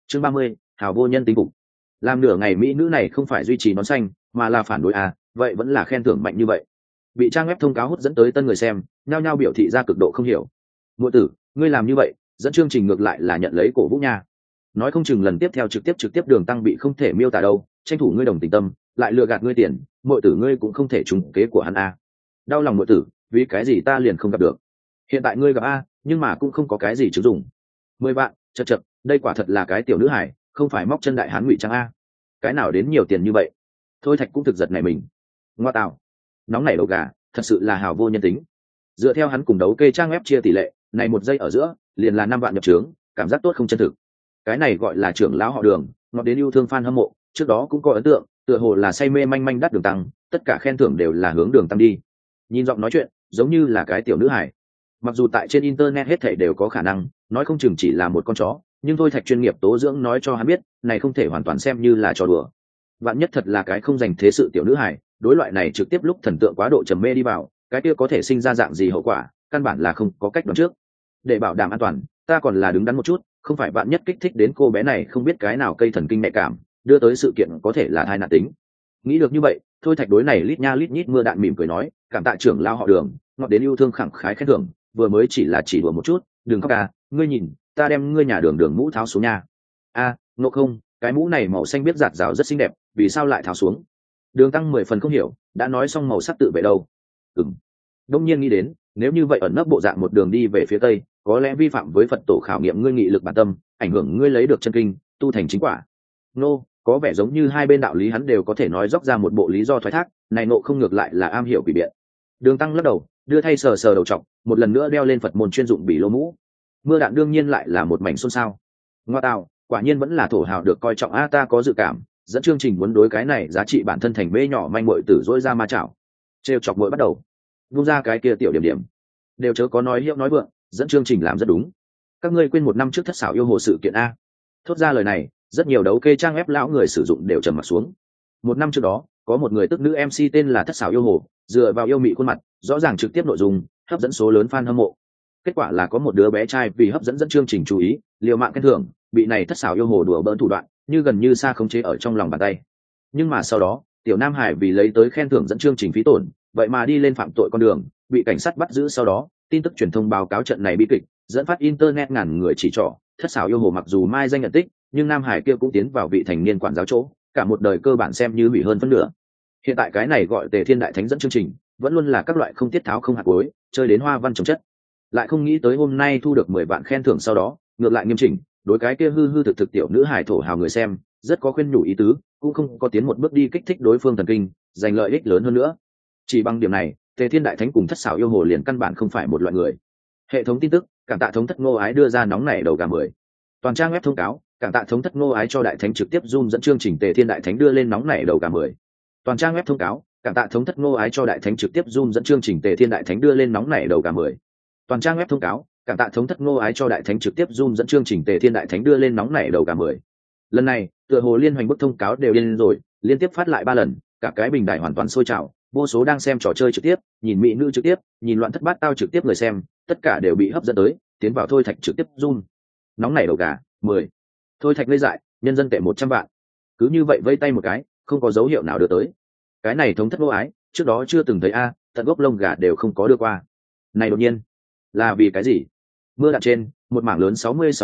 Chương 30, hào vô nhân tính cục. Làm nửa ngày mỹ nữ này không phải duy trì nón xanh mà là phản đối à, vậy vẫn là khen thưởng mạnh như vậy. Bị trang web thông cáo hút dẫn tới tân người xem nhao nhao biểu thị ra cực độ không hiểu. Muội tử, ngươi làm như vậy dẫn chương trình ngược lại là nhận lấy cổ vũ nha, nói không chừng lần tiếp theo trực tiếp đường tăng bị không thể miêu tả đâu, tranh thủ ngươi đồng tình tâm lại lừa gạt ngươi tiền, muội tử ngươi cũng không thể trúng kế của hắn a. Đau lòng muội tử, vì cái gì ta liền không gặp được, hiện tại ngươi gặp a nhưng mà cũng không có cái gì chứng dụng. 10 vạn, chật, đây quả thật là cái tiểu nữ hải, không phải móc chân đại hán ngụy trang a. Cái nào đến nhiều tiền như vậy? Thôi Thạch cũng thực giật này mình. Ngoa tạo, nóng nảy đầu gà, thật sự là hào vô nhân tính. Dựa theo hắn cùng đấu kê trang web chia tỷ lệ, này một giây ở giữa liền là 5 vạn nhập trướng, cảm giác tốt không chân thực. Cái này gọi là trưởng lão họ Đường, ngọt đến yêu thương fan hâm mộ, trước đó cũng có ấn tượng, tựa hồ là say mê manh manh đắt đường tăng, tất cả khen thưởng đều là hướng đường tăng đi. Nhìn giọng nói chuyện, giống như là cái tiểu nữ hài. Mặc dù tại trên internet hết thảy đều có khả năng, nói không chừng chỉ là một con chó, nhưng Thôi Thạch chuyên nghiệp tố dưỡng nói cho hắn biết, này không thể hoàn toàn xem như là trò đùa. Vạn nhất thật là cái không dành thế sự tiểu nữ hài, đối loại này trực tiếp lúc thần tượng quá độ trầm mê đi vào, cái kia có thể sinh ra dạng gì hậu quả, căn bản là không có cách đoán trước. Để bảo đảm an toàn, ta còn là đứng đắn một chút, không phải bạn nhất kích thích đến cô bé này không biết cái nào cây thần kinh nhạy cảm, đưa tới sự kiện có thể là tai nạn tính. Nghĩ được như vậy, Thôi Thạch đối này lít nha lít nhít mưa đạn mỉm cười nói, cảm tạ trưởng lao họ Đường, ngọt đến yêu thương khẳng khái khen thưởng, vừa mới chỉ đùa một chút, đừng khóc à, ngươi nhìn, ta đem ngươi nhà Đường mũ tháo xuống nha. A, ngộ không, cái mũ này màu xanh biết rạt rào rất xinh đẹp, vì sao lại tháo xuống? Đường Tăng 10 phần không hiểu, đã nói xong màu sắc tự vệ đâu. Đông nhiên nghĩ đến, nếu như vậy ẩn nấp bộ dạng một đường đi về phía tây, có lẽ vi phạm với Phật tổ khảo nghiệm ngươi nghị lực bản tâm, ảnh hưởng ngươi lấy được chân kinh, tu thành chính quả. Có vẻ giống như hai bên đạo lý hắn đều có thể nói dốc ra một bộ lý do thoái thác, này nộ không ngược lại là am hiểu quỷ biện. Đường Tăng lắc đầu, đưa thay sờ đầu trọc, một lần nữa đeo lên Phật môn chuyên dụng bỉ lô mũ. Mưa đạn đương nhiên lại là một mảnh xôn xao. Ngoa tạo, quả nhiên vẫn là thổ hào được coi trọng a, ta có dự cảm, dẫn chương trình muốn đối cái này giá trị bản thân thành mê nhỏ manh muội tử dỗi ra ma chảo. Trêu chọc muội bắt đầu. Vung ra cái kia tiểu điểm đều chớ có nói hiệu nói vượng, dẫn chương trình làm rất đúng. Các ngươi quên 1 năm trước thất xảo yêu hồ sự kiện a. Thốt ra lời này, rất nhiều đấu kê trang ép lão người sử dụng đều trầm mặt xuống. 1 năm trước đó, có một người tức nữ MC tên là thất xảo yêu hồ, dựa vào yêu mị khuôn mặt, rõ ràng trực tiếp nội dung, hấp dẫn số lớn fan hâm mộ. Kết quả là có một đứa bé trai vì hấp dẫn chương trình chú ý, liều mạng khen thưởng, bị này thất xảo yêu hồ đùa bỡn thủ đoạn, như gần như xa khống chế ở trong lòng bàn tay. Nhưng mà sau đó, tiểu Nam Hải vì lấy tới khen thưởng dẫn chương trình phí tổn, vậy mà đi lên phạm tội con đường, bị cảnh sát bắt giữ. Sau đó tin tức truyền thông báo cáo trận này bi kịch, dẫn phát internet ngàn người chỉ trỏ thất xảo yêu hồ mặc dù mai danh nhận tích, nhưng Nam Hải kia cũng tiến vào vị thành niên quản giáo chỗ, cả một đời cơ bản xem như hủy hơn phân nửa. Hiện tại cái này gọi Tề Thiên Đại Thánh dẫn chương trình, vẫn luôn là các loại không tiết tháo không hạt cuối, chơi đến hoa văn trồng chất. Lại không nghĩ tới hôm nay thu được 10 vạn khen thưởng sau đó, ngược lại nghiêm chỉnh, đối cái kia hư thực tiểu nữ hài thổ hào người xem, rất có khuyên nhủ ý tứ, cũng không có tiến một bước đi kích thích đối phương thần kinh, giành lợi ích lớn hơn nữa. Chỉ bằng điểm này, Tề Thiên Đại Thánh cùng thất xảo yêu hồ liền căn bản không phải một loại người. Hệ thống tin tức, cảm tạ thống thất Ngô Ái đưa ra nóng nảy đầu gà 10. Toàn trang web thông cáo, cảm tạ thống thất Ngô Ái cho Đại Thánh trực tiếp zoom dẫn chương trình Tề Thiên Đại Thánh đưa lên nóng nảy đầu gà 10. Toàn trang web thông cáo, cảm tạ thống thất Ngô Ái cho Đại Thánh trực tiếp zoom dẫn chương trình Tề Thiên Đại Thánh đưa lên nóng nảy đầu gà 10. Toàn trang web thông cáo, cảm tạ thống thất Ngô Ái cho Đại Thánh trực tiếp zoom dẫn chương trình Tề Thiên Đại Thánh đưa lên nóng nảy đầu gà 10. Lần này, tựa hồ liên hoành bức thông cáo đều điên rồi, liên tiếp phát lại 3 lần, cả cái bình đại hoàn toàn sôi trào, vô số đang xem trò chơi trực tiếp, nhìn mỹ nữ trực tiếp, nhìn loạn thất bát tao trực tiếp người xem, tất cả đều bị hấp dẫn tới, tiến vào Thôi Thạch trực tiếp zoom. Nóng nảy đầu gà 10. Thôi Thạch ngây dại, nhân dân tệ 100 vạn. Cứ như vậy vây tay một cái, không có dấu hiệu nào đưa tới. Cái này thống thất Ngô Ái, trước đó chưa từng thấy a, tận gốc lông gà đều không có đưa qua. Này đột nhiên, là vì cái gì? Mưa đạn trên, một mảng lớn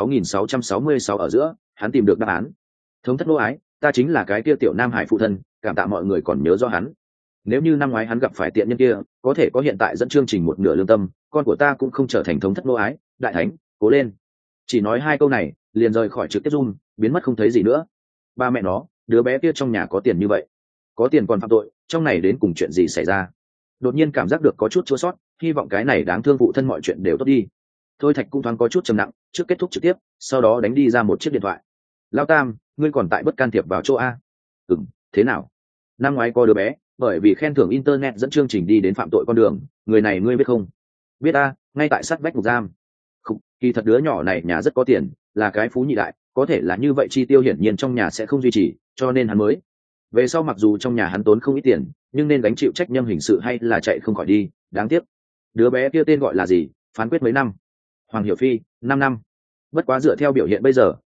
66.666 ở giữa, hắn tìm được đáp án. Thống thất Ngô Ái, ta chính là cái kia tiểu Nam Hải phụ thân, cảm tạ mọi người còn nhớ do hắn. Nếu như năm ngoái hắn gặp phải tiện nhân kia, có thể có hiện tại dẫn chương trình một nửa lương tâm, con của ta cũng không trở thành thống thất Ngô Ái. Đại Thánh, cố lên. Chỉ nói 2 câu này, liền rời khỏi trực tiếp zoom, biến mất không thấy gì nữa. Ba mẹ nó, đứa bé kia trong nhà có tiền như vậy, có tiền còn phạm tội, trong này đến cùng chuyện gì xảy ra? Đột nhiên cảm giác được có chút chua sót, hy vọng cái này đáng thương phụ thân mọi chuyện đều tốt đi. Thôi Thạch cũng thoáng có chút trầm nặng, trước kết thúc trực tiếp, sau đó đánh đi ra một chiếc điện thoại. Lao Tam, ngươi còn tại bất can thiệp vào chỗ a? Thế nào? Năm ngoái có đứa bé, bởi vì khen thưởng internet dẫn chương trình đi đến phạm tội con đường, người này ngươi biết không? Biết a, ngay tại sát vách ngục giam. Kỳ thật đứa nhỏ này nhà rất có tiền, là cái phú nhị đại, có thể là như vậy chi tiêu hiển nhiên trong nhà sẽ không duy trì, cho nên hắn mới. Về sau mặc dù trong nhà hắn tốn không ít tiền, nhưng nên gánh chịu trách nhiệm hình sự hay là chạy không khỏi đi, đáng tiếc. Đứa bé kia tên gọi là gì, phán quyết mấy năm? Hoàng Hiểu Phi, 5 năm. Bất quá dựa theo biểu hiện bây giờ,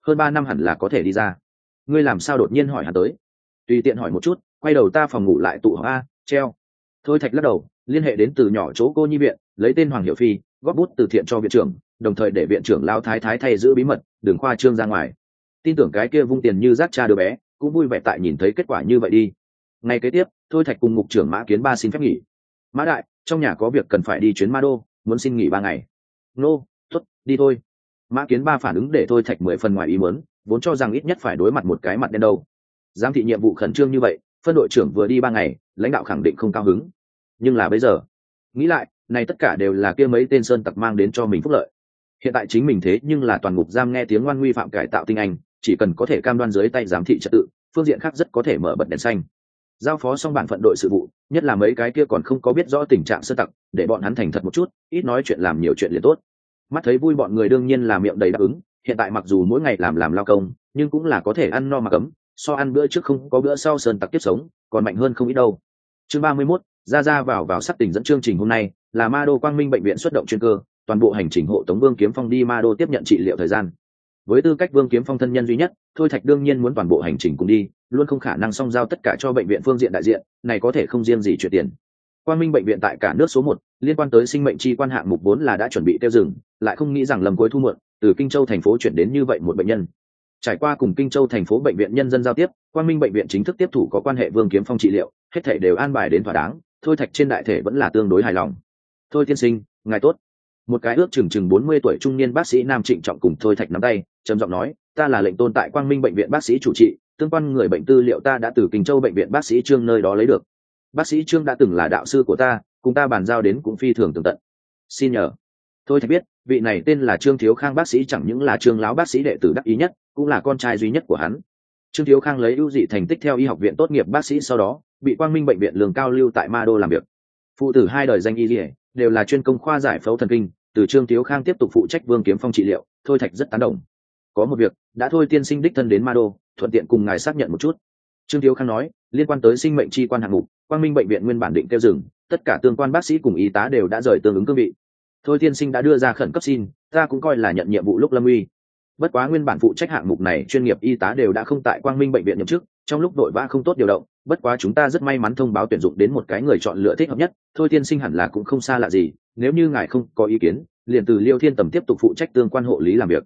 hơn 3 năm hẳn là có thể đi ra. Ngươi làm sao đột nhiên hỏi hắn tới? Tùy tiện hỏi một chút, quay đầu ta phòng ngủ lại tụ họp a, treo. Thôi Thạch lắc đầu, liên hệ đến từ nhỏ chỗ cô nhi viện, lấy tên Hoàng Hiểu Phi, góp bút từ thiện cho viện trưởng, đồng thời để viện trưởng lão thái thái thay giữ bí mật, đừng khoa trương ra ngoài. Tin tưởng cái kia vung tiền như rác cha đứa bé, cũng vui vẻ tại nhìn thấy kết quả như vậy đi. Ngày kế tiếp, Thôi Thạch cùng mục trưởng Mã Kiến Ba xin phép nghỉ. Mã đại, trong nhà có việc cần phải đi chuyến Ma Đô, muốn xin nghỉ 3 ngày. Nô, tốt, đi thôi. Mã Kiến Ba phản ứng để Thôi Thạch 10 phần ngoài ý muốn, vốn cho rằng ít nhất phải đối mặt một cái mặt đen đâu. Giám thị nhiệm vụ khẩn trương như vậy, phân đội trưởng vừa đi 3 ngày, lãnh đạo khẳng định không cao hứng. Nhưng là bây giờ, nghĩ lại, này tất cả đều là kia mấy tên sơn tặc mang đến cho mình phúc lợi. Hiện tại chính mình thế nhưng là toàn ngục giam nghe tiếng ngoan nguy phạm cải tạo tinh anh, chỉ cần có thể cam đoan dưới tay giám thị trật tự, phương diện khác rất có thể mở bật đèn xanh. Giao phó xong bản phận đội sự vụ, nhất là mấy cái kia còn không có biết rõ tình trạng sơn tặc, để bọn hắn thành thật một chút, ít nói chuyện làm nhiều chuyện liền tốt. Mắt thấy vui bọn người đương nhiên là miệng đầy đáp ứng, hiện tại mặc dù mỗi ngày làm lao công, nhưng cũng là có thể ăn no mà cấm, so ăn bữa trước không có bữa sau sơn tặc tiếp sống, còn mạnh hơn không ít đâu. Chương 31, ra vào sắc tình dẫn chương trình hôm nay là Ma Đô Quang Minh bệnh viện xuất động chuyên cơ, toàn bộ hành trình hộ tống Vương Kiếm Phong đi Ma Đô tiếp nhận trị liệu thời gian. Với tư cách Vương Kiếm Phong thân nhân duy nhất, Thôi Thạch đương nhiên muốn toàn bộ hành trình cùng đi, luôn không khả năng song giao tất cả cho bệnh viện phương diện đại diện, này có thể không riêng gì chuyện tiền. Quang Minh bệnh viện tại cả nước số 1, liên quan tới sinh mệnh chi quan hạng mục vốn là đã chuẩn bị tiêu dừng, lại không nghĩ rằng lầm cuối thu muộn, từ Kinh Châu thành phố chuyển đến như vậy một bệnh nhân. Trải qua cùng Kinh Châu thành phố bệnh viện nhân dân giao tiếp, Quang Minh bệnh viện chính thức tiếp thủ có quan hệ Vương Kiếm Phong trị liệu, hết thảy đều an bài đến thỏa đáng, Thôi Thạch trên đại thể vẫn là tương đối hài lòng. Thôi tiên sinh, ngài tốt. Một cái ước chừng 40 tuổi trung niên bác sĩ nam trịnh trọng cùng Thôi Thạch nắm tay, trầm giọng nói, ta là lệnh tôn tại Quang Minh bệnh viện bác sĩ chủ trị, tương quan người bệnh tư liệu ta đã từ Kinh Châu bệnh viện bác sĩ Trương nơi đó lấy được. Bác sĩ Trương đã từng là đạo sư của ta, cùng ta bàn giao đến cũng phi thường tường tận. Xin nhờ. Thôi Thạch biết, vị này tên là Trương Thiếu Khang bác sĩ chẳng những là Trương lão bác sĩ đệ tử đắc ý nhất, cũng là con trai duy nhất của hắn. Trương Thiếu Khang lấy ưu dị thành tích theo y học viện tốt nghiệp bác sĩ, sau đó bị Quang Minh bệnh viện lường cao lưu tại Ma Đô làm việc. Phụ tử hai đời danh y liễu đều là chuyên công khoa giải phẫu thần kinh, từ Trương Thiếu Khang tiếp tục phụ trách Vương Kiếm Phong trị liệu, Thôi Thạch rất tán đồng. Có một việc, đã Thôi tiên sinh đích thân đến Ma Đô, thuận tiện cùng ngài xác nhận một chút. Trương Thiếu Khang nói, liên quan tới sinh mệnh chi quan hạng mục, Quang Minh bệnh viện nguyên bản định tiêu dừng, tất cả tương quan bác sĩ cùng y tá đều đã rời tương ứng cương vị. Thôi tiên sinh đã đưa ra khẩn cấp xin, ta cũng coi là nhận nhiệm vụ lúc lâm uy. Bất quá nguyên bản phụ trách hạng mục này chuyên nghiệp y tá đều đã không tại Quang Minh bệnh viện nhậm chức, trong lúc đội vã không tốt điều động, bất quá chúng ta rất may mắn thông báo tuyển dụng đến một cái người chọn lựa thích hợp nhất, Thôi tiên sinh hẳn là cũng không xa lạ gì, nếu như ngài không có ý kiến, liền từ Liêu Thiên Tầm tiếp tục phụ trách tương quan hộ lý làm việc.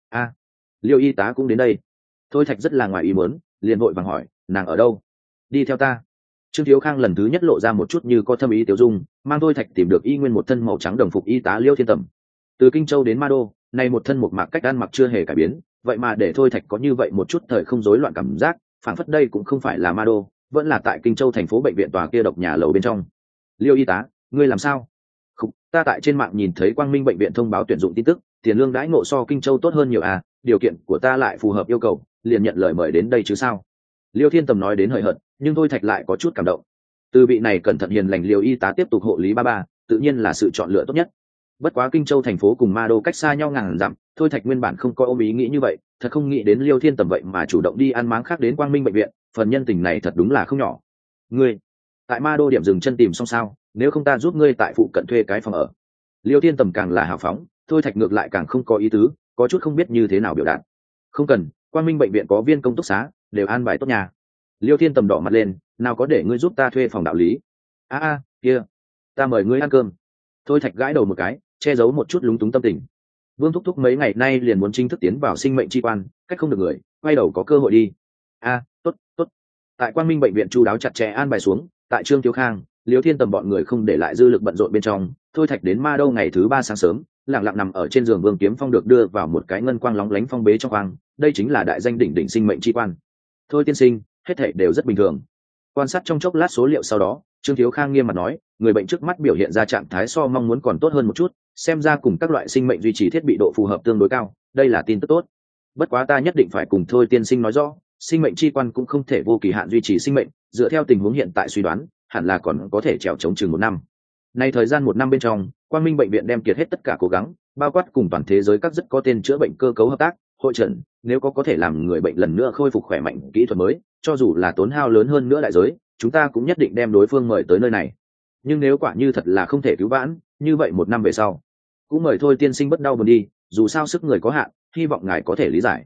Liêu y tá cũng đến đây. Thôi Thạch rất là ngoài ý muốn, liền vội vàng hỏi, nàng ở đâu? Đi theo ta. Trương Thiếu Khang lần thứ nhất lộ ra một chút như có thâm ý tiêu dung, mang Thôi Thạch tìm được y nguyên một thân màu trắng đồng phục y tá Liêu Thiên Tầm. Từ Kinh Châu đến Ma Đô, nay một thân một mạc cách ăn mặc chưa hề cải biến, vậy mà để Thôi Thạch có như vậy một chút thời không rối loạn cảm giác, phảng phất đây cũng không phải là Ma Đô, vẫn là tại Kinh Châu thành phố bệnh viện tòa kia độc nhà lầu bên trong. Liêu y tá, ngươi làm sao? Không, ta tại trên mạng nhìn thấy Quang Minh bệnh viện thông báo tuyển dụng tin tức, tiền lương đãi ngộ so Kinh Châu tốt hơn nhiều à, điều kiện của ta lại phù hợp yêu cầu, liền nhận lời mời đến đây chứ sao? Liêu Thiên Tầm nói đến hời hợt, nhưng Thôi Thạch lại có chút cảm động. Từ vị này cẩn thận hiền lành Liêu y tá tiếp tục hộ lý ba, tự nhiên là sự chọn lựa tốt nhất. Bất quá Kinh Châu thành phố cùng Ma Đô cách xa nhau ngàn dặm, Thôi Thạch nguyên bản không có ôm ý nghĩ như vậy, thật không nghĩ đến Liêu Thiên Tầm vậy mà chủ động đi ăn máng khác đến Quang Minh bệnh viện, phần nhân tình này thật đúng là không nhỏ. Ngươi tại Ma Đô điểm dừng chân tìm xong sao? Nếu không ta giúp ngươi tại phụ cận thuê cái phòng ở. Liêu Thiên Tầm càng là hào phóng, Thôi Thạch ngược lại càng không có ý tứ, có chút không biết như thế nào biểu đạt. Không cần, Quang Minh bệnh viện có viên công túc xá, đều an bài tốt nhà. Liêu Thiên Tầm đỏ mặt lên, nào có để ngươi giúp ta thuê phòng đạo lý. Kia, ta mời ngươi ăn cơm. Thôi Thạch gãi đầu một cái, che giấu một chút lúng túng tâm tình. Vương thúc thúc mấy ngày nay liền muốn chính thức tiến vào sinh mệnh chi quan, cách không được người, quay đầu có cơ hội đi. Tốt. Tại Quang Minh bệnh viện chu đáo chặt chẽ an bài xuống, tại Trương Thiếu Khang, Liêu Thiên Tầm bọn người không để lại dư lực bận rộn bên trong, Thôi Thạch đến Ma Đô ngày thứ 3 sáng sớm, lặng lặng nằm ở trên giường Vương Kiếm Phong được đưa vào một cái ngân quang lóng lánh phong bế trong khoang, đây chính là đại danh đỉnh đỉnh sinh mệnh chi quan. Thôi tiên sinh, hết thảy đều rất bình thường. Quan sát trong chốc lát số liệu sau đó, Trương Thiếu Khang nghiêm mặt nói, người bệnh trước mắt biểu hiện ra trạng thái so mong muốn còn tốt hơn một chút, xem ra cùng các loại sinh mệnh duy trì thiết bị độ phù hợp tương đối cao, đây là tin tức tốt. Bất quá ta nhất định phải cùng Thôi tiên sinh nói rõ, sinh mệnh chi quan cũng không thể vô kỳ hạn duy trì sinh mệnh, dựa theo tình huống hiện tại suy đoán, hẳn là còn có thể trèo chống chừng 1 năm. Nay thời gian 1 năm bên trong, Quang Minh bệnh viện đem kiệt hết tất cả cố gắng, bao quát cùng toàn thế giới các rất có tên chữa bệnh cơ cấu hợp tác, hội trần, nếu có thể làm người bệnh lần nữa khôi phục khỏe mạnh kỹ thuật mới, cho dù là tốn hao lớn hơn nữa đại giới, chúng ta cũng nhất định đem đối phương mời tới nơi này. Nhưng nếu quả như thật là không thể cứu vãn, như vậy 1 năm về sau, cũng mời Thôi tiên sinh bất đau buồn đi, dù sao sức người có hạn, hy vọng ngài có thể lý giải.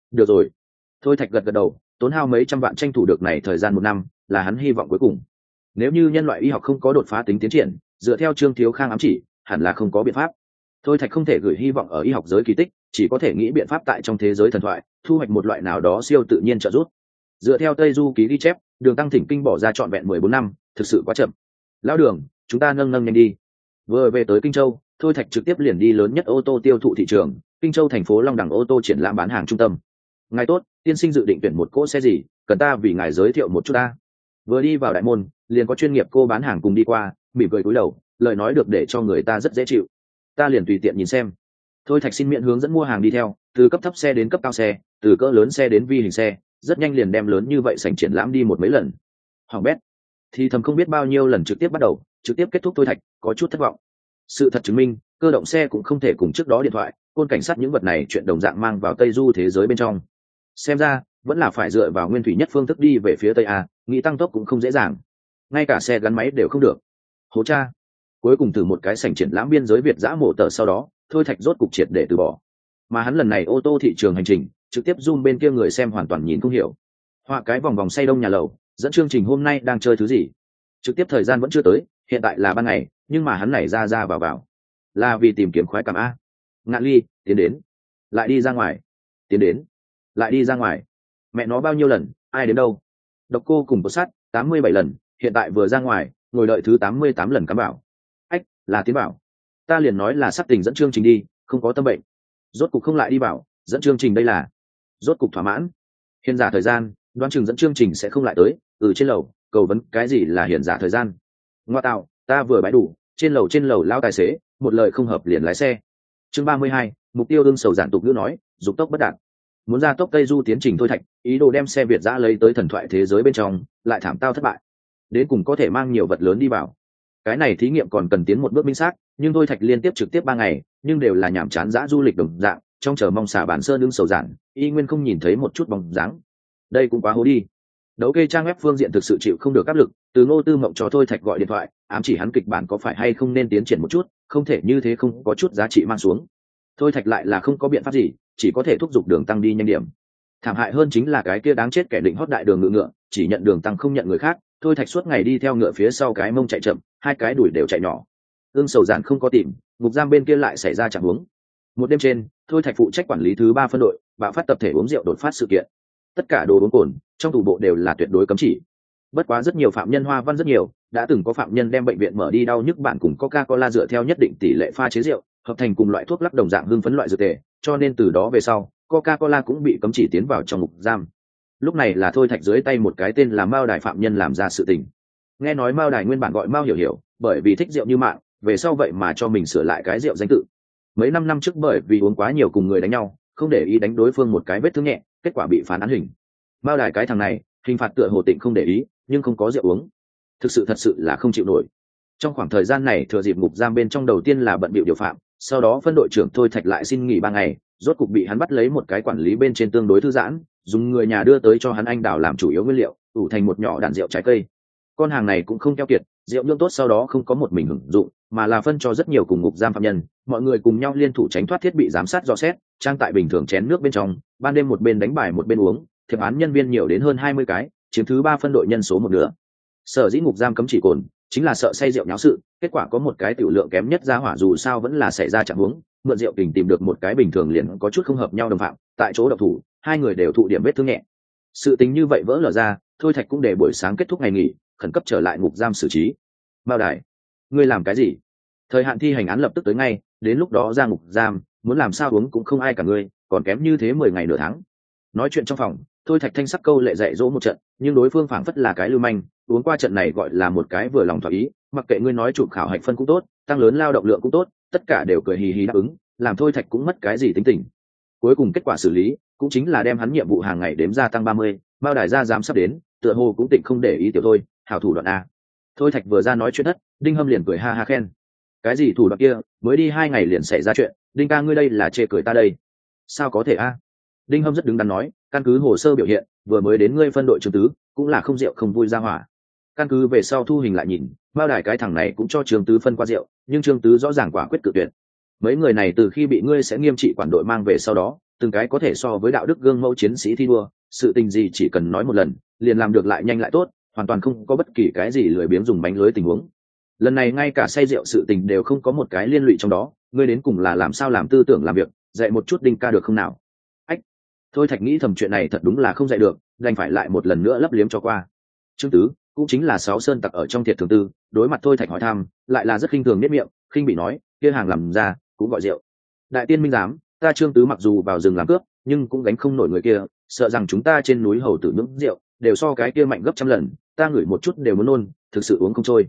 được rồi. Thôi Thạch gật gật đầu, tốn hao mấy trăm vạn tranh thủ được này thời gian 1 năm là hắn hy vọng cuối cùng. Nếu như nhân loại y học không có đột phá tính tiến triển, dựa theo Trương Thiếu Khang ám chỉ, hẳn là không có biện pháp. Thôi Thạch không thể gửi hy vọng ở y học giới kỳ tích, chỉ có thể nghĩ biện pháp tại trong thế giới thần thoại thu hoạch một loại nào đó siêu tự nhiên trợ giúp. Dựa theo Tây Du ký ghi chép, Đường Tăng thỉnh kinh bỏ ra trọn vẹn 14 năm, thực sự quá chậm. Lão Đường, chúng ta nâng nhanh đi. Vừa về tới Kinh Châu, Thôi Thạch trực tiếp liền đi lớn nhất ô tô tiêu thụ thị trường, Kinh Châu thành phố Long Đẳng ô tô triển lãm bán hàng trung tâm. Ngài tốt, tiên sinh dự định tuyển một cỗ xe gì, cần ta vì ngài giới thiệu một chút ta. Vừa đi vào đại môn, liền có chuyên nghiệp cô bán hàng cùng đi qua, mỉm cười cúi đầu, lời nói được để cho người ta rất dễ chịu. Ta liền tùy tiện nhìn xem. Thôi Thạch xin miễn hướng dẫn mua hàng đi theo, từ cấp thấp xe đến cấp cao xe, từ cỡ lớn xe đến vi hình xe, rất nhanh liền đem lớn như vậy sảnh triển lãm đi một mấy lần. Hoàng bét thì thầm không biết bao nhiêu lần trực tiếp bắt đầu, trực tiếp kết thúc. Thôi Thạch có chút thất vọng. Sự thật chứng minh, cơ động xe cũng không thể cùng trước đó điện thoại, côn cảnh sát những vật này chuyện đồng dạng mang vào Tây Du thế giới bên trong. Xem ra vẫn là phải dựa vào nguyên thủy nhất phương thức đi về phía Tây A, nghĩ tăng tốc cũng không dễ dàng. Ngay cả xe gắn máy đều không được. Hố cha. Cuối cùng từ một cái sảnh triển lãm biên giới Việt giã mổ tờ sau đó, Thôi Thạch rốt cục triệt để từ bỏ. Mà hắn lần này ô tô thị trường hành trình, trực tiếp zoom bên kia người xem hoàn toàn nhìn không hiểu. Họa cái vòng vòng say đông nhà lầu, dẫn chương trình hôm nay đang chơi thứ gì? Trực tiếp thời gian vẫn chưa tới, hiện tại là ban ngày, nhưng mà hắn này ra ra vào vào, là vì tìm kiếm khoái cảm a. Ngạn Ly, tiến đến, lại đi ra ngoài, tiến đến, lại đi ra ngoài. Mẹ nó bao nhiêu lần, ai đến đâu? Độc Cô cùng Bột Sát 87 lần, hiện tại vừa ra ngoài, ngồi đợi thứ 88 lần cắm bảo. Ách, là tiến bảo. Ta liền nói là sắp tình dẫn chương trình đi, không có tâm bệnh. Rốt cục không lại đi bảo, dẫn chương trình đây là. Rốt cục thỏa mãn. Hiện giả thời gian, đoán chừng dẫn chương trình sẽ không lại tới. Trên lầu, cầu vấn cái gì là hiện giả thời gian? Ngoa tạo, ta vừa bãi đủ, trên lầu lao tài xế, một lời không hợp liền lái xe. Chương 32, mục tiêu đương sầu giản tục ngữ nói, dục tốc bất đạt. Muốn ra tốc Tây Du tiến trình Thôi Thạch, ý đồ đem xe Việt giã lấy tới thần thoại thế giới bên trong, lại thảm tao thất bại. Đến cùng có thể mang nhiều vật lớn đi vào. Cái này thí nghiệm còn cần tiến một bước minh xác, nhưng Thôi Thạch liên tiếp trực tiếp 3 ngày, nhưng đều là nhảm chán dã du lịch đồng dạng, trong chờ mong xả bản sơn đương sầu giản, y nguyên không nhìn thấy một chút bóng dáng. Đây cũng quá hố đi. Đấu kê trang web phương diện thực sự chịu không được áp lực, từ Ngô Tư Mộng cho Thôi Thạch gọi điện thoại, ám chỉ hắn kịch bản có phải hay không nên tiến triển một chút, không thể như thế không có chút giá trị mang xuống. Thôi Thạch lại là không có biện pháp gì, chỉ có thể thúc giục Đường Tăng đi nhanh điểm. Thảm hại hơn chính là cái kia đáng chết kẻ định hót đại đường ngựa ngựa, chỉ nhận Đường Tăng không nhận người khác. Thôi Thạch suốt ngày đi theo ngựa phía sau cái mông chạy chậm, hai cái đùi đều chạy nhỏ. Ương sầu giản không có tìm, ngục giam bên kia lại xảy ra trạng huống. Một đêm trên, Thôi Thạch phụ trách quản lý thứ 3 phân đội, bạo phát tập thể uống rượu đột phát sự kiện. Tất cả đồ uống cồn trong tủ bộ đều là tuyệt đối cấm chỉ. Bất quá rất nhiều phạm nhân hoa văn rất nhiều, đã từng có phạm nhân đem bệnh viện mở đi đau nhức bản cùng Coca-Cola dựa theo nhất định tỷ lệ pha chế rượu, hợp thành cùng loại thuốc lắc đồng dạng hương phấn loại dược tề, cho nên từ đó về sau, Coca-Cola cũng bị cấm chỉ tiến vào trong ngục giam. Lúc này là Thôi Thạch dưới tay một cái tên là Mao Đài phạm nhân làm ra sự tình. Nghe nói Mao Đài nguyên bản gọi Mao Hiểu Hiểu, bởi vì thích rượu như mạng, về sau vậy mà cho mình sửa lại cái rượu danh tự. Mấy năm trước bởi vì uống quá nhiều cùng người đánh nhau, không để ý đánh đối phương một cái vết thương nhẹ, kết quả bị phán án hình. Mao Đài cái thằng này, hình phạt tựa hồ Tịnh không để ý, nhưng không có rượu uống, thật sự là không chịu nổi. Trong khoảng thời gian này thừa dịp ngục giam bên trong đầu tiên là bận bịu điều phạm, sau đó phân đội trưởng Thôi Thạch lại xin nghỉ 3 ngày, rốt cục bị hắn bắt lấy một cái quản lý bên trên tương đối thư giãn, dùng người nhà đưa tới cho hắn anh đào làm chủ yếu nguyên liệu, ủ thành một nhỏ đàn rượu trái cây. Con hàng này cũng không keo kiệt, rượu nhuộm tốt sau đó không có một mình hưởng dụng, mà là phân cho rất nhiều cùng ngục giam phạm nhân, mọi người cùng nhau liên thủ tránh thoát thiết bị giám sát dò xét, trang tại bình thường chén nước bên trong, ban đêm một bên đánh bài một bên uống, thiệp án nhân viên nhiều đến hơn 20 cái, chiếm thứ 3 phân đội nhân số một nửa. Sở dĩ ngục giam cấm chỉ cồn, chính là sợ say rượu nháo sự, kết quả có một cái tiểu lượng kém nhất ra hỏa dù sao vẫn là xảy ra trạng huống, mượn rượu tình tìm được một cái bình thường liền có chút không hợp nhau đồng phạm, tại chỗ độc thủ, hai người đều thụ điểm vết thương nhẹ. Sự tình như vậy vỡ lở ra, Thôi Thạch cũng để buổi sáng kết thúc ngày nghỉ, khẩn cấp trở lại ngục giam xử trí. Mao Đài, ngươi làm cái gì? Thời hạn thi hành án lập tức tới ngay, đến lúc đó ra ngục giam, muốn làm sao uống cũng không ai cả ngươi, còn kém như thế 10 ngày nửa tháng. Nói chuyện trong phòng, Thôi Thạch thanh sắc câu lệ dạy dỗ một trận, nhưng đối phương phảng phất là cái lưu manh, uống qua trận này gọi là một cái vừa lòng thỏa ý, mặc kệ ngươi nói chụp khảo hạch phân cũng tốt, tăng lớn lao động lượng cũng tốt, tất cả đều cười hì hì đáp ứng, làm Thôi Thạch cũng mất cái gì tính tình. Cuối cùng kết quả xử lý cũng chính là đem hắn nhiệm vụ hàng ngày đếm gia tăng 30, Mao Đài gia dám sắp đến, tựa hồ cũng tịnh không để ý tiểu Thôi, hảo thủ đoạn a. Thôi Thạch vừa ra nói chuyện thất, Đinh Hâm liền cười ha ha khen. Cái gì thủ đoạn kia, mới đi 2 ngày liền xảy ra chuyện, Đinh ca ngươi đây là chê cười ta đây. Sao có thể a? Đinh Hâm rất đứng đắn nói, căn cứ hồ sơ biểu hiện, vừa mới đến ngươi phân đội Trương Tứ, cũng là không rượu không vui ra hỏa. Căn cứ về sau thu hình lại nhìn, Mao Đài cái thằng này cũng cho Trương Tứ phân qua rượu, nhưng Trương Tứ rõ ràng quả quyết cự tuyệt. Mấy người này từ khi bị ngươi sẽ nghiêm trị quản đội mang về sau đó, từng cái có thể so với đạo đức gương mẫu chiến sĩ thi đua, sự tình gì chỉ cần nói một lần liền làm được lại nhanh lại tốt, hoàn toàn không có bất kỳ cái gì lười biếng dùng bánh lưới tình huống. Lần này ngay cả say rượu sự tình đều không có một cái liên lụy trong đó, ngươi đến cùng là làm sao làm tư tưởng làm việc, dạy một chút Đinh ca được không nào? Ách, Thôi Thạch nghĩ thầm chuyện này thật đúng là không dạy được, đành phải lại một lần nữa lấp liếm cho qua. Trương Tứ cũng chính là sáu sơn tặc ở trong thiệt thường tư, đối mặt Thôi Thạch hỏi thăm lại là rất khinh thường nết miệng, khinh bị nói, kia hàng làm ra cũng gọi rượu. Đại tiên minh giám, ta Trương Tứ mặc dù vào rừng làm cướp nhưng cũng gánh không nổi người kia, sợ rằng chúng ta trên núi hầu tử nhưỡng rượu đều so cái kia mạnh gấp trăm lần, ta ngửi một chút đều muốn nôn, thực sự uống không trôi.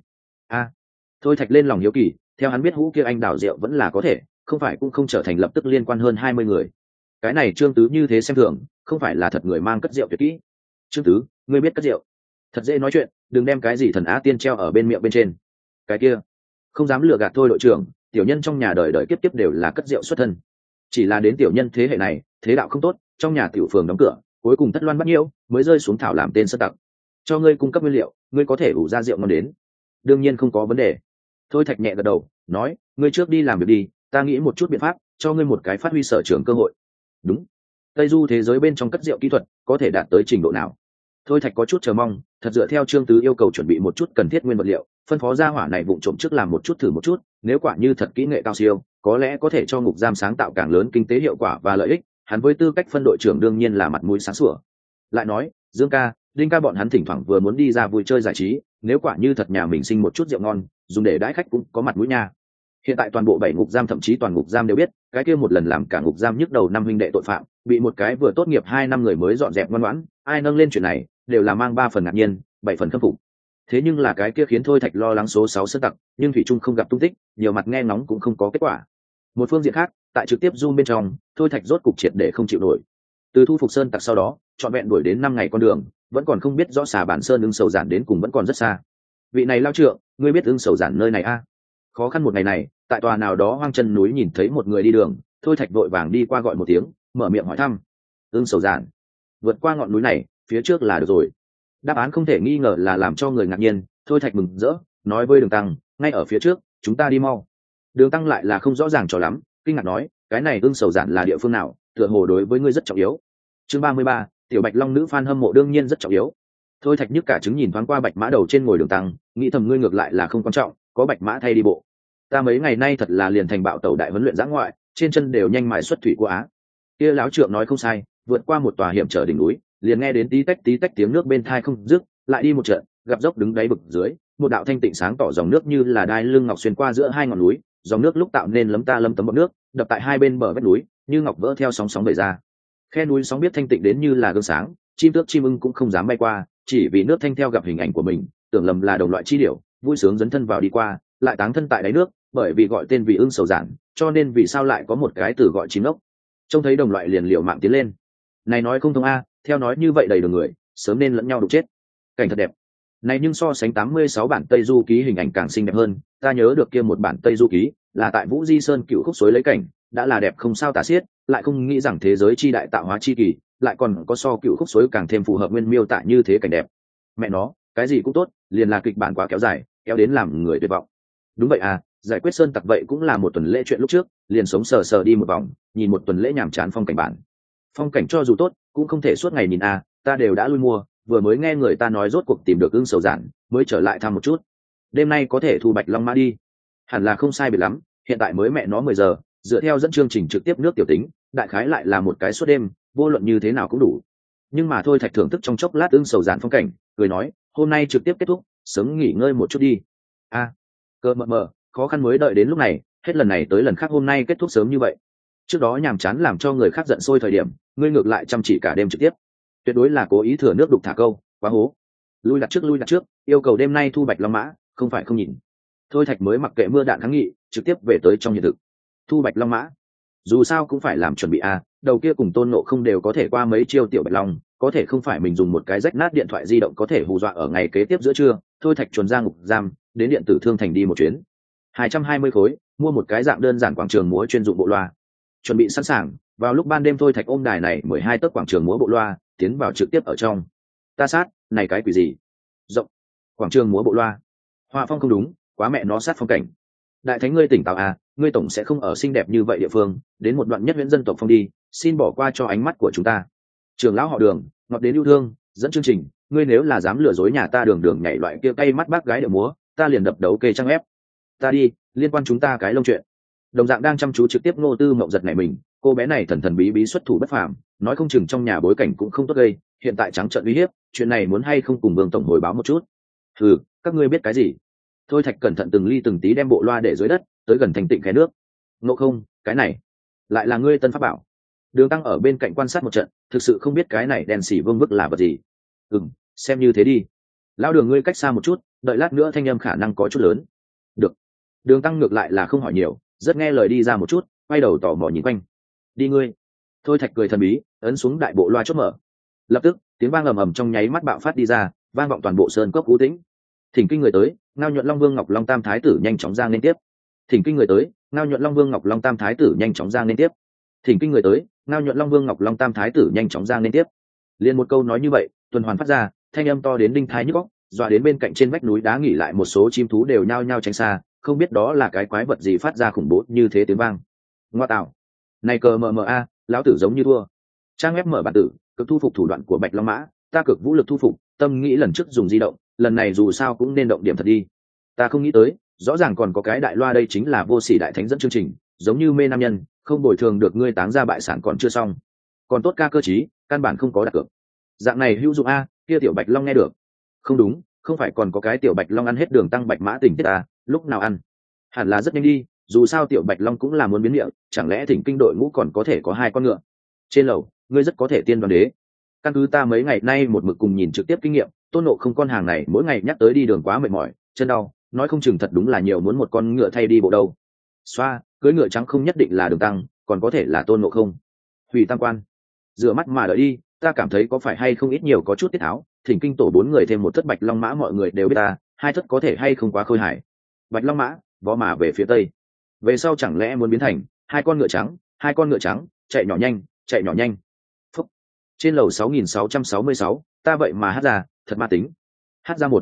Thôi Thạch lên lòng hiếu kỳ, theo hắn biết hũ kia anh đào rượu vẫn là có thể, không phải cũng không trở thành lập tức liên quan hơn 20 người. Cái này Trương Tứ như thế xem thường, không phải là thật người mang cất rượu tuyệt kỹ. Trương Tứ, ngươi biết cất rượu, thật dễ nói chuyện, đừng đem cái gì thần á tiên treo ở bên miệng bên trên. Cái kia, không dám lừa gạt thôi đội trưởng, tiểu nhân trong nhà đời đời kiếp kiếp đều là cất rượu xuất thân. Chỉ là đến tiểu nhân thế hệ này, thế đạo không tốt, trong nhà tiểu phường đóng cửa, cuối cùng thất loan bắt nhiễu, mới rơi xuống thảo làm tên sơn tặc. Cho ngươi cung cấp nguyên liệu, ngươi có thể ủ ra rượu ngon đến. Đương nhiên không có vấn đề. Thôi Thạch nhẹ gật đầu, nói, ngươi trước đi làm việc đi, ta nghĩ một chút biện pháp, cho ngươi một cái phát huy sở trường cơ hội. Đúng. Tây du thế giới bên trong cất rượu kỹ thuật có thể đạt tới trình độ nào? Thôi Thạch có chút chờ mong, thật dựa theo Trương Tứ yêu cầu chuẩn bị một chút cần thiết nguyên vật liệu, phân phó gia hỏa này vụng trộm trước làm một chút thử một chút, nếu quả như thật kỹ nghệ cao siêu, có lẽ có thể cho ngục giam sáng tạo càng lớn kinh tế hiệu quả và lợi ích, hắn với tư cách phân đội trưởng đương nhiên là mặt mũi sáng sủa. Lại nói, Dương ca, Đinh ca bọn hắn thỉnh thoảng vừa muốn đi ra vui chơi giải trí, nếu quả như thật nhà mình sinh một chút rượu ngon, dùng để đãi khách cũng có mặt mũi nha. Hiện tại toàn bộ 7 ngục giam thậm chí toàn ngục giam đều biết, cái kia một lần làm cả ngục giam nhức đầu năm huynh đệ tội phạm, bị một cái vừa tốt nghiệp 2 năm người mới dọn dẹp ngoan ngoãn, ai nâng lên chuyện này, đều là mang 3 phần ngạc nhiên, 7 phần khâm phục. Thế nhưng là cái kia khiến Thôi Thạch lo lắng số 6 sơn tặc, nhưng thủy trung không gặp tung tích, nhiều mặt nghe ngóng cũng không có kết quả. Một phương diện khác, tại trực tiếp zoom bên trong, Thôi Thạch rốt cục triệt để không chịu nổi. Từ thu phục sơn tặc sau đó, trọn vẹn đuổi đến 5 ngày con đường, vẫn còn không biết rõ xà bản sơn ưng sầu giản đến cùng vẫn còn rất xa. Vị này lao trượng, ngươi biết ưng sầu giản nơi này a? Khó khăn một ngày này, tại tòa nào đó hoang chân núi nhìn thấy một người đi đường, Thôi Thạch vội vàng đi qua gọi một tiếng, mở miệng hỏi thăm. Ưng sầu giản, vượt qua ngọn núi này, phía trước là được rồi. Đáp án không thể nghi ngờ là làm cho người ngạc nhiên. Thôi Thạch mừng rỡ, nói với Đường Tăng, ngay ở phía trước, chúng ta đi mau. Đường Tăng lại là không rõ ràng cho lắm, kinh ngạc nói, cái này ưng sầu giản là địa phương nào, tựa hồ đối với ngươi rất trọng yếu. Chương 33, tiểu Bạch Long nữ fan hâm mộ đương nhiên rất trọng yếu. Thôi Thạch nhức cả trứng nhìn thoáng qua bạch mã đầu trên ngồi Đường Tăng, nghĩ thầm ngươi ngược lại là không quan trọng, có bạch mã thay đi bộ. Ta mấy ngày nay thật là liền thành bạo tẩu đại huấn luyện giã ngoại, trên chân đều nhanh mài xuất thủy của á. Kia láo trượng nói không sai, vượt qua một tòa hiểm trở đỉnh núi, liền nghe đến tí tách tiếng nước bên thai không dứt, lại đi một trận, gặp dốc đứng đáy vực dưới, một đạo thanh tịnh sáng tỏ dòng nước như là đai lưng ngọc xuyên qua giữa hai ngọn núi, dòng nước lúc tạo nên lấm ta lấm tấm bọt nước, đập tại hai bên bờ vách núi, như ngọc vỡ theo sóng sóng bể ra. Khe núi sóng biết thanh tịnh đến như là gương sáng, chim tước chim ưng cũng không dám bay qua, chỉ vì nước thanh theo gặp hình ảnh của mình, tưởng lầm là đồng loại chi điểu, vui sướng dấn thân vào đi qua, lại táng thân tại đáy nước, bởi vì gọi tên vì ưng sầu giản, cho nên vì sao lại có một cái từ gọi chim ốc. Trông thấy đồng loại liền liều mạng tiến lên. Này nói không thông a, theo nói như vậy đầy đường người, sớm nên lẫn nhau đục chết. Cảnh thật đẹp. Này nhưng so sánh 86 bản Tây Du ký hình ảnh càng xinh đẹp hơn, ta nhớ được kia một bản Tây Du ký, là tại Vũ Di Sơn cựu khúc suối lấy cảnh, đã là đẹp không sao tả xiết, lại không nghĩ rằng thế giới chi đại tạo hóa chi kỳ, lại còn có so cựu khúc suối càng thêm phù hợp nguyên miêu tả như thế cảnh đẹp. Mẹ nó, cái gì cũng tốt, liền là kịch bản quá kéo dài, kéo đến làm người tuyệt vọng. Đúng vậy à, giải quyết sơn tặc vậy cũng là một tuần lễ chuyện lúc trước, liền sống sờ sờ đi một vòng, nhìn một tuần lễ nhàm chán phong cảnh bản. Phong cảnh cho dù tốt, cũng không thể suốt ngày nhìn à, ta đều đã lui mua, vừa mới nghe người ta nói rốt cuộc tìm được ưng sầu giản, mới trở lại thăm một chút. Đêm nay có thể thu bạch long mã đi, hẳn là không sai biệt lắm, hiện tại mới mẹ nó 10 giờ, dựa theo dẫn chương trình trực tiếp nước tiểu tính, đại khái lại là một cái suốt đêm, vô luận như thế nào cũng đủ. Nhưng mà thôi, Thạch thưởng thức trong chốc lát ưng sầu giản phong cảnh, cười nói, hôm nay trực tiếp kết thúc, sớm nghỉ ngơi một chút đi. A, cơ mờ, khó khăn mới đợi đến lúc này, hết lần này tới lần khác hôm nay kết thúc sớm như vậy. Trước đó nhàm chán làm cho người khác giận sôi thời điểm, ngươi ngược lại chăm chỉ cả đêm trực tiếp, tuyệt đối là cố ý thừa nước đục thả câu, quá hố. Lui đặt trước, yêu cầu đêm nay thu bạch long mã, không phải không nhìn. Thôi Thạch mới mặc kệ mưa đạn kháng nghị, trực tiếp về tới trong hiện thực. Thu bạch long mã, dù sao cũng phải làm chuẩn bị à, đầu kia cùng Tôn Ngộ không đều có thể qua mấy chiêu tiểu bạch long, có thể không phải mình dùng một cái rách nát điện thoại di động có thể hù dọa ở ngày kế tiếp giữa trưa. Thôi Thạch chuồn ra ngục giam, đến điện tử thương thành đi một chuyến, 220 khối mua một cái dạng đơn giản quảng trường múa chuyên dụng bộ loa, chuẩn bị sẵn sàng. Vào lúc ban đêm Thôi Thạch ôm đài này 12 tấc quảng trường múa bộ loa tiến vào trực tiếp ở trong. Ta sát, này cái quỷ gì? Rộng quảng trường múa bộ loa, họa phong không đúng, quá mẹ nó sát phong cảnh. Đại thánh ngươi tỉnh táo à, ngươi tổng sẽ không ở xinh đẹp như vậy địa phương, đến một đoạn nhất viễn dân tộc phong đi, xin bỏ qua cho ánh mắt của chúng ta. Trưởng lão họ Đường, ngọt đến yêu thương, dẫn chương trình, ngươi nếu là dám lừa dối nhà ta Đường Đường nhảy loại kia cay mắt bác gái điệu múa, ta liền đập đấu kê trang ép. Ta đi, liên quan chúng ta cái lông chuyện. Đồng dạng đang chăm chú trực tiếp Ngô Tư Mộng giật này mình, cô bé này thần thần bí bí xuất thủ bất phàm, nói không chừng trong nhà bối cảnh cũng không tốt gây, hiện tại trắng trợn uy hiếp, chuyện này muốn hay không cùng Vương tổng hồi báo một chút. Ừ, các ngươi biết cái gì? Thôi Thạch cẩn thận từng ly từng tí đem bộ loa để dưới đất, tới gần thành tịnh khé nước. Ngộ không, cái này lại là ngươi tân pháp bảo. Đường Tăng ở bên cạnh quan sát một trận, thực sự không biết cái này đèn xỉ vương bức là vật gì. Xem như thế đi. Lão Đường ngươi cách xa một chút, đợi lát nữa thanh âm khả năng có chút lớn. Được. Đường Tăng ngược lại là không hỏi nhiều, rất nghe lời đi ra một chút, quay đầu tò mò nhìn quanh. Đi ngươi. Thôi Thạch cười thần bí, ấn xuống đại bộ loa chốt mở. Lập tức, tiếng vang ầm ầm trong nháy mắt bạo phát đi ra, vang vọng toàn bộ sơn cốc u tĩnh. Thỉnh kinh người tới, Ngao Nhuận Long Vương Ngọc Long Tam Thái tử nhanh chóng ra liên tiếp. Thỉnh kinh người tới, Ngao Nhuận Long Vương Ngọc Long Tam Thái tử nhanh chóng ra liên tiếp. Thỉnh kinh người tới, Ngao Nhuận Long Vương Ngọc Long Tam Thái tử nhanh chóng ra liên tiếp. Liên một câu nói như vậy, tuần hoàn phát ra, thanh âm to đến đinh thái nhức óc, dọa đến bên cạnh trên vách núi đá nghỉ lại một số chim thú đều nhao nhao tránh xa, không biết đó là cái quái vật gì phát ra khủng bố như thế tiếng vang. Ngoa tạo, này cờ mờ mờ a, lão tử giống như thua. Trang web mở bản tử, cực thu phục thủ đoạn của Bạch Long Mã, ta cực vũ lực thu phục, tâm nghĩ lần trước dùng di động, lần này dù sao cũng nên động điểm thật đi. Ta không nghĩ tới, rõ ràng còn có cái đại loa đây chính là vô sỉ đại thánh dẫn chương trình, giống như mê nam nhân, không bồi thường được ngươi táng ra bại sản còn chưa xong. Còn tốt ca cơ chí, căn bản không có đặt cược. Dạng này hữu dụng a, kia tiểu Bạch Long nghe được. Không đúng, không phải còn có cái tiểu Bạch Long ăn hết đường tăng Bạch Mã tình tiết à, lúc nào ăn? Hẳn là rất nhanh đi, dù sao tiểu Bạch Long cũng là muốn biến miệng, chẳng lẽ thỉnh kinh đội ngũ còn có thể có hai con ngựa? Trên lầu, ngươi rất có thể tiên đoán đế. Căn cứ ta mấy ngày nay một mực cùng nhìn trực tiếp kinh nghiệm, Tôn Nộ không con hàng này mỗi ngày nhắc tới đi đường quá mệt mỏi, chân đau, nói không chừng thật đúng là nhiều muốn một con ngựa thay đi bộ đâu. Xoa, cưới ngựa trắng không nhất định là đường tăng, còn có thể là Tôn Nộ không. Hủy tam quan, rửa mắt mà đợi đi, ta cảm thấy có phải hay không ít nhiều có chút tiết tháo, thỉnh kinh tổ 4 người thêm một thất Bạch Long Mã mọi người đều biết ta, hai thất có thể hay không quá khôi hài. Bạch Long Mã, vó mà về phía tây. Về sau chẳng lẽ muốn biến thành hai con ngựa trắng, chạy nhỏ nhanh, chạy nhỏ nhanh. Phúc. Trên lầu 6666, ta vậy mà hát ra, thật ma tính. Hát ra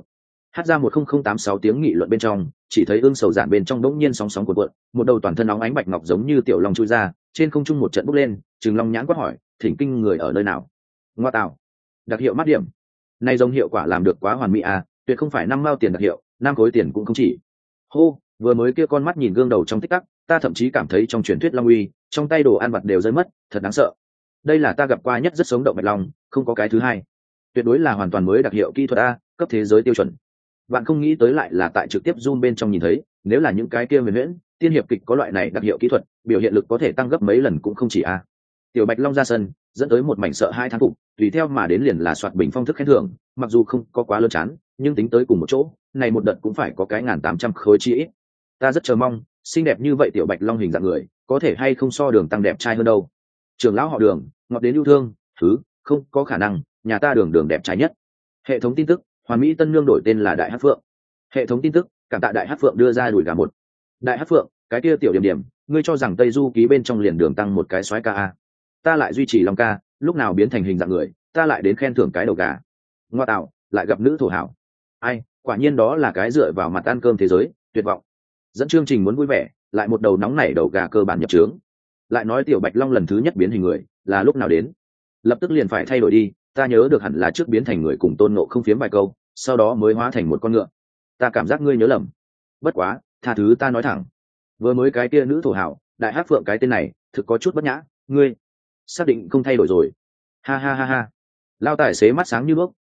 10086 tiếng nghị luận bên trong, chỉ thấy ương sầu giản bên trong đống nhiên sóng sóng cuộn cuộn, một đầu toàn thân óng ánh bạch ngọc giống như tiểu long chui ra, trên không trung một trận bốc lên, Trừng Long nhãn quát hỏi, thỉnh kinh người ở nơi nào? Ngoa tạo. Đặc hiệu mắt điểm. Này giống hiệu quả làm được quá hoàn mỹ à, tuyệt không phải 5 mao tiền đặc hiệu, 5 khối tiền cũng không chỉ. Hô, vừa mới kia con mắt nhìn gương đầu trong tích tắc, ta thậm chí cảm thấy trong truyền thuyết long uy, trong tay đồ ăn vặt đều rơi mất, thật đáng sợ. Đây là ta gặp qua nhất rất sống động bạch long, không có cái thứ hai. Tuyệt đối là hoàn toàn mới đặc hiệu kỹ thuật a, cấp thế giới tiêu chuẩn. Bạn không nghĩ tới lại là tại trực tiếp zoom bên trong nhìn thấy, nếu là những cái kia huyền huyễn, tiên hiệp kịch có loại này đặc hiệu kỹ thuật, biểu hiện lực có thể tăng gấp mấy lần cũng không chỉ a. Tiểu Bạch Long ra sân, dẫn tới một mảnh sợ hai thán phục, tùy theo mà đến liền là soạt bình phong thức khen thưởng, mặc dù không có quá lớn chán, nhưng tính tới cùng một chỗ, này một đợt cũng phải có cái 1800 khối chi ít. Ta rất chờ mong, xinh đẹp như vậy tiểu Bạch Long hình dạng người, có thể hay không so Đường tăng đẹp trai hơn đâu. Trưởng lão họ Đường, ngọt đến yêu thương, thứ, không có khả năng, nhà ta Đường Đường đẹp trai nhất. Hệ thống tin tức, Hoàn Mỹ Tân Nương đổi tên là Đại Hắc Phượng. Hệ thống tin tức, cảm tạ Đại Hắc Phượng đưa ra đuổi gà một. Đại Hắc Phượng, cái kia tiểu điểm điểm, ngươi cho rằng Tây Du ký bên trong liền Đường tăng một cái soái ca a. Ta lại duy trì Long ca, lúc nào biến thành hình dạng người, ta lại đến khen thưởng cái đầu gà. Ngoa tạo, lại gặp nữ thổ hảo. Ai, quả nhiên đó là cái dựa vào mặt ăn cơm thế giới, tuyệt vọng. Dẫn chương trình muốn vui vẻ, lại một đầu nóng nảy đầu gà cơ bản nhập trướng. Lại nói tiểu Bạch Long lần thứ nhất biến hình người, là lúc nào đến? Lập tức liền phải thay đổi đi, ta nhớ được hẳn là trước biến thành người cùng Tôn Ngộ không phiếm vài câu, sau đó mới hóa thành một con ngựa. Ta cảm giác ngươi nhớ lầm. Bất quá, tha thứ ta nói thẳng. Vừa mới cái kia nữ thổ hảo, Đại Hắc Phượng cái tên này, thực có chút bất nhã, ngươi xác định không thay đổi rồi. Ha ha ha ha. Lao tài xế mắt sáng như đuốc,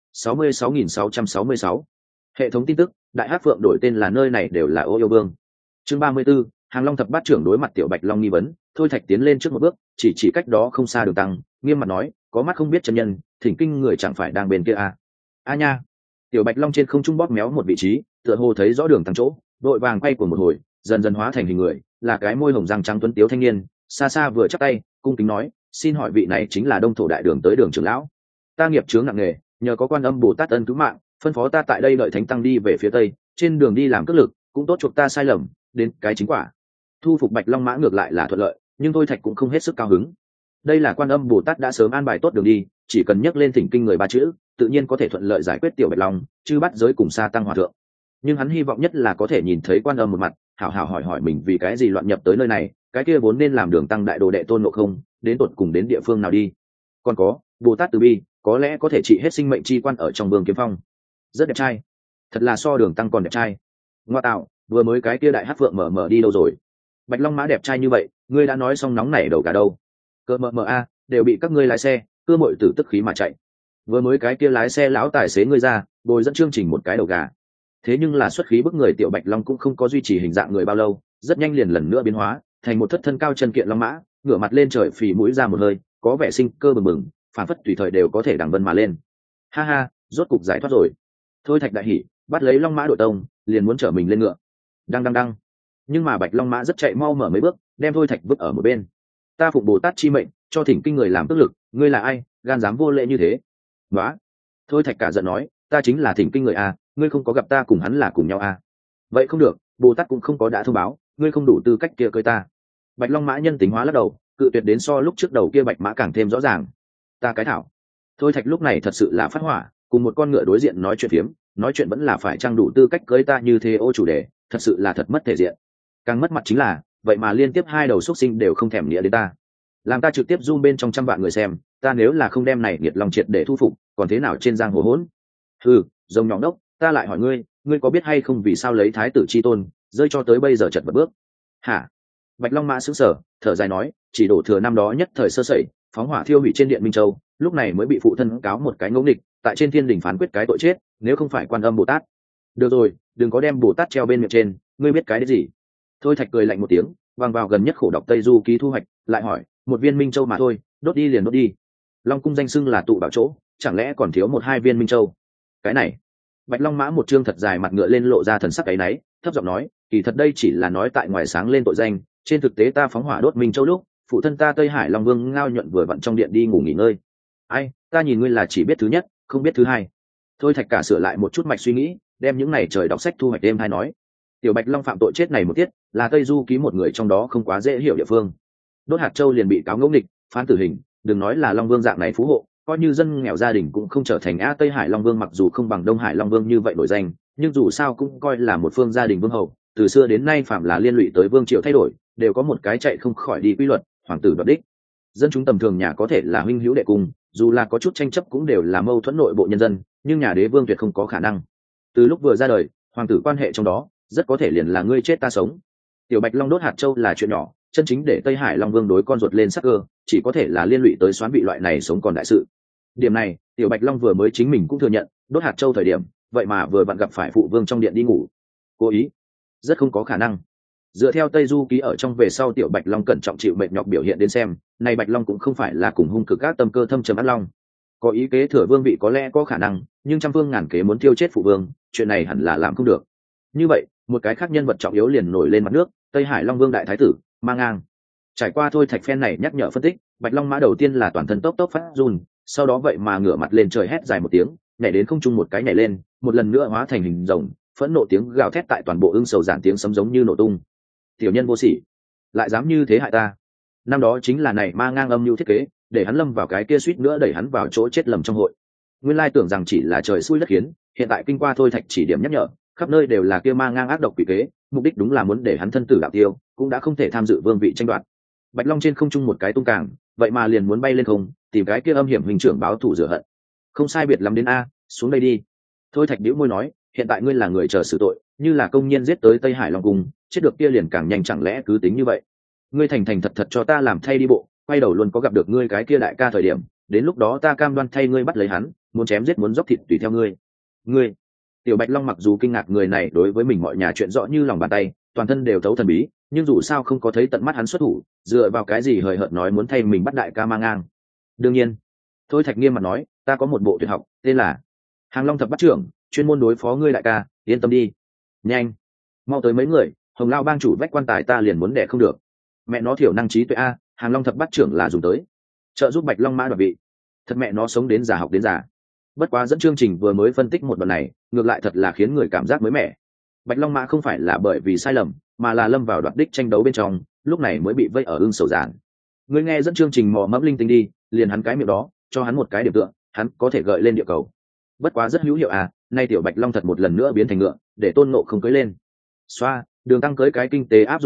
66.666. Hệ thống tin tức, Đại Hắc Phượng đổi tên là nơi này đều là ô yêu vương. Chương 34, Hàng Long thập bát trưởng đối mặt tiểu Bạch Long nghi vấn, Thôi Thạch tiến lên trước một bước, chỉ cách đó không xa Đường Tăng, nghiêm mặt nói, có mắt không biết chân nhân, thỉnh kinh người chẳng phải đang bên kia à. A nha. Tiểu Bạch Long trên không trung bóp méo một vị trí, tựa hồ thấy rõ Đường Tăng chỗ, đội vàng quay của một hồi, dần dần hóa thành hình người, là cái môi hồng răng trắng tuấn tiếu thanh niên, xa xa vừa chắp tay, cung kính nói, xin hỏi vị này chính là Đông Thổ Đại Đường tới Đường trưởng lão. Ta nghiệp chướng nặng nề, nhờ có Quan Âm Bồ Tát ân cứu mạng, phân phó ta tại đây đợi thánh tăng đi về phía tây, trên đường đi làm cước lực, cũng tốt chuộc ta sai lầm, đến cái chính quả. Thu phục Bạch Long Mã ngược lại là thuận lợi, nhưng Thôi Thạch cũng không hết sức cao hứng. Đây là Quan Âm Bồ Tát đã sớm an bài tốt đường đi, chỉ cần nhắc lên thỉnh kinh người ba chữ, tự nhiên có thể thuận lợi giải quyết tiểu Bạch Long, chứ bắt giới cùng xa tăng hòa thượng. Nhưng hắn hy vọng nhất là có thể nhìn thấy Quan Âm một mặt, hảo hảo hỏi hỏi mình vì cái gì loạn nhập tới nơi này, cái kia vốn nên làm đường tăng đại đồ đệ tôn ngộ không đến tột cùng đến địa phương nào đi. Còn có bồ tát từ bi có lẽ có thể trị hết sinh mệnh chi quan ở trong vương kiếm phong. Rất đẹp trai, thật là so đường tăng còn đẹp trai. Ngoa tạo, vừa mới cái kia đại hát phượng mở đi đâu rồi? Bạch long mã đẹp trai như vậy, ngươi đã nói xong nóng nảy đầu cả đâu? Cơ mờ a đều bị các ngươi lái xe cưa mội tử tức khí mà chạy. Vừa mới cái kia lái xe lão tài xế ngươi ra bồi dẫn chương trình một cái đầu gà. Thế nhưng là xuất khí bức người tiểu bạch long cũng không có duy trì hình dạng người bao lâu, rất nhanh liền lần nữa biến hóa thành một thất thân cao chân kiện long mã, ngửa mặt lên trời phì mũi ra một hơi, có vẻ sinh cơ bừng bừng, phản phất tùy thời đều có thể đằng vân mà lên. Ha ha, rốt cục giải thoát rồi. Thôi thạch đại hỉ, bắt lấy long mã đội tông, liền muốn chở mình lên ngựa. Đăng. Nhưng mà bạch long mã rất chạy mau mở mấy bước, đem thôi thạch vứt ở một bên. Ta phụng bồ tát chi mệnh, cho thỉnh kinh người làm tức lực, ngươi là ai, gan dám vô lễ như thế? Đó. Thôi thạch cả giận nói, ta chính là thỉnh kinh người a, ngươi không có gặp ta cùng hắn là cùng nhau a. Vậy không được, bồ tát cũng không có đã thông báo, ngươi không đủ tư cách kia cưới ta. Bạch long mã nhân tính hóa lắc đầu, cự tuyệt đến so lúc trước đầu kia bạch mã càng thêm rõ ràng. Ta cái thảo. Thôi thạch lúc này thật sự là phát hỏa, cùng một con ngựa đối diện nói chuyện phiếm, nói chuyện vẫn là phải trang đủ tư cách cưới ta như thế ô chủ đề, thật sự là thật mất thể diện. Càng mất mặt chính là vậy mà liên tiếp hai đầu xuất sinh đều không thèm nghĩa đến ta, làm ta trực tiếp zoom bên trong trăm vạn người xem, ta nếu là không đem này nghiệt lòng triệt để thu phục còn thế nào trên giang hồ hỗn. Rồng nhỏ đốc, ta lại hỏi ngươi, ngươi có biết hay không vì sao lấy thái tử chi tôn rơi cho tới bây giờ chật vật bước? Hả? Bạch long mã sững sờ, thở dài nói, chỉ đổ thừa năm đó nhất thời sơ sẩy, phóng hỏa thiêu hủy trên điện Minh Châu, lúc này mới bị phụ thân cáo một cái ngẫu nghịch, tại trên thiên đình phán quyết cái tội chết, nếu không phải Quan Âm Bồ Tát. Được rồi, đừng có đem Bồ Tát treo bên miệng trên, ngươi biết cái đấy gì? Thôi thạch cười lạnh một tiếng, vang vào gần nhất khổ đọc Tây Du ký thu hoạch, lại hỏi, một viên Minh Châu mà thôi, đốt đi liền đốt đi. Long cung danh xưng là tụ bảo chỗ, chẳng lẽ còn thiếu một hai viên Minh Châu? Cái này, Bạch long mã một trương thật dài mặt ngựa lên lộ ra thần sắc áy náy, thấp giọng nói, kỳ thật đây chỉ là nói tại ngoài sáng lên tội danh, trên thực tế ta phóng hỏa đốt Minh Châu lúc, phụ thân ta Tây Hải Long Vương Ngao Nhuận vừa vặn trong điện đi ngủ nghỉ ngơi. Ai, ta nhìn ngươi là chỉ biết thứ nhất, không biết thứ hai. Thôi thạch cả sửa lại một chút mạch suy nghĩ, đem những này trời đọc sách thu hoạch đêm hay nói. Tiểu Bạch Long phạm tội chết này một tiết, là Tây Du ký một người trong đó không quá dễ hiểu địa phương. Đốt hạt châu liền bị cáo ngẫu nghịch, phán tử hình, đừng nói là Long Vương dạng này phú hộ, coi như dân nghèo gia đình cũng không trở thành Tây Hải Long Vương, mặc dù không bằng Đông Hải Long Vương như vậy nổi danh, nhưng dù sao cũng coi là một phương gia đình vương hầu, từ xưa đến nay phạm là liên lụy tới vương triều thay đổi, đều có một cái chạy không khỏi đi quy luật, hoàng tử đoạt đích. Dân chúng tầm thường nhà có thể là huynh hữu đệ cùng, dù là có chút tranh chấp cũng đều là mâu thuẫn nội bộ nhân dân, nhưng nhà đế vương tuyệt không có khả năng. Từ lúc vừa ra đời, hoàng tử quan hệ trong đó rất có thể liền là ngươi chết ta sống. Tiểu Bạch Long đốt hạt châu là chuyện nhỏ, chân chính để Tây Hải Long Vương đối con ruột lên sắc cơ, chỉ có thể là liên lụy tới xoán bị loại này sống còn đại sự. Điểm này, Tiểu Bạch Long vừa mới chính mình cũng thừa nhận, đốt hạt châu thời điểm, vậy mà vừa vặn gặp phải phụ vương trong điện đi ngủ. Cố ý, rất không có khả năng. Dựa theo Tây Du ký ở trong về sau Tiểu Bạch Long cẩn trọng chịu mệt nhọc biểu hiện đến xem, này Bạch Long cũng không phải là cùng hung cực các tâm cơ thâm trầm ác long. Có ý kế thừa vương vị có lẽ có khả năng, nhưng trăm phương ngàn kế muốn tiêu chết phụ vương, chuyện này hẳn là làm không được. Như vậy, một cái khác nhân vật trọng yếu liền nổi lên mặt nước, Tây Hải Long Vương đại thái tử, Mang Ngang. Trải qua thôi thạch phen này nhắc nhở phân tích, Bạch Long mã đầu tiên là toàn thân tốc tốc phát run, sau đó vậy mà ngửa mặt lên trời hét dài một tiếng, nhảy đến không trung một cái nhảy lên, một lần nữa hóa thành hình rồng, phẫn nộ tiếng gào thét tại toàn bộ ưng sầu giản tiếng sấm giống như nổ tung. Tiểu nhân vô sỉ, lại dám như thế hại ta. Năm đó chính là này Mang Ngang âm mưu thiết kế, để hắn lâm vào cái kia suýt nữa đẩy hắn vào chỗ chết lầm trong hội. Nguyên lai tưởng rằng chỉ là trời xui đất khiến, hiện tại kinh qua thôi thạch chỉ điểm nhắc nhở, khắp nơi đều là kia Mang Ngang ác độc quỷ kế, mục đích đúng là muốn để hắn thân tử đạo tiêu, cũng đã không thể tham dự vương vị tranh đoạt. Bạch Long trên không trung một cái tung càng, vậy mà liền muốn bay lên không, tìm cái kia âm hiểm hình trưởng báo thù rửa hận. Không sai biệt lắm đến a, xuống đây đi. Thôi thạch bĩu môi nói, hiện tại ngươi là người chờ xử tội, như là công nhân giết tới Tây Hải Long cung, chết được kia liền càng nhanh, chẳng lẽ cứ tính như vậy? Ngươi thành thành thật thật cho ta làm thay đi bộ, quay đầu luôn có gặp được ngươi cái kia đại ca thời điểm, đến lúc đó ta cam đoan thay ngươi bắt lấy hắn, muốn chém giết muốn dốc thịt tùy theo ngươi. Ngươi. Tiểu Bạch Long mặc dù kinh ngạc người này đối với mình mọi nhà chuyện rõ như lòng bàn tay, toàn thân đều thấu thần bí, nhưng dù sao không có thấy tận mắt hắn xuất thủ, dựa vào cái gì hời hợt nói muốn thay mình bắt đại ca Mang Ngang. Đương nhiên, thôi thạch nghiêm mặt nói, ta có một bộ tuyệt học, tên là Hàng Long thập bắt trưởng, chuyên môn đối phó ngươi đại ca, yên tâm đi. Nhanh, mau tới mấy người, Hồng Lao bang chủ vách quan tài ta liền muốn đẻ không được. Mẹ nó thiểu năng trí tuệ a, Hàng Long thập bắt trưởng là dùng tới trợ giúp Bạch Long mã đoạt vị. Thật mẹ nó sống đến già học đến già. Bất quá dẫn chương trình vừa mới phân tích một đoạn này, ngược lại thật là khiến người cảm giác mới mẻ. Bạch Long mã không phải là bởi vì sai lầm, mà là lâm vào đoạt đích tranh đấu bên trong, lúc này mới bị vây ở ưng sầu giản. Ngươi nghe dẫn chương trình mò mẫm linh tinh đi, liền hắn cái miệng đó, cho hắn một cái điểm tựa, hắn có thể gợi lên địa cầu. Bất quá rất hữu hiệu à, nay tiểu Bạch Long thật một lần nữa biến thành ngựa, để Tôn Ngộ không cưới lên. Xoa, Đường Tăng cưới cái kinh tế áp dụng ngựa,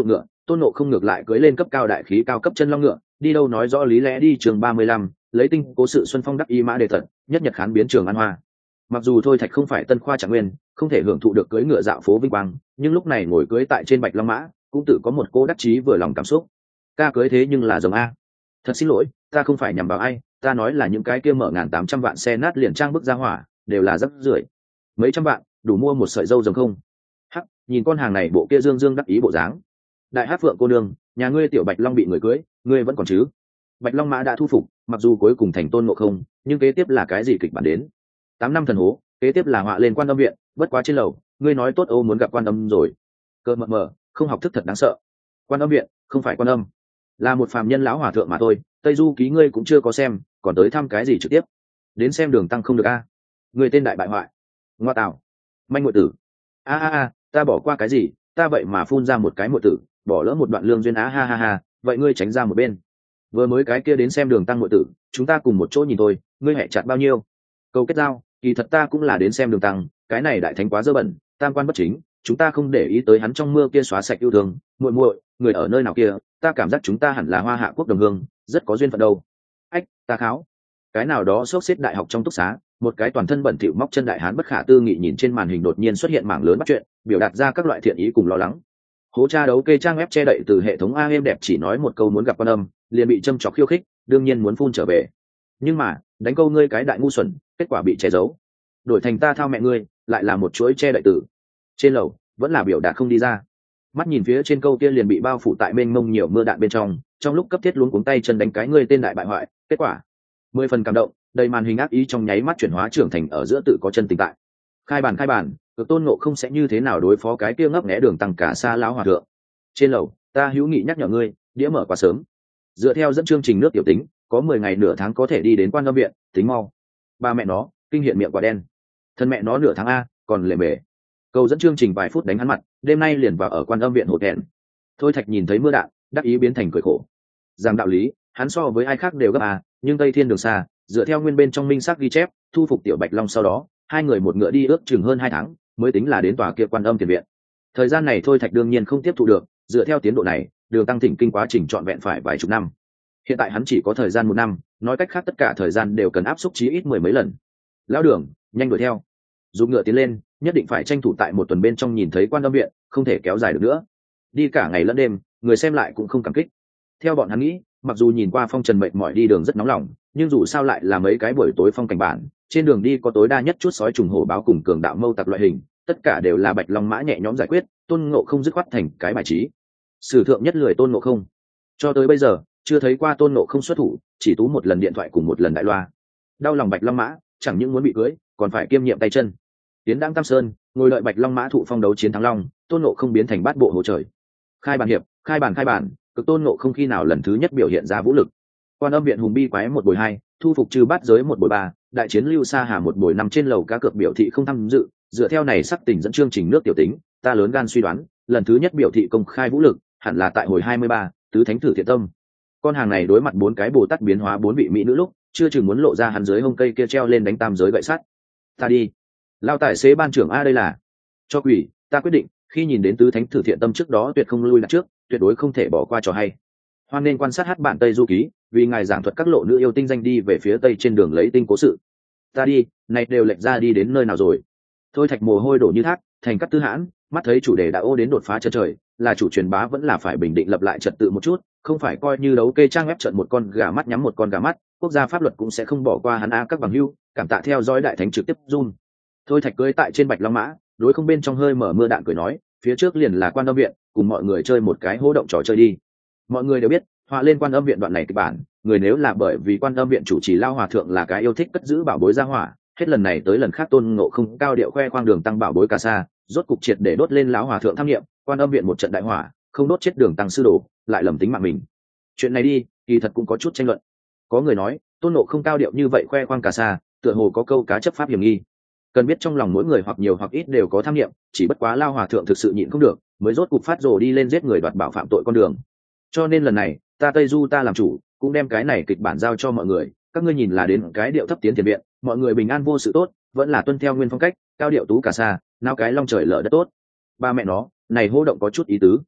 Tôn Ngộ không ngược lại cưỡi lên cấp cao đại khí cao cấp chân long ngựa, đi đâu nói rõ lý lẽ đi trường 35, lấy tinh cố sự xuân phong đắc y mã đề thật, nhất nhật khán biến trường an hoa. Mặc dù thôi thạch không phải tân khoa trạng nguyên, không thể hưởng thụ được cưỡi ngựa dạo phố vinh quang, nhưng lúc này ngồi cưỡi tại trên bạch long mã cũng tự có một cô đắc chí vừa lòng cảm xúc. Ca cưỡi thế nhưng là rồng a. Thật xin lỗi, ta không phải nhằm vào ai, ta nói là những cái kia mở 1.800 vạn xe nát liền trang bức ra hỏa đều là rắc rưởi. Mấy trăm vạn đủ mua một sợi dâu rồng không? Hắc, nhìn con hàng này bộ kia dương dương đắc ý bộ dáng. Đại hát phượng cô nương, nhà ngươi tiểu bạch long bị người cưới, ngươi vẫn còn chứ? Bạch long mã đã thu phục, mặc dù cuối cùng thành Tôn Ngộ Không, nhưng kế tiếp là cái gì kịch bản đến? 8 năm thần hố, kế tiếp là họa lên Quan Âm viện, bất quá trên lầu ngươi nói tốt ô muốn gặp Quan Âm rồi. Cơ mờ mờ, không học thức thật đáng sợ. Quan Âm viện không phải Quan Âm, là một phàm nhân lão hòa thượng mà thôi. Tây Du ký ngươi cũng chưa có xem, còn tới thăm cái gì trực tiếp? Đến xem đường tăng không được a? Người tên đại bại hoại, ngoa tạo, manh muội tử. A, ta bỏ qua cái gì? Ta vậy mà phun ra một cái muội tử, bỏ lỡ một đoạn lương duyên á, ha ha ha. Vậy ngươi tránh ra một bên. Vừa mới cái kia đến xem đường tăng muội tử, chúng ta cùng một chỗ nhìn thôi. Ngươi hẹ chặt bao nhiêu? Câu kết giao, kỳ thật ta cũng là đến xem đường tăng, cái này đại thánh quá dơ bẩn, tam quan bất chính, chúng ta không để ý tới hắn trong mưa kia xóa sạch yêu thương. Muội muội, người ở nơi nào kia, ta cảm giác chúng ta hẳn là Hoa Hạ quốc đồng hương, rất có duyên phận đâu. Ách, ta kháo. Cái nào đó xốc xếp đại học trong túc xá, một cái toàn thân bẩn thỉu móc chân đại hán bất khả tư nghị nhìn trên màn hình đột nhiên xuất hiện mảng lớn bắt chuyện, biểu đạt ra các loại thiện ý cùng lo lắng. Hố tra đấu kê trang web che đậy từ hệ thống êm đẹp chỉ nói một câu muốn gặp Quan Âm, liền bị châm chọc khiêu khích, đương nhiên muốn phun trở về. Nhưng mà, đánh câu ngươi cái đại ngu xuẩn, kết quả bị che giấu. Đổi thành ta thao mẹ ngươi, lại là một chuỗi che đậy từ. Trên lầu, vẫn là biểu đạt không đi ra. Mắt nhìn phía trên câu kia liền bị bao phủ tại mênh mông nhiều mưa đạn bên trong lúc cấp thiết luống cuống tay chân đánh cái ngươi tên đại bại hoại, kết quả 10 phần cảm động, đầy màn hình ác ý trong nháy mắt chuyển hóa trưởng thành ở giữa tự có chân tình tại. Khai bản, cực Tôn Ngộ không sẽ như thế nào đối phó cái kia ngấp nghé đường tăng cả xa lão hòa thượng. Trên lầu, ta hữu nghị nhắc nhở ngươi, đĩa mở quá sớm. Dựa theo dẫn chương trình nước tiểu tính, có 10 ngày nửa tháng có thể đi đến Quan Âm viện, tính mau. Ba mẹ nó, kinh hiện miệng quả đen. Thân mẹ nó nửa tháng a, còn lề mề. Cầu dẫn chương trình vài phút đánh hắn mặt, đêm nay liền vào ở Quan Âm viện hột hẹn. Thôi Thạch nhìn thấy mưa đạn, đắc ý biến thành cười khổ. Rằng đạo lý, hắn so với ai khác đều gấp a, nhưng Tây Thiên đường xa, dựa theo nguyên bên trong minh xác ghi chép, thu phục tiểu Bạch Long sau đó, hai người một ngựa đi ước chừng hơn 2 tháng, mới tính là đến tòa kia Quan Âm tiền viện. Thời gian này Thôi Thạch đương nhiên không tiếp thụ được, dựa theo tiến độ này, đường tăng thỉnh kinh quá trình trọn vẹn phải vài chục năm. Hiện tại hắn chỉ có thời gian 1 năm, nói cách khác tất cả thời gian đều cần áp xúc chí ít 10 mấy lần. Lão đường, nhanh đuổi theo. Dùng ngựa tiến lên, nhất định phải tranh thủ tại 1 tuần bên trong nhìn thấy Quan Âm viện, không thể kéo dài được nữa. Đi cả ngày lẫn đêm, người xem lại cũng không cảm kích. Theo bọn hắn nghĩ, mặc dù nhìn qua phong trần mệt mỏi đi đường rất nóng lòng, nhưng dù sao lại là mấy cái buổi tối phong cảnh bản, trên đường đi có tối đa nhất chút sói trùng hổ báo cùng cường đạo mâu tặc loại hình, tất cả đều là Bạch Long mã nhẹ nhõm giải quyết, Tôn Ngộ không dứt khoát thành cái bài trí. Sử thượng nhất lười Tôn Ngộ không. Cho tới bây giờ, chưa thấy qua Tôn Ngộ không xuất thủ, chỉ tú một lần điện thoại cùng một lần đại loa. Đau lòng Bạch Long mã, chẳng những muốn bị cưới, còn phải kiêm nhiệm tay chân. Tiến đăng Tam Sơn, ngồi đợi Bạch Long mã thụ phong đấu chiến thắng long, Tôn Ngộ không biến thành bát bộ hố trời. Khai bản hiệp, khai bản, cực Tôn Ngộ không khi nào lần thứ nhất biểu hiện ra vũ lực. Quan Âm viện hùng bi quái 1 bồi 2, thu phục trừ bát giới 1 bồi 3, đại chiến lưu sa hà 1 bồi 5 trên lầu cá cược biểu thị không tham dự, dựa theo này sắc tình dẫn chương trình nước tiểu tính, ta lớn gan suy đoán, lần thứ nhất biểu thị công khai vũ lực, hẳn là tại hồi 23, tứ thánh thử thiện tâm. Con hàng này đối mặt 4 cái Bồ Tát biến hóa 4 vị mỹ nữ lúc, chưa chừng muốn lộ ra hắn dưới hông cây kia treo lên đánh tam giới gậy sắt. Ta đi. Lao tài xế ban trưởng a đây là. Cho quỷ, ta quyết định, khi nhìn đến tứ thánh thử thiện tâm trước đó tuyệt không lui lại trước, tuyệt đối không thể bỏ qua trò hay. Hoan nên quan sát hát bản Tây Du ký, vì ngài giảng thuật các lộ nữ yêu tinh danh đi về phía tây trên đường lấy tinh cố sự. Ta đi, này đều lệch ra đi đến nơi nào rồi? Thôi Thạch mồ hôi đổ như thác, thành cắt tư hãn, mắt thấy chủ đề đã ô đến đột phá chân trời, là chủ truyền bá vẫn là phải bình định lập lại trật tự một chút, không phải coi như đấu kê trang web trận một con gà mắt nhắm một con gà mắt, quốc gia pháp luật cũng sẽ không bỏ qua hắn a các bằng hữu, cảm tạ theo dõi đại thánh trực tiếp run. Thôi Thạch cưỡi tại trên Bạch Long mã, đối không bên trong hơi mở mưa đạn cười nói, phía trước liền là Quan Âm viện, cùng mọi người chơi một cái hô động trò chơi đi. Mọi người đều biết, họa lên Quan Âm viện đoạn này kịch bản, người nếu là bởi vì Quan Âm viện chủ trì Lao hòa thượng là cái yêu thích cất giữ bảo bối gia hỏa, hết lần này tới lần khác Tôn Ngộ không cao điệu khoe khoang đường tăng bảo bối cà sa, rốt cục triệt để đốt lên lão hòa thượng tham nghiệm, Quan Âm viện một trận đại hỏa, không đốt chết đường tăng sư đồ, lại lầm tính mạng mình. Chuyện này đi, kỳ thật cũng có chút tranh luận. Có người nói, Tôn Ngộ không cao điệu như vậy khoe khoang cà sa, tựa hồ có câu cá chấp pháp hiểm nghi. Cần biết trong lòng mỗi người hoặc nhiều hoặc ít đều có tham nghiệm, chỉ bất quá Lao hòa thượng thực sự nhịn không được, mới rốt cục phát rồ đi lên giết người đoạt bảo phạm tội con đường. Cho nên lần này, ta Tây Du ta làm chủ, cũng đem cái này kịch bản giao cho mọi người, các ngươi nhìn là đến cái điệu thấp tiến tiền viện, mọi người bình an vô sự tốt, vẫn là tuân theo nguyên phong cách, cao điệu tú cà sa, nao cái long trời lở đất tốt. Ba mẹ nó, này hô động có chút ý tứ.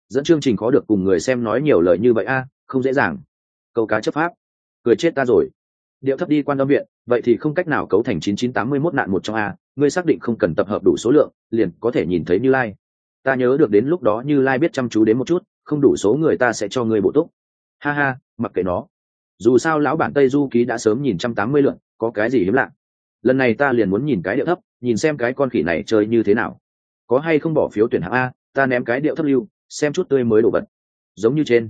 dẫn chương trình khó được cùng người xem nói nhiều lời như vậy a, không dễ dàng. Câu cá chấp pháp, cười chết ta rồi. Điệu thấp đi Quan Âm viện, vậy thì không cách nào cấu thành 9981 nạn một trong a, ngươi xác định không cần tập hợp đủ số lượng liền có thể nhìn thấy Như Lai. Ta nhớ được đến lúc đó Như Lai biết chăm chú đến một chút, không đủ số người ta sẽ cho ngươi bổ túc. Ha ha, mặc kệ nó, dù sao lão bản Tây Du Ký đã sớm nhìn 180 lượn, có cái gì hiếm lạ. Lần này ta liền muốn nhìn cái điệu thấp, nhìn xem cái con khỉ này chơi như thế nào, có hay không bỏ phiếu tuyển hạng a, ta ném cái điệu thấp lưu, xem chút tươi mới đồ vật. Giống như trên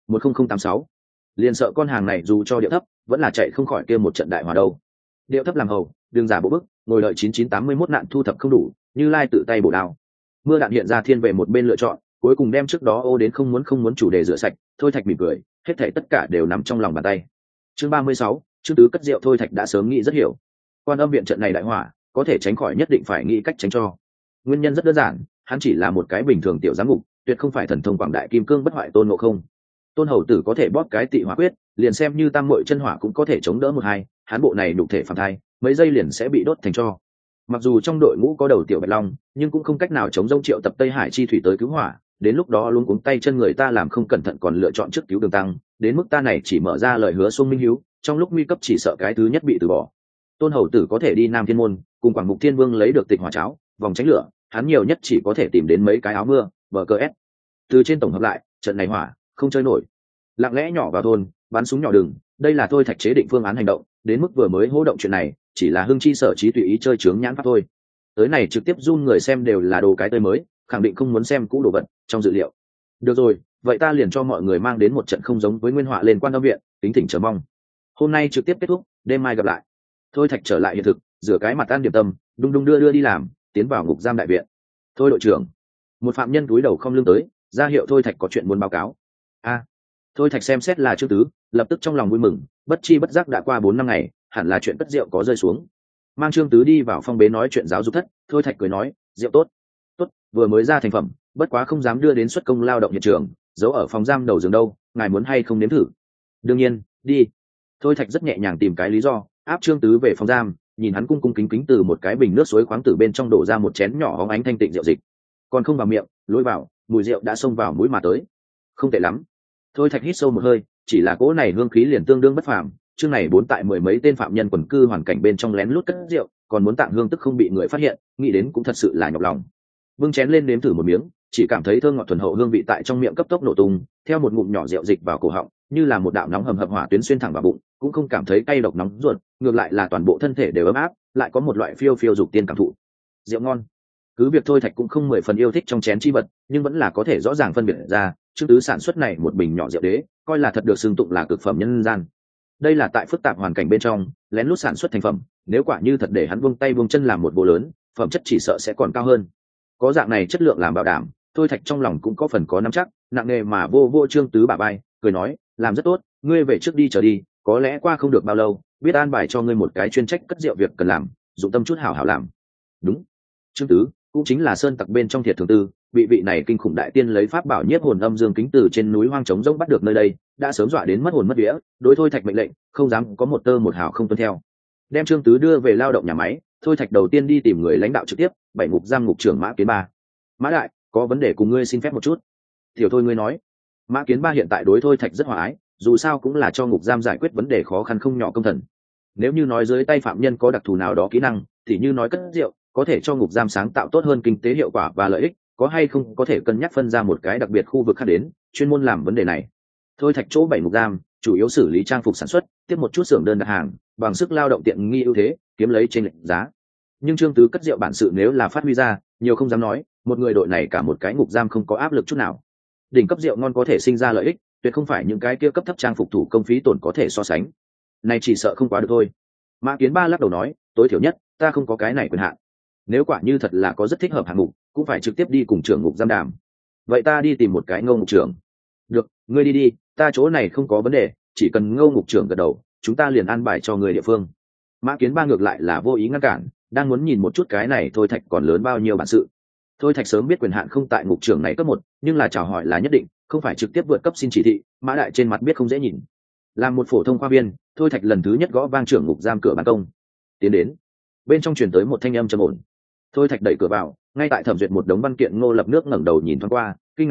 10086, liền sợ con hàng này dù cho điệu thấp vẫn là chạy không khỏi kia một trận đại hòa đâu. Điệu thấp làm hầu, đường giả bộ bức, ngồi đợi 9981 nạn thu thập không đủ, Như Lai tự tay bổ đao. Mưa đạn hiện ra thiên về một bên lựa chọn, cuối cùng đem trước đó ô đến không muốn chủ đề rửa sạch. Thôi Thạch mỉm cười, hết thảy tất cả đều nằm trong lòng bàn tay. Chương 36, chương tứ cất rượu. Thôi Thạch đã sớm nghĩ rất hiểu, Quan Âm viện trận này đại hỏa có thể tránh khỏi nhất định phải nghĩ cách tránh cho. Nguyên nhân rất đơn giản, hắn chỉ là một cái bình thường tiểu giám ngục, tuyệt không phải thần thông quảng đại kim cương bất hoại Tôn Ngộ Không. Tôn hầu tử có thể bóp cái tị hỏa quyết, liền xem như tam muội chân hỏa cũng có thể chống đỡ một hai, hắn bộ này nhục thể phàm thai, mấy giây liền sẽ bị đốt thành tro. Mặc dù trong đội ngũ có đầu tiểu bạch long, nhưng cũng không cách nào chống rông triệu tập Tây Hải chi thủy tới cứu hỏa, đến lúc đó luống cuống tay chân người ta làm không cẩn thận còn lựa chọn trước cứu đường tăng, đến mức ta này chỉ mở ra lời hứa xuông minh hiếu, trong lúc nguy cấp chỉ sợ cái thứ nhất bị từ bỏ. Tôn hầu tử có thể đi Nam Thiên môn, cùng Quảng Mục Thiên Vương lấy được tịch hỏa cháo, vòng tránh lửa, hắn nhiều nhất chỉ có thể tìm đến mấy cái áo mưa, bờ cơ s. Từ trên tổng hợp lại, trận này hỏa không chơi nổi. Lặng lẽ nhỏ vào thôn, bắn súng nhỏ đường, đây là Thôi Thạch chế định phương án hành động, đến mức vừa mới hô động chuyện này, chỉ là hưng chi sở trí tùy ý chơi chướng nhãn pháp thôi. Tới này trực tiếp run người xem đều là đồ cái tươi mới, khẳng định không muốn xem cũ đồ vật trong dự liệu. Được rồi, vậy ta liền cho mọi người mang đến một trận không giống với nguyên họa lên Quan Âm viện, kính thỉnh chờ mong. Hôm nay trực tiếp kết thúc, đêm mai gặp lại. Thôi Thạch trở lại hiện thực, rửa cái mặt ăn điểm tâm, đung đung đưa đi làm, tiến vào ngục giam đại viện. Thôi đội trưởng, một phạm nhân cúi đầu không lưng tới, ra hiệu Thôi Thạch có chuyện muốn báo cáo. A, Thôi Thạch xem xét là Trương Tứ, lập tức trong lòng vui mừng, bất chi bất giác đã qua 4 năm ngày, hẳn là chuyện cất rượu có rơi xuống. Mang Trương Tứ đi vào phong bế nói chuyện giáo dục thất, Thôi Thạch cười nói, rượu tốt, tốt, vừa mới ra thành phẩm, bất quá không dám đưa đến xuất công lao động hiện trường, giấu ở phòng giam đầu giường đâu, ngài muốn hay không nếm thử? Đương nhiên, đi. Thôi Thạch rất nhẹ nhàng tìm cái lý do, áp Trương Tứ về phòng giam, nhìn hắn cung cung kính kính từ một cái bình nước suối khoáng từ bên trong đổ ra một chén nhỏ hóng ánh thanh tịnh rượu dịch, còn không vào miệng, lối vào, mùi rượu đã xông vào mũi mà tới. Không tệ lắm. Thôi Thạch hít sâu một hơi, chỉ là cỗ này hương khí liền tương đương bất phàm. Chương này 4 tại 10 mấy tên phạm nhân quần cư hoàn cảnh bên trong lén lút cất rượu, còn muốn tặng hương tức không bị người phát hiện, nghĩ đến cũng thật sự là nhọc lòng. Bưng chén lên nếm thử một miếng, chỉ cảm thấy thơm ngọt thuần hậu hương vị tại trong miệng cấp tốc nổ tung, theo một ngụm nhỏ rượu dịch vào cổ họng, như là một đạo nóng hầm hập hỏa tuyến xuyên thẳng vào bụng, cũng không cảm thấy cay độc nóng ruột, ngược lại là toàn bộ thân thể đều ấm áp, lại có một loại phiêu phiêu dục tiên cảm thụ. Rượu ngon. Cứ việc Thôi Thạch cũng không 10 phần yêu thích trong chén chi vật, nhưng vẫn là có thể rõ ràng phân biệt ra, Trương Tứ sản xuất này một bình nhỏ rượu đế, coi là thật được xưng tụng là cực phẩm nhân gian. Đây là tại phức tạp hoàn cảnh bên trong, lén lút sản xuất thành phẩm, nếu quả như thật để hắn buông tay buông chân làm một bộ lớn, phẩm chất chỉ sợ sẽ còn cao hơn. Có dạng này chất lượng làm bảo đảm, Thôi Thạch trong lòng cũng có phần có nắm chắc, nặng nề mà vô Trương Tứ bả vai, cười nói, làm rất tốt, ngươi về trước đi chờ đi, có lẽ qua không được bao lâu, biết an bài cho ngươi một cái chuyên trách cất rượu việc cần làm, dụng tâm chút hảo hảo làm. Đúng. Trương Tứ cũng chính là sơn tặc bên trong Thiệt Thường Tư, bị vị này kinh khủng đại tiên lấy pháp bảo nhiếp hồn âm dương kính từ trên núi hoang trống rỗng bắt được nơi đây, đã sớm dọa đến mất hồn mất vía, đối Thôi Thạch mệnh lệnh không dám có một tơ một hào không tuân theo. Đem Trương Tứ đưa về lao động nhà máy, Thôi Thạch đầu tiên đi tìm người lãnh đạo trực tiếp, bảy ngục giam ngục trưởng Mã Kiến Ba. Mã đại, có vấn đề cùng ngươi xin phép một chút. Tiểu Thôi ngươi nói. Mã Kiến Ba hiện tại đối Thôi Thạch rất hòa ái, dù sao cũng là cho ngục giam giải quyết vấn đề khó khăn không nhỏ công thần. Nếu như nói dưới tay phạm nhân có đặc thù nào đó kỹ năng, thì như nói cất rượu, có thể cho ngục giam sáng tạo tốt hơn kinh tế hiệu quả và lợi ích, có hay không có thể cân nhắc phân ra một cái đặc biệt khu vực khác đến chuyên môn làm vấn đề này. Thôi Thạch chỗ 7 ngục giam chủ yếu xử lý trang phục sản xuất, tiếp một chút xưởng đơn đặt hàng, bằng sức lao động tiện nghi ưu thế kiếm lấy trên lệch giá. Nhưng Trương Tứ cất rượu bản sự nếu là phát huy ra, nhiều không dám nói, một người đội này cả một cái ngục giam không có áp lực chút nào. Đỉnh cấp rượu ngon có thể sinh ra lợi ích, tuyệt không phải những cái kia cấp thấp trang phục thủ công phí tổn có thể so sánh. Này chỉ sợ không quá được thôi. Mã Kiến Ba lắc đầu nói, tối thiểu nhất ta không có cái này quyền hạn. Nếu quả như thật là có rất thích hợp hạng mục, cũng phải trực tiếp đi cùng trưởng ngục giam đàm. Vậy ta đi tìm một cái Ngô ngục trưởng. Được, ngươi đi đi, ta chỗ này không có vấn đề, chỉ cần Ngô ngục trưởng gật đầu, chúng ta liền an bài cho người địa phương. Mã Kiến Ba ngược lại là vô ý ngăn cản, đang muốn nhìn một chút cái này Thôi Thạch còn lớn bao nhiêu bản sự. Thôi Thạch sớm biết quyền hạn không tại ngục trưởng này cấp 1, nhưng là chào hỏi là nhất định, không phải trực tiếp vượt cấp xin chỉ thị, Mã đại trên mặt biết không dễ nhìn. Làm một phổ thông khoa viên, Thôi Thạch lần thứ nhất gõ vang trưởng ngục giam cửa ban công. Tiến đến. Bên trong truyền tới một thanh âm trầm ổn. Thôi Thạch đẩy cửa vào, ngay tại thẩm duyệt một đống văn kiện Ngô Lập Nước ngẩng đầu nhìn thoáng qua, kinh ngạc nói,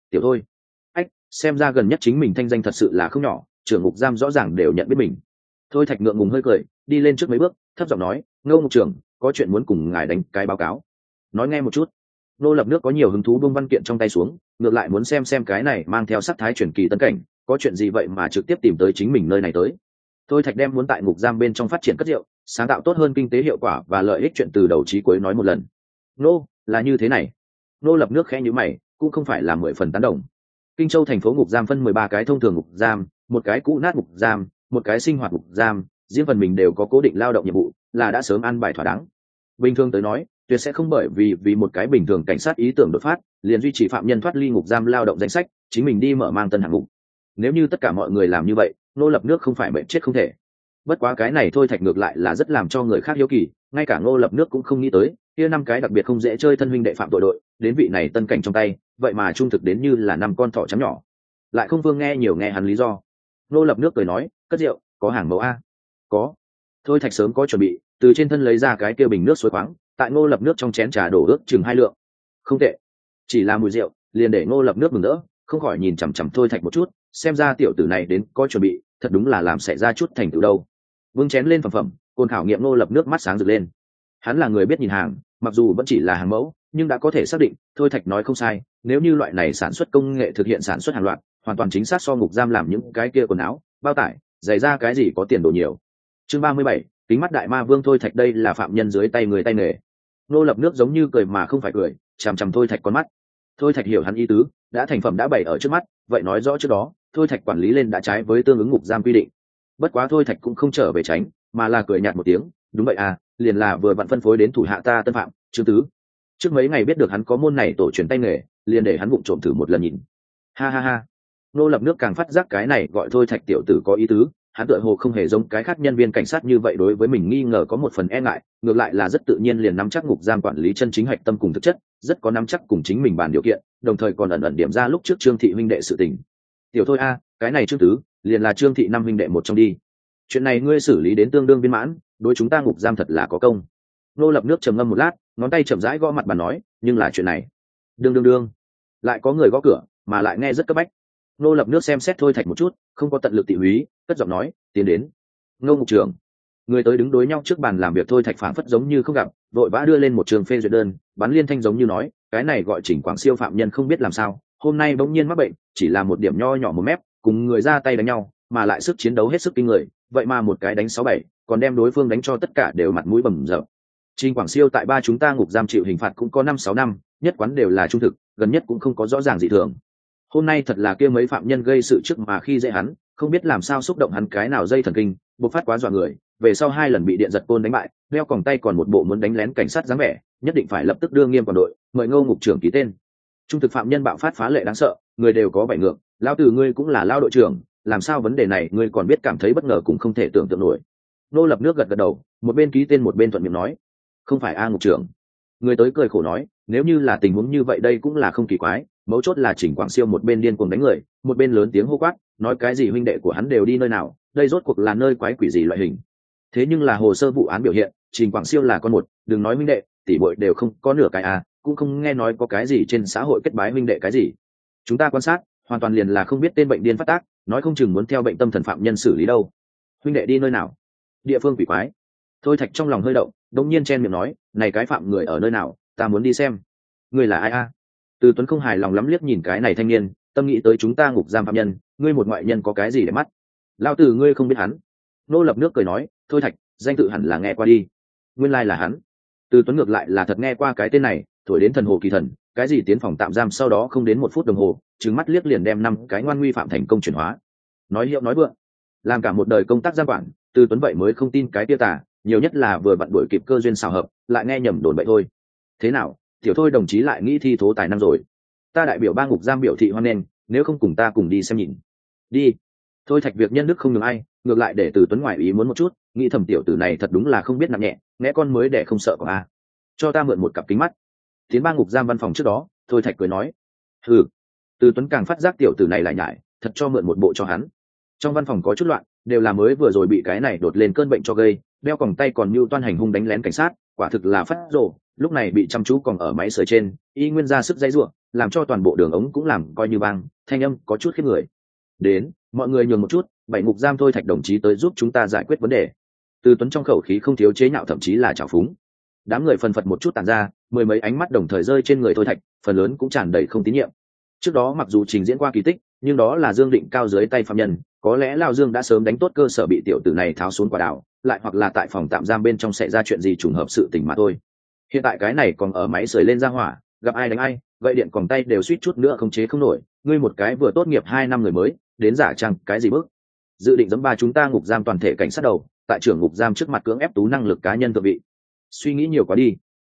tiểu thôi. Ách, xem ra gần nhất chính mình thanh danh thật sự là không nhỏ, trưởng ngục giam rõ ràng đều nhận biết mình. Thôi Thạch ngượng ngùng hơi cười, đi lên trước mấy bước, thấp giọng nói, ngô ngục trưởng, có chuyện muốn cùng ngài đánh cái báo cáo. Nói nghe một chút. Nô Lập Nước có nhiều hứng thú buông văn kiện trong tay xuống, ngược lại muốn xem cái này mang theo sắc thái truyền kỳ tân cảnh, có chuyện gì vậy mà trực tiếp tìm tới chính mình nơi này tới. Thôi Thạch đem muốn tại ngục giam bên trong phát triển cất rượu, sáng tạo tốt hơn kinh tế hiệu quả và lợi ích chuyện từ đầu chí cuối nói một lần. Nô, là như thế này. Nô Lập Nước khẽ nhíu mày, cũng không phải là 10 phần tán đồng. Kinh Châu thành phố ngục giam phân 13 cái thông thường ngục giam, một cái cũ nát ngục giam, một cái sinh hoạt ngục giam, riêng phần mình đều có cố định lao động nhiệm vụ, là đã sớm ăn bài thỏa đáng. Bình thường tới nói, tuyệt sẽ không bởi vì một cái bình thường cảnh sát ý tưởng đột phát, liền duy trì phạm nhân thoát ly ngục giam lao động danh sách, chính mình đi mở mang tân hạng ngục. Nếu như tất cả mọi người làm như vậy, Ngô Lập Nước không phải bệnh chết không thể. Bất quá cái này Thôi Thạch ngược lại là rất làm cho người khác hiếu kỳ, ngay cả Ngô Lập Nước cũng không nghĩ tới, kia 5 cái đặc biệt không dễ chơi thân huynh đệ phạm tội đội, đến vị này tân cảnh trong tay, vậy mà trung thực đến như là 5 con thỏ trắng nhỏ. Lại không vương nghe nhiều nghe hắn lý do. Ngô Lập Nước cười nói, cất rượu, có hàng mẫu a? Có. Thôi Thạch sớm có chuẩn bị, từ trên thân lấy ra cái kia bình nước suối khoáng, tại Ngô Lập Nước trong chén trà đổ ước chừng 2 lượng. Không tệ, chỉ là mùi rượu, liền để Ngô Lập Nước mừng rỡ, không khỏi nhìn chằm chằm Thôi Thạch một chút, xem ra tiểu tử này đến có chuẩn bị, thật đúng là làm xảy ra chút thành tựu đâu. Vương chén lên phẩm, côn khảo nghiệm Ngô Lập Nước mắt sáng rực lên. Hắn là người biết nhìn hàng, mặc dù vẫn chỉ là hàng mẫu, nhưng đã có thể xác định, Thôi Thạch nói không sai, nếu như loại này sản xuất công nghệ thực hiện sản xuất hàng loạt, hoàn toàn chính xác so ngục giam làm những cái kia quần áo, bao tải, giày ra cái gì có tiền đồ nhiều. Chương 37, kính mắt đại ma vương Thôi Thạch đây là phạm nhân dưới tay người tay nghề. Ngô Lập Nước giống như cười mà không phải cười, chằm chằm Thôi Thạch con mắt. Thôi Thạch hiểu hắn ý tứ, đã thành phẩm đã bày ở trước mắt, vậy nói rõ trước đó, Thôi Thạch quản lý lên đã trái với tương ứng ngục giam quy định. Bất quá Thôi Thạch cũng không trở về tránh, mà là cười nhạt một tiếng, đúng vậy à, liền là vừa vặn phân phối đến thủ hạ ta tân phạm, Trương Tứ. Trước mấy ngày biết được hắn có môn này tổ truyền tay nghề, liền để hắn vụng trộm thử một lần nhìn. Ha ha ha. Ngô Lập Nước càng phát giác cái này gọi Thôi Thạch tiểu tử có ý tứ, hắn tựa hồ không hề giống cái khác nhân viên cảnh sát như vậy đối với mình nghi ngờ có một phần e ngại, ngược lại là rất tự nhiên liền nắm chắc ngục giam quản lý chân chính hạch tâm cùng thực chất, rất có nắm chắc cùng chính mình bàn điều kiện, đồng thời còn ẩn ẩn điểm ra lúc trước Trương Thị huynh đệ sự tình. Tiểu Thôi a, cái này Trương Tứ, liền là Trương Thị năm huynh đệ một trong đi. Chuyện này ngươi xử lý đến tương đương viên mãn, đối chúng ta ngục giam thật là có công. Ngô Lập Nước trầm ngâm một lát, ngón tay chậm rãi gõ mặt bàn nói, nhưng là chuyện này, đương, lại có người gõ cửa, mà lại nghe rất cấp bách. Ngô Lập Nước xem xét Thôi Thạch một chút, không có tận lực tị húy, cất giọng nói, tiến đến. Ngô ngục trưởng. Người tới đứng đối nhau trước bàn làm việc Thôi Thạch phảng phất giống như không gặp, vội vã đưa lên một trường phê duyệt đơn, bắn liên thanh giống như nói, cái này gọi Chỉnh Quảng Siêu phạm nhân không biết làm sao, hôm nay bỗng nhiên mắc bệnh, chỉ là một điểm nho nhỏ một mép, cùng người ra tay đánh nhau, mà lại sức chiến đấu hết sức kinh người, vậy mà một cái đánh 6-7, còn đem đối phương đánh cho tất cả đều mặt mũi bầm dập. Trình Quảng Siêu tại ba chúng ta ngục giam chịu hình phạt cũng có 5-6 năm, nhất quán đều là trung thực, gần nhất cũng không có rõ ràng dị thường. Hôm nay thật là kia mấy phạm nhân gây sự trước mà khi dễ hắn, không biết làm sao xúc động hắn cái nào dây thần kinh, bộc phát quá dọa người, về sau 2 lần bị điện giật côn đánh bại, đeo còng tay còn một bộ muốn đánh lén cảnh sát dáng vẻ, nhất định phải lập tức đưa nghiêm quản đội, mời Ngô ngục trưởng ký tên. Trung thực phạm nhân bạo phát phá lệ đáng sợ, người đều có bảy ngược, lao tử ngươi cũng là lao đội trưởng, làm sao vấn đề này ngươi còn biết cảm thấy bất ngờ cũng không thể tưởng tượng nổi. Nô Lập Nước gật gật đầu, một bên ký tên một bên thuận miệng nói, không phải a ngục trưởng. Người tới cười khổ nói, nếu như là tình huống như vậy đây cũng là không kỳ quái, mấu chốt là Chỉnh Quảng Siêu một bên điên cuồng đánh người, một bên lớn tiếng hô quát, nói cái gì huynh đệ của hắn đều đi nơi nào, đây rốt cuộc là nơi quái quỷ gì loại hình. Thế nhưng là hồ sơ vụ án biểu hiện, Chỉnh Quảng Siêu là con một, đừng nói huynh đệ, tỷ muội đều không có nửa cái a, cũng không nghe nói có cái gì trên xã hội kết bái huynh đệ cái gì. Chúng ta quan sát, hoàn toàn liền là không biết tên bệnh điên phát tác, nói không chừng muốn theo bệnh tâm thần phạm nhân xử lý đâu. Huynh đệ đi nơi nào? Địa phương quỷ quái. Thôi Thạch trong lòng hơi động, đống nhiên chen miệng nói, này cái phạm người ở nơi nào, ta muốn đi xem. Người là ai a? Từ Tuấn không hài lòng lắm liếc nhìn cái này thanh niên, tâm nghĩ tới chúng ta ngục giam phạm nhân, ngươi một ngoại nhân có cái gì để mắt? Lao tử ngươi không biết hắn. Nô Lập Nước cười nói, Thôi Thạch, danh tự hẳn là nghe qua đi. Nguyên lai là hắn. Từ Tuấn ngược lại là thật nghe qua cái tên này, thổi đến thần hồ kỳ thần, cái gì tiến phòng tạm giam sau đó không đến 1 phút đồng hồ, trừng mắt liếc liền đem 5 cái ngoan nguy phạm thành công chuyển hóa. Nói hiệu nói vượng, làm cả một đời công tác giam quản, Từ Tuấn vậy mới không tin cái tia tà, nhiều nhất là vừa vặn đuổi kịp cơ duyên xào hợp, lại nghe nhầm đồn bậy thôi. Thế nào, tiểu Thôi đồng chí lại nghĩ thi thố tài năng rồi? Ta đại biểu ba ngục giam biểu thị hoan nghênh, nếu không cùng ta cùng đi xem nhìn. Đi. Thôi Thạch việc nhân đức không nhường ai, ngược lại để Từ Tuấn ngoài ý muốn một chút, nghĩ thầm tiểu tử này thật đúng là không biết nặng nhẹ, nghe con mới để không sợ có a. Cho ta mượn một cặp kính mắt. Tiến ba ngục giam văn phòng trước đó, Thôi Thạch cười nói, ừ. Từ Tuấn càng phát giác tiểu tử này lại nhải, thật cho mượn một bộ cho hắn. Trong văn phòng có chút loạn, đều là mới vừa rồi bị cái này đột lên cơn bệnh cho gây, đeo còng tay còn mưu toan hành hung đánh lén cảnh sát, quả thực là phát rồ, lúc này bị chăm chú còn ở máy sưởi trên, y nguyên ra sức dây rủa, làm cho toàn bộ đường ống cũng làm coi như vang, thanh âm có chút khiếp người. Đến, mọi người nhường một chút, 7 ngục giam Thôi Thạch đồng chí tới giúp chúng ta giải quyết vấn đề. Từ Tuấn trong khẩu khí không thiếu chế nhạo, thậm chí là trào phúng. Đám người phần phật một chút tản ra, mười mấy ánh mắt đồng thời rơi trên người Thôi Thạch, phần lớn cũng tràn đầy không tín nhiệm. Trước đó mặc dù trình diễn qua kỳ tích, nhưng đó là Dương Định Cao dưới tay phạm nhân, có lẽ Lão Dương đã sớm đánh tốt cơ sở bị tiểu tử này tháo xuống quả đảo, lại hoặc là tại phòng tạm giam bên trong xảy ra chuyện gì trùng hợp sự tình mà thôi. Hiện tại cái này còn ở máy sưởi lên ra hỏa, gặp ai đánh ai, vậy điện còng tay đều suýt chút nữa không chế không nổi, ngươi một cái vừa tốt nghiệp 2 năm người mới, đến giả trang cái gì bước? Dự định giẫm ba chúng ta ngục giam toàn thể cảnh sát đầu, tại trưởng ngục giam trước mặt cưỡng ép tú năng lực cá nhân thượng vị. Suy nghĩ nhiều quá đi.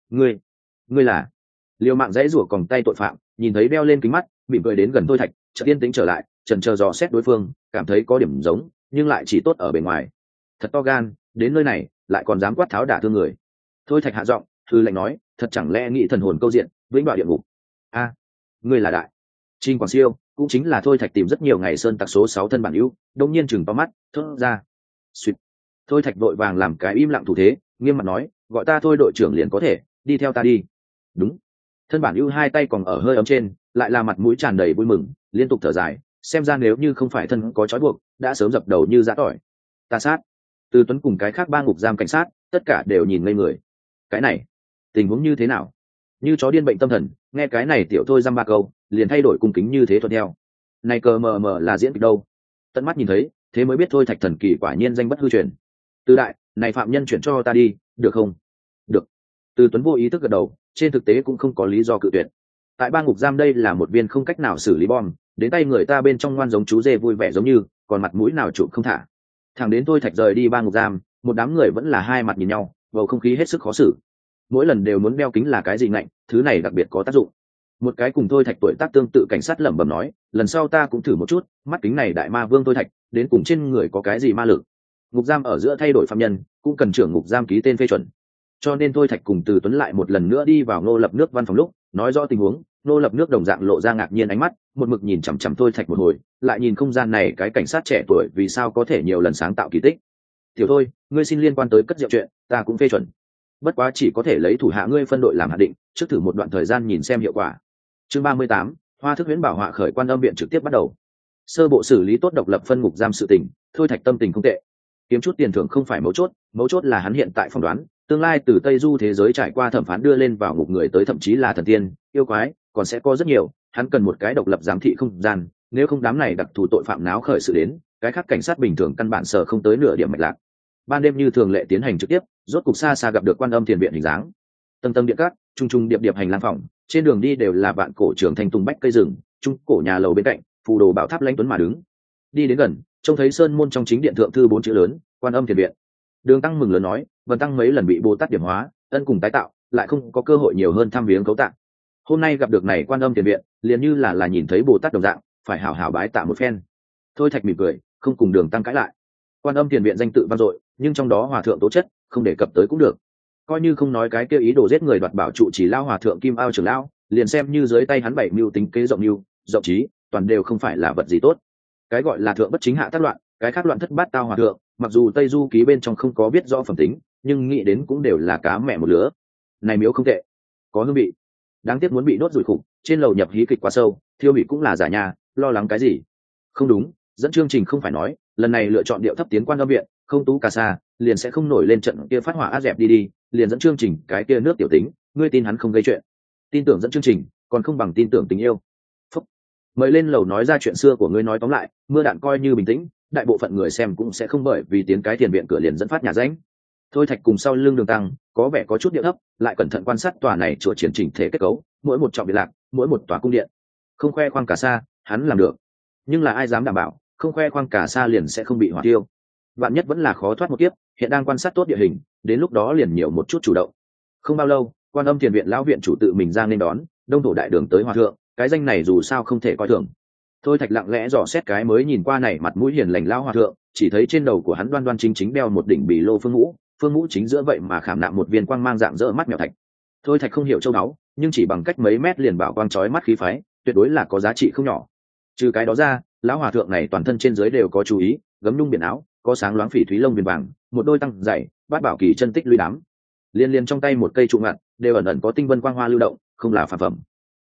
Ngươi là Liều Mạng dãy rủa còng tay tội phạm, nhìn thấy đeo lên kính mắt, mỉm cười đến gần Thôi Thạch, chợt yên tĩnh trở lại, chần chờ dò xét đối phương, cảm thấy có điểm giống, nhưng lại chỉ tốt ở bề ngoài. Thật to gan, đến nơi này lại còn dám quát tháo đả thương người. Thôi Thạch hạ giọng, hư lệnh nói, thật chẳng lẽ nghĩ thần hồn câu diện, vĩnh bảo địa ngục? A, ngươi là đại Trình Quảng Siêu, cũng chính là Thôi Thạch tìm rất nhiều ngày sơn tặc số 6 thân bản hữu, đông nhiên chừng to mắt, thốt ra. Xuyệt. Thôi Thạch vội vàng làm cái im lặng thủ thế, nghiêm mặt nói, gọi ta Thôi đội trưởng liền có thể, đi theo ta đi. Đúng. Thân bản hữu hai tay còn ở hơi ấm trên, lại là mặt mũi tràn đầy vui mừng, liên tục thở dài, xem ra nếu như không phải thân có trói buộc, đã sớm dập đầu như giã tỏi. Ta sát. Từ Tuấn cùng cái khác 3 ngục giam cảnh sát, tất cả đều nhìn ngây người. Cái này, tình huống như thế nào? Như chó điên bệnh tâm thần, nghe cái này tiểu Thôi dăm ba câu, liền thay đổi cung kính như thế thuận theo. Này cờ mờ mờ là diễn kịch đâu? Tận mắt nhìn thấy, thế mới biết Thôi Thạch thần kỳ quả nhiên danh bất hư truyền. Từ đại, này phạm nhân chuyển cho ta đi, được không? Được. Từ Tuấn vô ý thức gật đầu, trên thực tế cũng không có lý do cự tuyệt. Tại 3 ngục giam đây là một viên không cách nào xử lý bom, đến tay người ta bên trong ngoan giống chú dê vui vẻ giống như, còn mặt mũi nào chụp không thả. Thẳng đến Thôi Thạch rời đi 3 ngục giam, một đám người vẫn là hai mặt nhìn nhau, bầu không khí hết sức khó xử. Mỗi lần đều muốn đeo kính là cái gì ngạnh, thứ này đặc biệt có tác dụng. Một cái cùng Thôi Thạch tuổi tác tương tự cảnh sát lẩm bẩm nói, lần sau ta cũng thử một chút, mắt kính này đại ma vương Thôi Thạch, đến cùng trên người có cái gì ma lực. Ngục giam ở giữa thay đổi phạm nhân, cũng cần trưởng ngục giam ký tên phê chuẩn. Cho nên Thôi Thạch cùng Từ Tuấn lại một lần nữa đi vào Ngô Lập Nước văn phòng lúc, nói rõ tình huống, Ngô Lập Nước đồng dạng lộ ra ngạc nhiên ánh mắt, một mực nhìn chằm chằm Thôi Thạch một hồi, lại nhìn không gian này cái cảnh sát trẻ tuổi vì sao có thể nhiều lần sáng tạo kỳ tích. Tiểu Thôi, ngươi xin liên quan tới cất rượu chuyện, ta cũng phê chuẩn. Bất quá chỉ có thể lấy thủ hạ ngươi phân đội làm hạn định, trước thử một đoạn thời gian nhìn xem hiệu quả. Chương 38, Hoa thức huyễn bảo họa khởi quan âm viện trực tiếp bắt đầu. Sơ bộ xử lý tốt độc lập phân ngục giam sự tình, Thôi Thạch tâm tình không tệ. Kiếm chút tiền thưởng không phải mấu chốt là hắn hiện tại phỏng đoán, tương lai từ Tây Du thế giới trải qua thẩm phán đưa lên vào ngục người tới thậm chí là thần tiên, yêu quái, còn sẽ có rất nhiều, hắn cần một cái độc lập giám thị không gian, nếu không đám này đặc thù tội phạm náo khởi sự đến, cái khác cảnh sát bình thường căn bản sở không tới nửa điểm mạch lạc. Ban đêm như thường lệ tiến hành trực tiếp, rốt cục xa xa gặp được Quan Âm Thiền viện hình dáng. Tầng tầng điện cát, trung trung điệp điệp hành lang phòng, trên đường đi đều là vạn cổ trường thành tùng bách cây rừng, trung cổ nhà lầu bên cạnh, phù đồ bảo tháp lãnh tuấn mà đứng. Đi đến gần, trông thấy sơn môn trong chính điện thượng thư 4 chữ lớn, Quan Âm Thiền viện. Đường Tăng mừng lớn nói, Vân Tăng mấy lần bị Bồ Tát điểm hóa, ân cùng tái tạo, lại không có cơ hội nhiều hơn thăm viếng cấu tạng. Hôm nay gặp được này Quan Âm Thiền viện, liền như là nhìn thấy Bồ Tát đồng dạng, phải hảo hảo bái tạ một phen. Thôi Thạch mỉm cười, không cùng Đường Tăng cãi lại. Quan Âm Thiền viện danh tự vang dội, nhưng trong đó hòa thượng tố chất, không đề cập tới cũng được. Coi như không nói cái kia ý đồ giết người đoạt bảo trụ chỉ lao hòa thượng Kim Ao trưởng lão, liền xem như dưới tay hắn 7 mưu tính kế rộng trí, toàn đều không phải là vật gì tốt. Cái gọi là thượng bất chính hạ tác loạn, cái khác loạn thất bát tao hòa thượng, mặc dù Tây Du ký bên trong không có biết rõ phẩm tính, nhưng nghĩ đến cũng đều là cá mẹ một lứa. Này miếu không tệ, có hương vị. Đáng tiếc muốn bị đốt rủi khủng, trên lầu nhập hí kịch quá sâu, thiêu hủy cũng là giả nhà, lo lắng cái gì? Không đúng, dẫn chương trình không phải nói, lần này lựa chọn điệu thấp tiến Quan Âm viện, không tú cà sa, liền sẽ không nổi lên trận kia phát hỏa áp dẹp đi, liền dẫn chương trình cái kia nước tiểu tính, ngươi tin hắn không gây chuyện. Tin tưởng dẫn chương trình, còn không bằng tin tưởng tình yêu. Phúc. Mời lên lầu nói ra chuyện xưa của ngươi, nói tóm lại, mưa đạn coi như bình tĩnh, đại bộ phận người xem cũng sẽ không bởi vì tiến cái thiền viện cửa liền dẫn phát nhà ránh. Thôi Thạch cùng sau lưng Đường Tăng, có vẻ có chút điệu thấp, lại cẩn thận quan sát tòa này chùa triển chỉnh thể kết cấu, mỗi một trọng biệt lạc, mỗi một tòa cung điện. Không khoe khoang cả xa, hắn làm được. Nhưng là ai dám đảm bảo, không khoe khoang cả xa liền sẽ không bị hỏa tiêu. Vạn nhất vẫn là khó thoát một kiếp, hiện đang quan sát tốt địa hình, đến lúc đó liền nhiều một chút chủ động. Không bao lâu, Quan Âm Thiền viện lão viện chủ tự mình ra nên đón, đông thổ đại đường tới hòa thượng, cái danh này dù sao không thể coi thường. Thôi Thạch lặng lẽ dò xét cái mới nhìn qua này mặt mũi hiền lành lão hòa thượng, chỉ thấy trên đầu của hắn đoan đoan chính chính đeo một đỉnh bì lô phương mũ chính giữa vậy mà khảm nạm một viên quang mang dạng dỡ mắt mèo thạch. Thôi Thạch không hiểu châu báu, nhưng chỉ bằng cách mấy mét liền bảo quang chói mắt khí phái, tuyệt đối là có giá trị không nhỏ. Trừ cái đó ra, lão hòa thượng này toàn thân trên dưới đều có chú ý, gấm nhung biển áo, có sáng loáng phỉ thúy lông viền vàng, một đôi tăng dày, bát bảo kỳ chân tích lũy đám. Liên liên trong tay một cây trụ ngặt, đều ẩn ẩn có tinh vân quang hoa lưu động, không là phàm phẩm.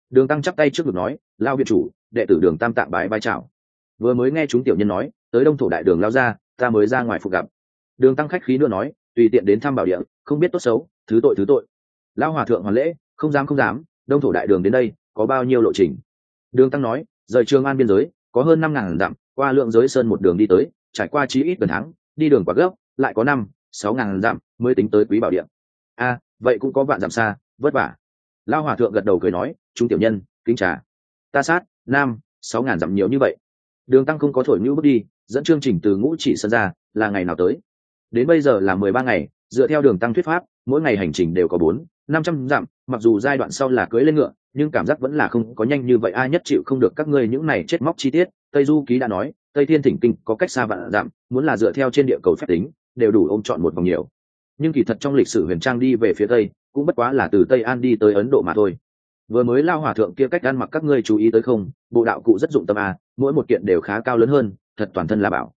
Đường Tăng chắp tay trước ngực nói, lao viện chủ, đệ tử Đường Tam tạng bái chào. Vừa mới nghe chúng tiểu nhân nói tới Đông Thổ đại đường lao ra, ta mới ra ngoài phục gặp. Đường Tăng khách khí nữa nói, tùy tiện đến thăm bảo địa, không biết tốt xấu, thứ tội. Lao hòa thượng hoàn lễ, không dám, Đông Thổ đại đường đến đây có bao nhiêu lộ trình? Đường Tăng nói, rời Trường An biên giới có hơn 5.000 dặm, qua Lượng Giới Sơn một đường đi tới, trải qua chí ít gần tháng, đi đường quá gấp, lại có 5-6 ngàn dặm mới tính tới Quý Bảo Điện. Vậy cũng có vạn dặm xa, vất vả. Lao hòa thượng gật đầu cười nói, chúng tiểu nhân kính trà. Ta sát 5-6 ngàn dặm nhiều như vậy. Đường Tăng không có thổi nhũ bước đi, dẫn chương trình từ Ngũ Chỉ Sơn ra, là ngày nào tới? Đến bây giờ là 13 ngày, dựa theo Đường Tăng thuyết pháp, mỗi ngày hành trình đều có 400-500 dặm, mặc dù giai đoạn sau là cưỡi lên ngựa, nhưng cảm giác vẫn là không có nhanh như vậy. Ai nhất chịu không được các ngươi những này chết móc chi tiết. Tây Du Ký đã nói, Tây Thiên Thỉnh Kinh có cách xa vạn dặm, muốn là dựa theo trên địa cầu phép tính, đều đủ ôm chọn một vòng nhiều. Nhưng kỳ thật trong lịch sử huyền trang đi về phía tây, cũng bất quá là từ Tây An đi tới Ấn Độ mà thôi. Vừa mới Lao hòa thượng kia cách ăn mặc các ngươi chú ý tới không? Bộ đạo cụ rất dụng tâm mỗi một kiện đều khá cao lớn hơn, thật toàn thân là bảo.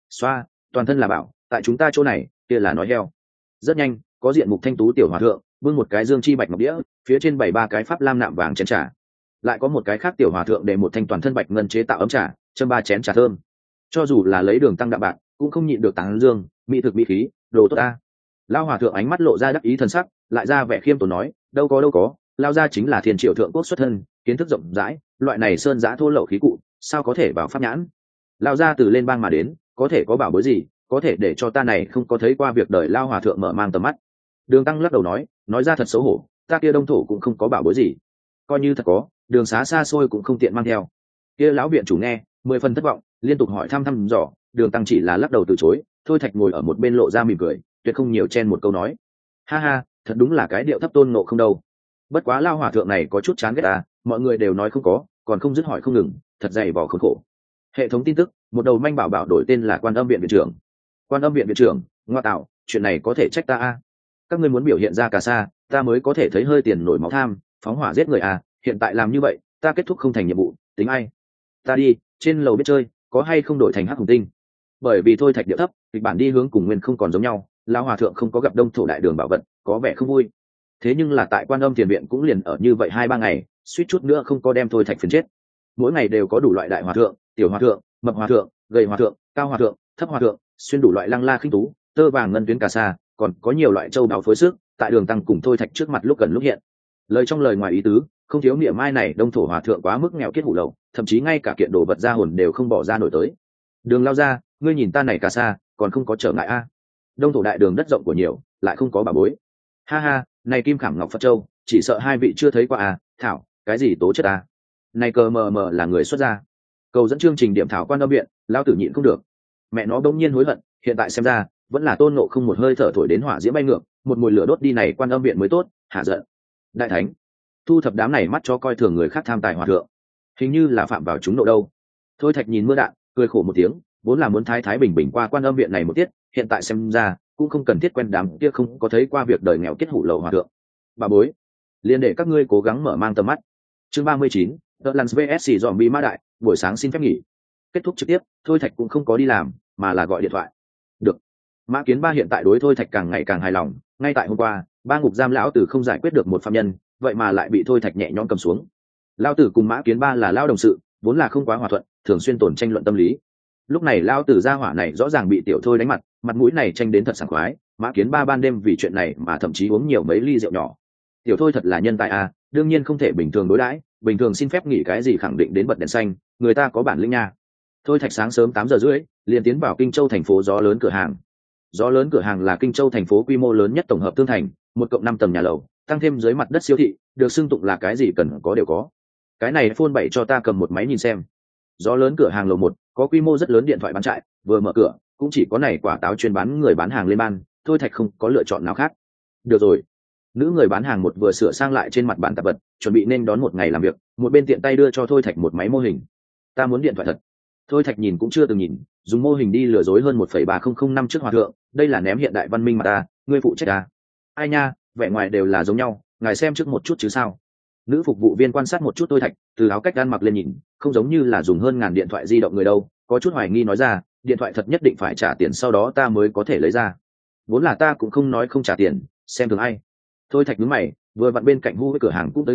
Toàn thân là bảo, tại chúng ta chỗ này, kia là nói heo. Rất nhanh, có diện mục thanh tú tiểu hòa thượng, bưng một cái dương chi bạch ngọc đĩa, phía trên 7-3 cái pháp lam nạm vàng chén trà. Lại có một cái khác tiểu hòa thượng để một thanh toàn thân bạch ngân chế tạo ấm trà, châm 3 chén trà thơm. Cho dù là lấy Đường Tăng đạm bạc, cũng không nhịn được tán dương, mỹ thực mỹ khí, đồ tốt ta. Lao hòa thượng ánh mắt lộ ra đắc ý thần sắc, lại ra vẻ khiêm tốn nói, đâu có, Lao gia chính là thiên triệu thượng quốc xuất thân, kiến thức rộng rãi, loại này sơn giã thô lậu khí cụ, sao có thể vào pháp nhãn? Lao gia từ lên bang mà đến, có thể có bảo bối gì, có thể để cho ta này không có thấy qua việc đời Lao hòa thượng mở mang tầm mắt. Đường Tăng lắc đầu nói ra thật xấu hổ, ta kia Đông Thổ cũng không có bảo bối gì, coi như thật có, đường xá xa xôi cũng không tiện mang theo. Kia lão viện chủ nghe 10 phần thất vọng, liên tục hỏi thăm dò. Đường Tăng chỉ là lắc đầu từ chối. Thôi Thạch ngồi ở một bên lộ ra mỉm cười, tuyệt không nhiều chen một câu nói, ha, thật đúng là cái điệu thấp tôn nộ không đâu. Bất quá Lao hòa thượng này có chút chán ghét mọi người đều nói không có, còn không dứt hỏi không ngừng, thật dày vò khốn khổ. Hệ thống tin tức, một đầu manh bảo đổi tên là Quan Âm viện viện trưởng. Quan Âm viện viện trưởng, ngoa tạo, chuyện này có thể trách ta các ngươi muốn biểu hiện ra cả xa, ta mới có thể thấy hơi tiền nổi máu tham, phóng hỏa giết người hiện tại làm như vậy, ta kết thúc không thành nhiệm vụ, tính ai? Ta đi, trên lầu biết chơi, có hay không đổi thành Hắc Hùng Tinh? Bởi vì Thôi Thạch điệu thấp, kịch bản đi hướng cùng nguyên không còn giống nhau, Lão hòa thượng không có gặp Đông Thổ đại đường bảo vật, có vẻ không vui. Thế nhưng là tại Quan Âm tiền viện cũng liền ở như vậy 2-3 ngày, suýt chút nữa không có đem Thôi Thạch phiền chết. Mỗi ngày đều có đủ loại đại hòa thượng, tiểu hòa thượng, mập hòa thượng, gầy hòa thượng, cao hòa thượng, thấp hòa thượng, xuyên đủ loại lăng la khinh tú, tơ vàng ngân tuyến cà sa, còn có nhiều loại châu đáo phối sức, tại Đường Tăng cùng Thôi Thạch trước mặt lúc gần lúc hiện. Lời trong lời ngoài ý tứ, không thiếu niệm mai này Đông Thổ hòa thượng quá mức nghèo kiết hủ lậu, thậm chí ngay cả kiện đồ vật ra hồn đều không bỏ ra nổi tới. Đường lao ra, ngươi nhìn ta này cà sa, còn không có trở ngại Đông Thổ đại đường đất rộng của nhiều, lại không có bà bối. Ha, này kim khảm ngọc Phật châu, chỉ sợ hai vị chưa thấy qua thảo, cái gì tố chất này cờ mờ là người xuất gia. Cầu dẫn chương trình điểm thảo Quan Âm viện, lao tử nhịn không được. Mẹ nó bỗng nhiên hối hận, hiện tại xem ra, vẫn là tôn nộ không một hơi thở thổi đến hỏa diễm bay ngược, một mùi lửa đốt đi này Quan Âm viện mới tốt, hạ giận. Đại thánh, thu thập đám này mắt cho coi thường người khác tham tài hòa thượng, hình như là phạm vào chúng nộ đâu. Thôi Thạch nhìn mưa đạn, cười khổ một tiếng, vốn là muốn thái bình bình qua Quan Âm viện này một tiết, hiện tại xem ra cũng không cần thiết quen đám kia không có thấy qua việc đời nghèo kết hủ lậu hòa thượng. Bà bối, liền để các ngươi cố gắng mở mang tầm mắt. Chương 39, The Lance vs Zombie Ma Đại, buổi sáng xin phép nghỉ. Kết thúc trực tiếp, Thôi Thạch cũng không có đi làm, mà là gọi điện thoại. Được. Mã Kiến Ba hiện tại đối Thôi Thạch càng ngày càng hài lòng, ngay tại hôm qua, ba ngục giam lão tử không giải quyết được một phạm nhân, vậy mà lại bị Thôi Thạch nhẹ nhõm cầm xuống. Lão tử cùng Mã Kiến Ba là lao đồng sự, vốn là không quá hòa thuận, thường xuyên tổn tranh luận tâm lý. Lúc này lão tử gia hỏa này rõ ràng bị tiểu Thôi đánh mặt mũi này tranh đến thật sảng khoái, Mã Kiến Ba ban đêm vì chuyện này mà thậm chí uống nhiều mấy ly rượu nhỏ. Tiểu Thôi thật là nhân tài đương nhiên không thể bình thường đối đãi, bình thường xin phép nghỉ cái gì khẳng định đến bật đèn xanh, người ta có bản lĩnh nha. Thôi Thạch sáng sớm 8 giờ rưỡi liền tiến vào Kinh Châu thành phố Gió Lớn cửa hàng. Gió Lớn cửa hàng là Kinh Châu thành phố quy mô lớn nhất tổng hợp thương thành, 1+5 tầng nhà lầu, tăng thêm dưới mặt đất siêu thị, được xưng tụng là cái gì cần có đều có. Cái này phone 7 cho ta cầm một máy nhìn xem. Gió Lớn cửa hàng lầu 1 có quy mô rất lớn điện thoại bán chạy, vừa mở cửa cũng chỉ có này quả táo chuyên bán người bán hàng lên ban, Thôi Thạch không có lựa chọn nào khác. Được rồi. Nữ người bán hàng một vừa sửa sang lại trên mặt bàn tạp vật, chuẩn bị nên đón một ngày làm việc, một bên tiện tay đưa cho Thôi Thạch một máy mô hình. Ta muốn điện thoại thật. Thôi Thạch nhìn cũng chưa từng nhìn, dùng mô hình đi lừa dối hơn 1,3005 năm trước hòa thượng, đây là ném hiện đại văn minh mà ta, ngươi phụ trách ai nha, vẻ ngoài đều là giống nhau, ngài xem trước một chút chứ sao. Nữ phục vụ viên quan sát một chút Thôi Thạch, từ áo cách ăn mặc lên nhìn, không giống như là dùng hơn ngàn điện thoại di động người đâu, có chút hoài nghi nói ra, điện thoại thật nhất định phải trả tiền sau đó ta mới có thể lấy ra. Vốn là ta cũng không nói không trả tiền, xem thường ai. Thôi Thạch nhướng mày, vừa vặn bên cạnh hu với cửa hàng cũng tới người,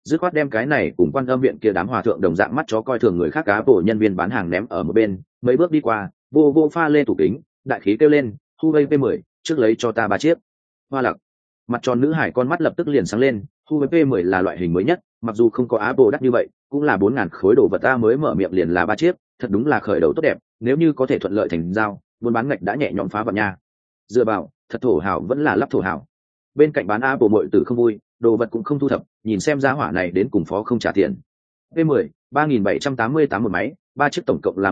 dứt khoát đem cái này cùng quan âm viện kia đám hòa thượng đồng dạng mắt chó coi thường người khác cá bộ nhân viên bán hàng ném ở một bên, mấy bước đi qua, vô vô pha lê tủ kính, đại khí kêu lên, Huawei P10, trước lấy cho ta 3 chiếc. Hoa Lặc, mặt tròn nữ hải con mắt lập tức liền sáng lên, Huawei P10 là loại hình mới nhất, mặc dù không có Apple đắt như vậy, cũng là 4.000 khối đồ vật ta mới mở miệng liền là 3 chiếc, thật đúng là khởi đầu tốt đẹp, nếu như có thể thuận lợi thành giao, buôn bán ngạch đã nhẹ nhõm phá vào nha. Dựa vào, thật thổ hảo vẫn là lắp thổ hảo. Bên cạnh bán Apple muội tử không vui, đồ vật cũng không thu thập, nhìn xem giá hỏa này đến cùng phó không trả tiền. P10, 3.788 một máy, 3 chiếc tổng cộng là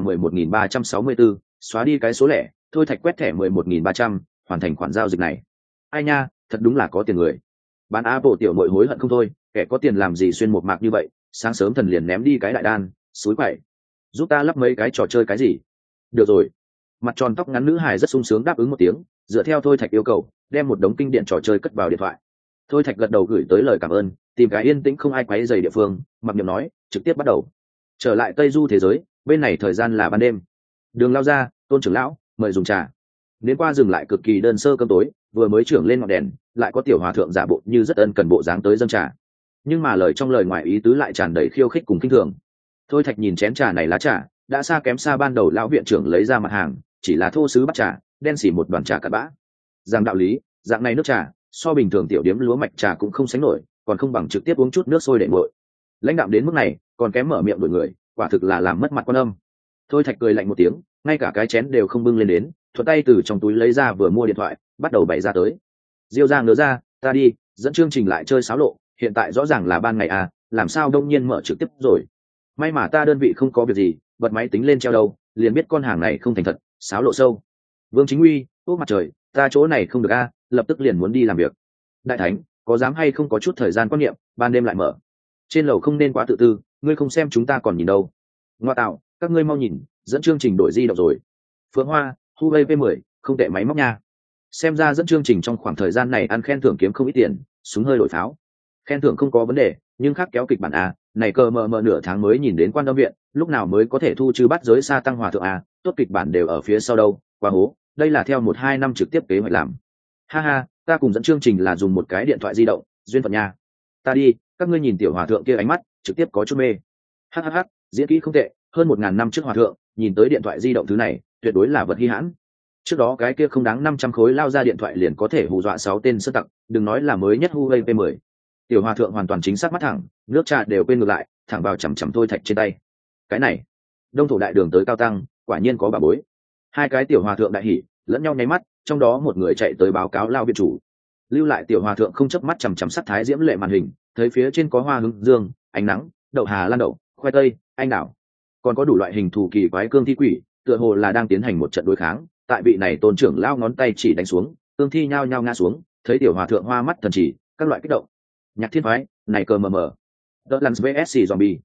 11.364, xóa đi cái số lẻ, thôi Thạch quét thẻ 11.300, hoàn thành khoản giao dịch này. Ai nha, thật đúng là có tiền người. Bán Apple tiểu muội hối hận không thôi, kẻ có tiền làm gì xuyên một mạc như vậy, sáng sớm thần liền ném đi cái đại đan, suối quậy. Giúp ta lắp mấy cái trò chơi cái gì? Được rồi. Mặt tròn tóc ngắn nữ hài rất sung sướng đáp ứng một tiếng, dựa theo thôi Thạch yêu cầu, đem một đống kinh điển trò chơi cất vào điện thoại. Thôi Thạch gật đầu gửi tới lời cảm ơn, tìm cái yên tĩnh không ai quấy rầy địa phương, mặc niệm nói, trực tiếp bắt đầu. Trở lại Tây Du thế giới, bên này thời gian là ban đêm. Đường lao ra, Tôn trưởng lão, mời dùng trà. Đến qua dừng lại cực kỳ đơn sơ cơm tối, vừa mới trưởng lên ngọn đèn, lại có tiểu hòa thượng giả bộ như rất ân cần bộ dáng tới dâng trà. Nhưng mà lời trong lời ngoài ý tứ lại tràn đầy khiêu khích cùng khinh thường. Thôi Thạch nhìn chén trà này lá trà, đã xa kém xa ban đầu lão viện trưởng lấy ra mặt hàng, chỉ là thô sứ bắt trà, đen xỉ một đoàn trà cặn bã. Giang đạo lý, dạng này nước trà, so bình thường tiểu điếm lúa mạch trà cũng không sánh nổi, còn không bằng trực tiếp uống chút nước sôi để nguội. Lãnh đạm đến mức này, còn kém mở miệng đổi người, quả thực là làm mất mặt quan âm. Thôi Thạch cười lạnh một tiếng, ngay cả cái chén đều không bưng lên đến, thuận tay từ trong túi lấy ra vừa mua điện thoại, bắt đầu bày ra tới. Diêu ra ngớ ra, ta đi, dẫn chương trình lại chơi xáo lộ, hiện tại rõ ràng là ban ngày à, làm sao đông nhiên mở trực tiếp rồi. May mà ta đơn vị không có việc gì, bật máy tính lên treo đâu, liền biết con hàng này không thành thật, xáo lộ sâu. Vương Chính Uy, úp mặt trời, ta chỗ này không được a, lập tức liền muốn đi làm việc. Đại thánh, có dám hay không có chút thời gian quan niệm, ban đêm lại mở. Trên lầu không nên quá tự tư, ngươi không xem chúng ta còn nhìn đâu. Ngoa tạo, các ngươi mau nhìn, dẫn chương trình đổi di động rồi. Phượng Hoa, Huawei P10, không tệ máy móc nha. Xem ra dẫn chương trình trong khoảng thời gian này ăn khen thưởng kiếm không ít tiền, súng hơi đổi pháo. Khen thưởng không có vấn đề, nhưng khác kéo kịch bản a, này cờ mờ nửa tháng mới nhìn đến quan âm viện, lúc nào mới có thể thu trừ bắt giới sa tăng hòa thượng a, tốt kịch bản đều ở phía sau đâu, quá hố, đây là theo 1-2 năm trực tiếp kế hoạch làm. Ha ha, ta cùng dẫn chương trình là dùng một cái điện thoại di động, duyên phận nha. Ta đi, các ngươi nhìn tiểu hòa thượng kia ánh mắt, trực tiếp có chút mê. Hhh, diễn kỹ không tệ, hơn 1.000 năm trước hòa thượng, nhìn tới điện thoại di động thứ này, tuyệt đối là vật hi hãn. Trước đó cái kia không đáng 500 khối lao ra điện thoại liền có thể hù dọa 6 tên sơn tặc, đừng nói là mới nhất Huawei P10. Tiểu hòa thượng hoàn toàn chính xác mắt thẳng, nước trà đều quên ngược lại, thẳng vào chằm chằm Thôi Thạch trên tay. Cái này, đông thổ đại đường tới cao tăng, quả nhiên có bà bối. Hai cái tiểu hòa thượng đại hỉ, lẫn nhau nháy mắt, trong đó một người chạy tới báo cáo lao viện chủ. Lưu lại tiểu hòa thượng không chớp mắt chằm chằm sắc thái diễm lệ màn hình, thấy phía trên có hoa hướng dương, ánh nắng, đậu hà lan đậu, khoai tây, anh đảo, còn có đủ loại hình thù kỳ quái cương thi quỷ, tựa hồ là đang tiến hành một trận đối kháng. Tại vị này tôn trưởng lao ngón tay chỉ đánh xuống, cương thi nhao nhao ngã xuống, thấy tiểu hòa thượng hoa mắt thần chỉ, các loại kích động. Nhạc thiên phái, này cờ mờ mờ. The Lance vs Zombie.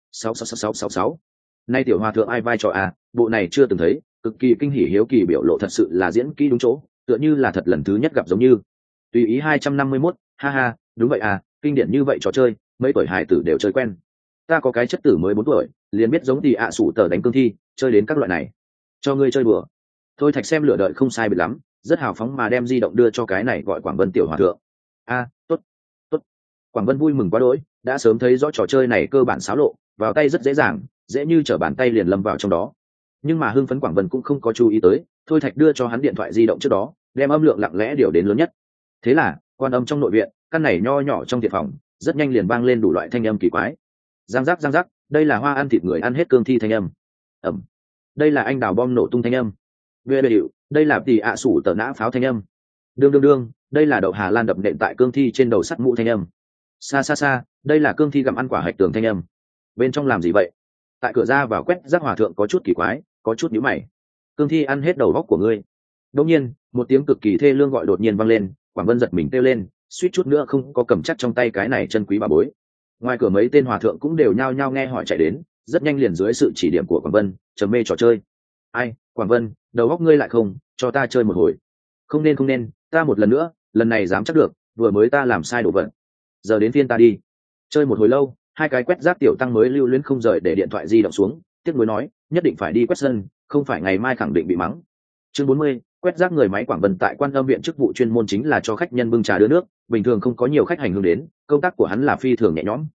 66666. Nay tiểu hòa thượng ai vai trò à, bộ này chưa từng thấy, cực kỳ kinh hỉ hiếu kỳ biểu lộ thật sự là diễn kỹ đúng chỗ, tựa như là thật lần thứ nhất gặp giống như. Tùy ý 251, ha ha, đúng vậy à, kinh điển như vậy trò chơi, mấy tuổi hài tử đều chơi quen. Ta có cái chất tử mới 4 tuổi, liền biết giống thì ạ sủ tờ đánh cương thi, chơi đến các loại này. Cho ngươi chơi bừa. Thôi Thạch xem lửa đợi không sai biệt lắm, rất hào phóng mà đem di động đưa cho cái này gọi Quảng Vân tiểu hòa thượng. A, tốt, tốt. Quảng Vân vui mừng quá đỗi, đã sớm thấy rõ trò chơi này cơ bản xáo lộ, vào tay rất dễ dàng, dễ như trở bàn tay liền lâm vào trong đó. Nhưng mà hưng phấn Quảng Vân cũng không có chú ý tới, Thôi Thạch đưa cho hắn điện thoại di động trước đó, đem âm lượng lặng lẽ điều đến lớn nhất. Thế là, quan âm trong nội viện, căn này nho nhỏ trong thiệt phòng, rất nhanh liền vang lên đủ loại thanh âm kỳ quái. Giang giác, đây là hoa ăn thịt người ăn hết cương thi thanh âm. Ẩm. Đây là anh đào bom nổ tung thanh âm. Bê điệu, đây là tỷ ạ sủ tờ nã pháo thanh âm. Đương, đây là đậu hà lan đập nện tại cương thi trên đầu sắt mũ thanh âm. Xa, đây là cương thi gặm ăn quả hạch tường thanh âm. Bên trong làm gì vậy? Tại cửa ra vào quét rác hòa thượng có chút kỳ quái, có chút nhíu mày. Cương thi ăn hết đầu góc của ngươi. Đột nhiên, một tiếng cực kỳ thê lương gọi đột nhiên vang lên, Quảng Vân giật mình kêu lên, suýt chút nữa không có cầm chắc trong tay cái này chân quý bà bối. Ngoài cửa mấy tên hòa thượng cũng đều nhao nhao nghe hỏi chạy đến, rất nhanh liền dưới sự chỉ điểm của Quảng Vân, trầm mê trò chơi. Ai, Quảng Vân, đầu góc ngươi lại không, cho ta chơi một hồi. Không nên, ta một lần nữa, lần này dám chắc được, vừa mới ta làm sai đồ vật. Giờ đến phiên ta đi. Chơi một hồi lâu, hai cái quét rác tiểu tăng mới lưu luyến không rời để điện thoại di động xuống, tiếc nuối nói, nhất định phải đi quét sân, không phải ngày mai khẳng định bị mắng. Chương 40, quét rác người máy Quảng Vân tại Quan Âm viện chức vụ chuyên môn chính là cho khách nhân bưng trà đưa nước, bình thường không có nhiều khách hành hương đến, công tác của hắn là phi thường nhẹ nhõm.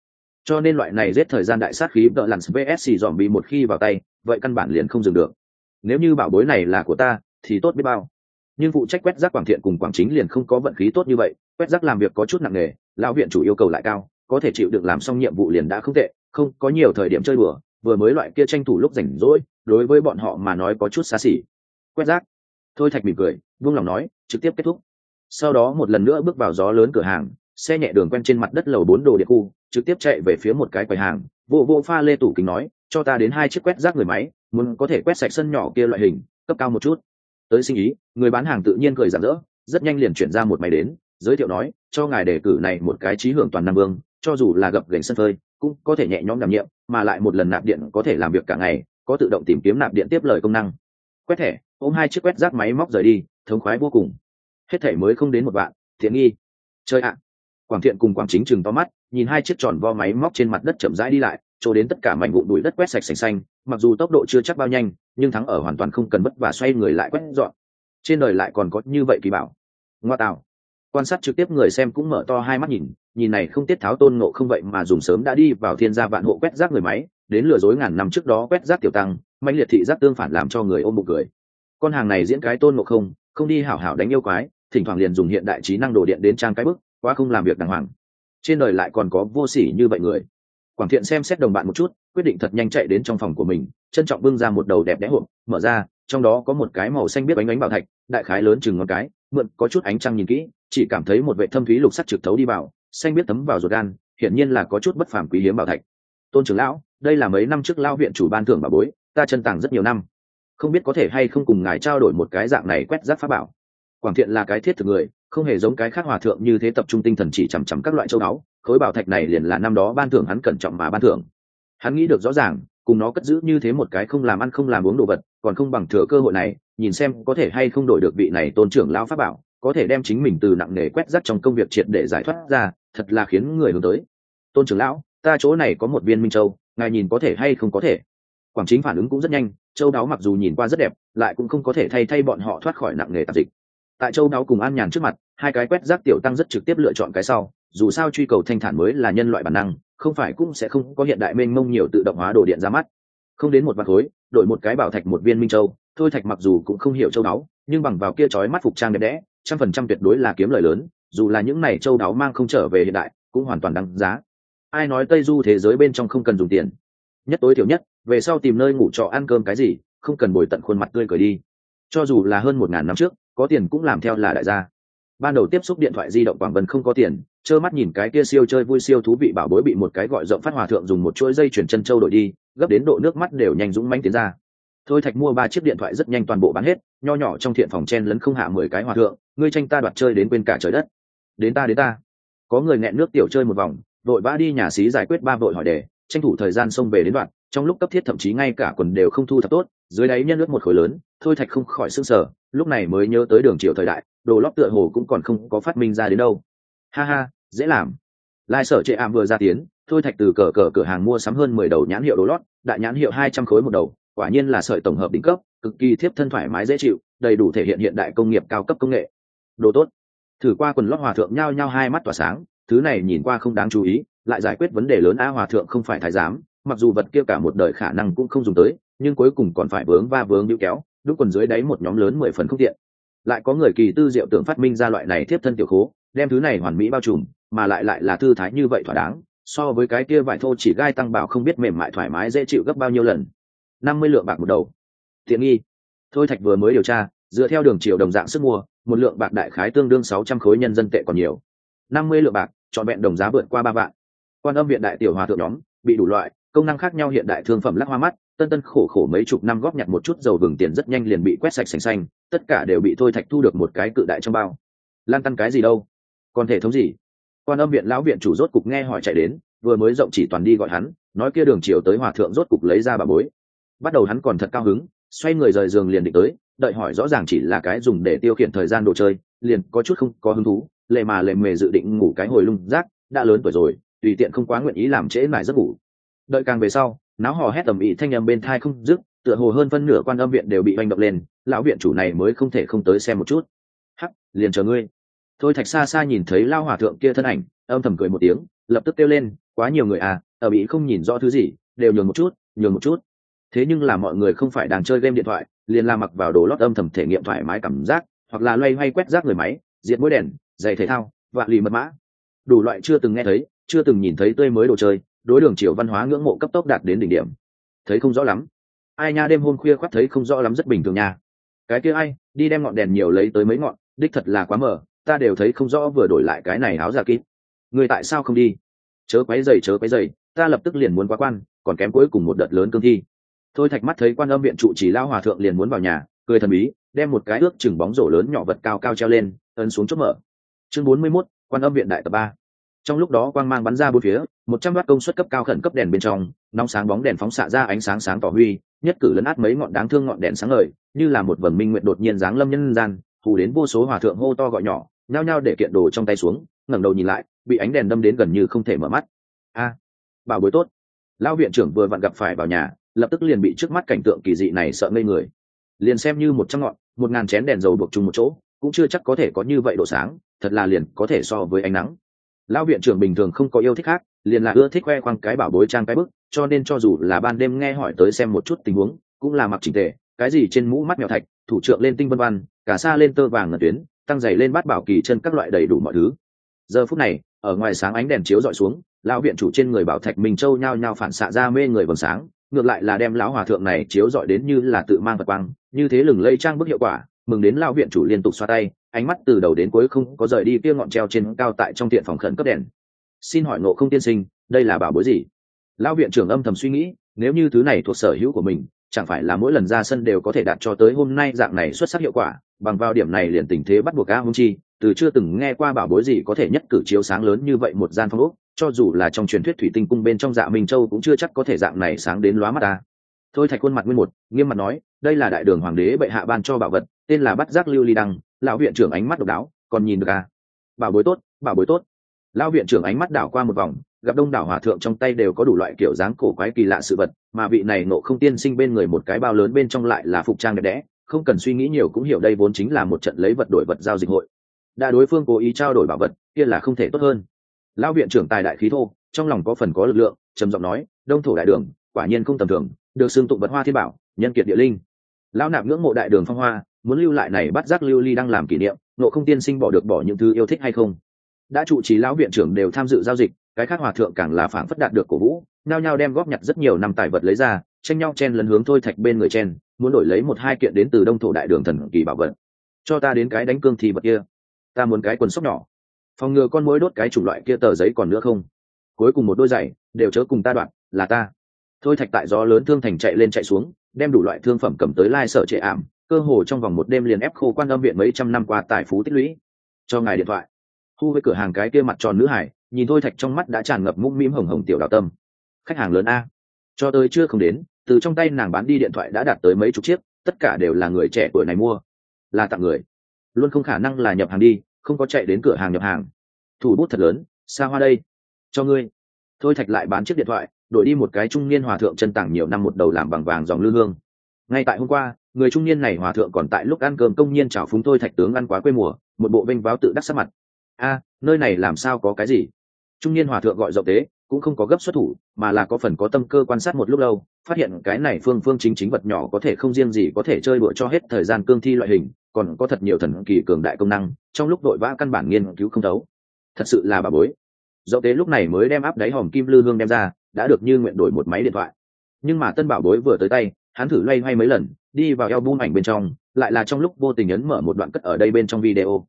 cho nên loại này giết thời gian đại sát khí đỡ lặn vs dòm bị một khi vào tay vậy căn bản liền không dừng được. Nếu như bảo bối này là của ta thì tốt biết bao. Nhưng phụ trách quét rác Quảng Thiện cùng Quảng Chính liền không có vận khí tốt như vậy, quét rác làm việc có chút nặng nề, lão viện chủ yêu cầu lại cao, có thể chịu được làm xong nhiệm vụ liền đã không tệ, không có nhiều thời điểm chơi đùa, vừa mới loại kia tranh thủ lúc rảnh rỗi, đối với bọn họ mà nói có chút xa xỉ. Quét rác. Thôi Thạch mỉm cười, buông lòng nói, trực tiếp kết thúc. Sau đó một lần nữa bước vào gió lớn cửa hàng, xe nhẹ đường quen trên mặt đất lầu 4 đồ điện khu, trực tiếp chạy về phía một cái quầy hàng, vô pha lê tủ kính nói, cho ta đến 2 chiếc quét rác người máy, muốn có thể quét sạch sân nhỏ kia loại hình, cấp cao một chút. Tới sinh ý, người bán hàng tự nhiên cười rạng rỡ, rất nhanh liền chuyển ra một máy đến, giới thiệu nói, cho ngài đề cử này một cái trí hưởng toàn năng vương, cho dù là gập ghềnh sân phơi cũng có thể nhẹ nhõm đảm nhiệm, mà lại một lần nạp điện có thể làm việc cả ngày, có tự động tìm kiếm nạp điện tiếp lời công năng. Quét thẻ, ôm 2 chiếc quét rác máy móc rời đi, thống khoái vô cùng. Hết thẻ mới không đến 1 vạn, tiện nghi. Chơi ạ. Quảng Thiện cùng Quảng Chính trừng to mắt, nhìn 2 chiếc tròn vo máy móc trên mặt đất chậm rãi đi lại, cho đến tất cả mảnh vụn bụi đất quét sạch sành xanh, mặc dù tốc độ chưa chắc bao nhanh, nhưng thắng ở hoàn toàn không cần vất vả xoay người lại quét dọn. Trên đời lại còn có như vậy kỳ bảo. Ngoa tạo. Quan sát trực tiếp người xem cũng mở to hai mắt nhìn này không tiết tháo Tôn Ngộ không vậy mà dùng sớm đã đi vào thiên gia vạn hộ quét rác người máy, đến lừa dối ngàn năm trước đó quét rác tiểu tăng, mãnh liệt thị giác tương phản làm cho người ôm bụng cười. Con hàng này diễn cái Tôn Ngộ không đi hảo hảo đánh yêu quái, thỉnh thoảng liền dùng hiện đại trí năng đồ điện đến trang cái bức, quá không làm việc đàng hoàng. Trên đời lại còn có vô sỉ như vậy người. Quảng Thiện xem xét đồng bạn một chút, quyết định thật nhanh chạy đến trong phòng của mình, trân trọng bưng ra một đầu đẹp đẽ hộp, mở ra, trong đó có một cái màu xanh biết ánh bảo thạch, đại khái lớn chừng ngón cái, mượn có chút ánh trăng nhìn kỹ, chỉ cảm thấy một vệ thâm thúy lục sắc trực thấu đi vào, xanh biết thấm vào ruột gan, hiển nhiên là có chút bất phàm quý hiếm bảo thạch. Tôn trưởng lão, đây là mấy năm trước lão viện chủ ban thưởng bảo bối, ta chân tàng rất nhiều năm, không biết có thể hay không cùng ngài trao đổi một cái dạng này quét rác pháp bảo. Quảng Thiện là cái thiết thực người, không hề giống cái khác hòa thượng như thế tập trung tinh thần chỉ chằm chằm các loại châu báu, khối bảo thạch này liền là năm đó ban thưởng hắn cẩn trọng mà ban thưởng. Hắn nghĩ được rõ ràng, cùng nó cất giữ như thế một cái không làm ăn không làm uống đồ vật, còn không bằng thừa cơ hội này, nhìn xem có thể hay không đổi được vị này tôn trưởng lão pháp bảo, có thể đem chính mình từ nặng nề quét rác trong công việc triệt để giải thoát ra, thật là khiến người hướng tới. Tôn trưởng lão, ta chỗ này có một viên minh châu, ngài nhìn có thể hay không có thể. Quảng Chính phản ứng cũng rất nhanh, châu đáo mặc dù nhìn qua rất đẹp, lại cũng không có thể thay bọn họ thoát khỏi nặng nề tạp dịch. Tại châu đáo cùng An Nhàn trước mặt, hai cái quét rác tiểu tăng rất trực tiếp lựa chọn cái sau, dù sao truy cầu thanh thản mới là nhân loại bản năng, không phải cũng sẽ không có hiện đại mênh mông nhiều tự động hóa đồ điện ra mắt. Không đến 1 vạn khối, đổi một cái bảo thạch một viên minh châu, Thôi Thạch mặc dù cũng không hiểu châu đáo, nhưng bằng vào kia chói mắt phục trang đẹp đẽ, 100% tuyệt đối là kiếm lời lớn, dù là những này châu đáo mang không trở về hiện đại, cũng hoàn toàn đáng giá. Ai nói Tây Du thế giới bên trong không cần dùng tiền? Nhất tối thiểu nhất, về sau tìm nơi ngủ trọ ăn cơm cái gì, không cần bồi tận khuôn mặt tươi cười đi. Cho dù là hơn 1000 năm trước, có tiền cũng làm theo là đại gia. Ban đầu tiếp xúc điện thoại di động Quảng Vân không có tiền, trơ mắt nhìn cái kia siêu chơi vui siêu thú vị bảo bối bị một cái gọi rộng phát hòa thượng dùng một chuỗi dây chuyển chân châu đổi đi, gấp đến độ nước mắt đều nhanh dũng mãnh tiến ra. Thôi Thạch mua 3 chiếc điện thoại rất nhanh toàn bộ bán hết, nho nhỏ trong thiện phòng chen lấn không hạ 10 cái hòa thượng, ngươi tranh ta đoạt chơi đến quên cả trời đất. Đến ta. Có người nghẹn nước tiểu chơi một vòng, vội vã đi nhà xí giải quyết 3 vội hỏi đề, tranh thủ thời gian xông về đến đoạn, trong lúc cấp thiết thậm chí ngay cả quần đều không thu thập tốt, dưới đáy nhân nước một khối lớn, Thôi Thạch không khỏi sửng sở, lúc này mới nhớ tới đường triều thời đại, đồ lót tựa hồ cũng còn không có phát minh ra đến đâu. Ha ha, dễ làm. Lai Sở Trệ Ảm vừa ra tiếng, Thôi Thạch từ cửa hàng mua sắm hơn 10 đầu nhãn hiệu đồ lót, đại nhãn hiệu 200 khối một đầu, quả nhiên là sợi tổng hợp đỉnh cấp, cực kỳ thiếp thân thoải mái dễ chịu, đầy đủ thể hiện hiện đại công nghiệp cao cấp công nghệ. Đồ tốt. Thử qua quần lót hòa thượng nhao nhao hai mắt tỏa sáng, thứ này nhìn qua không đáng chú ý, lại giải quyết vấn đề lớn. Hòa thượng không phải thái giám, mặc dù vật kia cả một đời khả năng cũng không dùng tới, nhưng cuối cùng còn phải vướng níu kéo, đúc quần dưới đáy một nhóm lớn 10 phần không tiện. Lại có người kỳ tư diệu tưởng phát minh ra loại này thiếp thân tiểu khố, đem thứ này hoàn mỹ bao trùm, mà lại là thư thái như vậy thỏa đáng, so với cái kia vải thô chỉ gai tăng bảo không biết mềm mại thoải mái dễ chịu gấp bao nhiêu lần. 50 lượng bạc một đầu, tiện nghi. Thôi Thạch vừa mới điều tra, dựa theo đường chiều đồng dạng sức mua, một lượng bạc đại khái tương đương 600 khối nhân dân tệ còn nhiều. 50 lượng bạc, trọn vẹn đồng giá vượt qua 3 vạn. Quan Âm viện đại tiểu hòa thượng nhóm, bị đủ loại công năng khác nhau hiện đại thương phẩm lắc hoa mắt, tân khổ mấy chục năm góp nhặt một chút dầu vừng tiền rất nhanh liền bị quét sạch sành xanh, tất cả đều bị Thôi Thạch thu được một cái cự đại trong bao. Lan tăn cái gì đâu? Còn thể thống gì? Quan Âm viện lão viện chủ rốt cục nghe hỏi chạy đến, vừa mới rộng chỉ toàn đi gọi hắn, nói kia đường chiều tới hòa thượng rốt cục lấy ra bà bối. Bắt đầu hắn còn thật cao hứng, xoay người rời giường liền định tới, đợi hỏi rõ ràng chỉ là cái dùng để tiêu khiển thời gian đồ chơi, liền có chút không có hứng thú, lệ mề dự định ngủ cái hồi lung rác, đã lớn tuổi rồi, tùy tiện không quá nguyện ý làm trễ mải giấc ngủ. Đợi càng về sau, náo hò hét tầm ĩ thanh âm bên thai không dứt, tựa hồ hơn phân nửa Quan Âm viện đều bị hoành động lên, lão viện chủ này mới không thể không tới xem một chút. Hắc, liền chờ ngươi. Thôi Thạch xa xa nhìn thấy lao hòa thượng kia thân ảnh, âm thầm cười một tiếng, lập tức kêu lên, quá nhiều người à, ở bị không nhìn rõ thứ gì đều nhường một chút nhường một chút. Thế nhưng là mọi người không phải đang chơi game điện thoại, liền là mặc vào đồ lót âm thầm thể nghiệm thoải mái cảm giác, hoặc là loay hoay quét rác người máy, diệt mũi đèn, giày thể thao, vạ lì mật mã, đủ loại chưa từng nghe thấy, chưa từng nhìn thấy tươi mới đồ chơi, đối đường chiều văn hóa ngưỡng mộ cấp tốc đạt đến đỉnh điểm. Thấy không rõ lắm, ai nha, đêm hôm khuya khoắt thấy không rõ lắm rất bình thường nha. Cái kia ai đi đem ngọn đèn nhiều lấy tới mấy ngọn, đích thật là quá mờ, ta đều thấy không rõ, vừa đổi lại cái này áo giả kín. Người tại sao không đi? Chớ quấy giày, ta lập tức liền muốn quá quan, còn kém cuối cùng một đợt lớn cương thi. Thôi Thạch mắt thấy Quan Âm viện trụ trì lao hòa thượng liền muốn vào nhà, cười thần bí, đem một cái ước chừng bóng rổ lớn nhỏ vật cao cao treo lên, ấn xuống chốt mở. Chương 41, Quan Âm viện đại tập 3. Trong lúc đó quang mang bắn ra bốn phía, 100 W công suất cấp cao khẩn cấp đèn bên trong, nóng sáng bóng đèn phóng xạ ra ánh sáng sáng tỏ huy, nhất cử lấn át mấy ngọn đáng thương ngọn đèn sáng ngời, như là một vầng minh nguyệt đột nhiên giáng lâm nhân gian, hù đến vô số hòa thượng hô to gọi nhỏ, nhao nhao để kiện đồ trong tay xuống, ngẩng đầu nhìn lại, bị ánh đèn đâm đến gần như không thể mở mắt. A, bảo bối tốt. Lão viện trưởng vừa vặn gặp phải vào nhà, lập tức liền bị trước mắt cảnh tượng kỳ dị này sợ ngây người. Liền xem như 100 ngọn, 1000 chén đèn dầu buộc chung một chỗ, cũng chưa chắc có thể có như vậy độ sáng, thật là liền có thể so với ánh nắng. Lão viện trưởng bình thường không có yêu thích khác, liền là ưa thích khoe khoang cái bảo bối trang cái bức, cho nên cho dù là ban đêm nghe hỏi tới xem một chút tình huống, cũng là mặc chỉnh tề, cái gì trên mũ mắt mèo thạch, thủ trượng lên tinh vân vân, cả sa lên tơ vàng ngân tuyến, tăng giày lên bát bảo kỳ chân các loại đầy đủ mọi thứ. Giờ phút này, ở ngoài sáng ánh đèn chiếu dọi xuống, lão viện chủ trên người bảo thạch Minh Châu nhao nhao phản xạ ra mê người vầng sáng, ngược lại là đem lão hòa thượng này chiếu dọi đến như là tự mang vật quang, như thế lừng lây trang bức hiệu quả, mừng đến lão viện chủ liên tục xoa tay, ánh mắt từ đầu đến cuối không có rời đi kia ngọn treo trên cao tại trong tiện phòng khẩn cấp đèn. Xin hỏi Ngộ Không tiên sinh, đây là bảo bối gì? Lão viện trưởng âm thầm suy nghĩ, nếu như thứ này thuộc sở hữu của mình, chẳng phải là mỗi lần ra sân đều có thể đạt cho tới hôm nay dạng này xuất sắc hiệu quả, bằng vào điểm này liền tình thế bắt buộc a hung chi, từ chưa từng nghe qua bảo bối gì có thể nhất cử chiếu sáng lớn như vậy một gian phong ốc, cho dù là trong truyền thuyết thủy tinh cung bên trong Dạ Minh Châu cũng chưa chắc có thể dạng này sáng đến lóa mắt ta. Thôi Thạch khuôn mặt nguyên một, nghiêm mặt nói, đây là đại đường hoàng đế bệ hạ ban cho bảo vật, tên là Bắt Giác Lưu Ly Đăng. Lão viện trưởng ánh mắt độc đáo, còn nhìn được à? Bảo bối tốt, bảo bối tốt. Lão viện trưởng ánh mắt đảo qua một vòng, gặp đông đảo hòa thượng trong tay đều có đủ loại kiểu dáng cổ quái kỳ lạ sự vật, mà vị này Ngộ Không tiên sinh bên người một cái bao lớn bên trong lại là phục trang đẹp đẽ, không cần suy nghĩ nhiều cũng hiểu đây vốn chính là một trận lấy vật đổi vật giao dịch hội. Đã đối phương cố ý trao đổi bảo vật, kia là không thể tốt hơn. Lão viện trưởng tài đại khí thô, trong lòng có phần có lực lượng, trầm giọng nói, đông thổ đại đường quả nhiên không tầm thường, được xưng tụng vật hoa thiên bảo, nhân kiệt địa linh. Lão nạp ngưỡng mộ đại đường phong hoa, muốn lưu lại này Bắt Giác Lưu Ly đang làm kỷ niệm, Ngộ Không tiên sinh bỏ được bỏ những thứ yêu thích hay không? Đã trụ trì lão viện trưởng đều tham dự giao dịch, cái khác hòa thượng càng là phảng phất đạt được cổ vũ, nhao nhao đem góp nhặt rất nhiều năm tài vật lấy ra, tranh nhau chen lấn hướng Thôi Thạch bên người chen, muốn đổi lấy một hai kiện đến từ đông thổ đại đường thần kỳ bảo vật. Cho ta đến cái đánh cương thì vật kia, ta muốn cái quần sóc nhỏ, phòng ngừa con muỗi đốt cái chủng loại kia tờ giấy còn nữa không, cuối cùng một đôi giày đều chớ cùng ta đoạn, là ta. Thôi Thạch tại gió lớn thương thành chạy lên chạy xuống, đem đủ loại thương phẩm cầm tới lai sở trệ ảm, cơ hồ trong vòng một đêm liền ép khô Quan Âm viện mấy trăm năm qua tài phú tích lũy. Cho ngài điện thoại. Thu với cửa hàng cái kia mặt tròn nữ hải, nhìn Thôi Thạch trong mắt đã tràn ngập mũm mĩm hồng hồng tiểu đào tâm. Khách hàng lớn a. Cho tới chưa không đến, từ trong tay nàng bán đi điện thoại đã đạt tới mấy chục chiếc, tất cả đều là người trẻ tuổi này mua, là tặng người, luôn không khả năng là nhập hàng đi, không có chạy đến cửa hàng nhập hàng. Thủ bút thật lớn, xa hoa đây, cho ngươi. Thôi Thạch lại bán chiếc điện thoại, đổi đi một cái trung niên hòa thượng chân tảng nhiều năm một đầu làm bằng vàng dòng lư hương. Ngay tại hôm qua, người trung niên này hòa thượng còn tại lúc ăn cơm công nhiên chào phúng Thôi Thạch tướng ăn quá quê mùa, một bộ vênh váo tự đắc sắc mặt. A, nơi này làm sao có cái gì? Trung niên hòa thượng gọi rộng tế, cũng không có gấp xuất thủ, mà là có phần có tâm cơ quan sát một lúc lâu, phát hiện cái này phương phương chính chính vật nhỏ có thể không riêng gì có thể chơi đùa cho hết thời gian cương thi loại hình, còn có thật nhiều thần kỳ cường đại công năng, trong lúc đội vã căn bản nghiên cứu không thấu. Thật sự là bà bối. Rộng tế lúc này mới đem áp đáy hòm kim lư hương đem ra, đã được như nguyện đổi một máy điện thoại. Nhưng mà tân bảo bối vừa tới tay, hắn thử loay hoay mấy lần, đi vào album ảnh bên trong, lại là trong lúc vô tình ấn mở một đoạn cất ở đây bên trong video.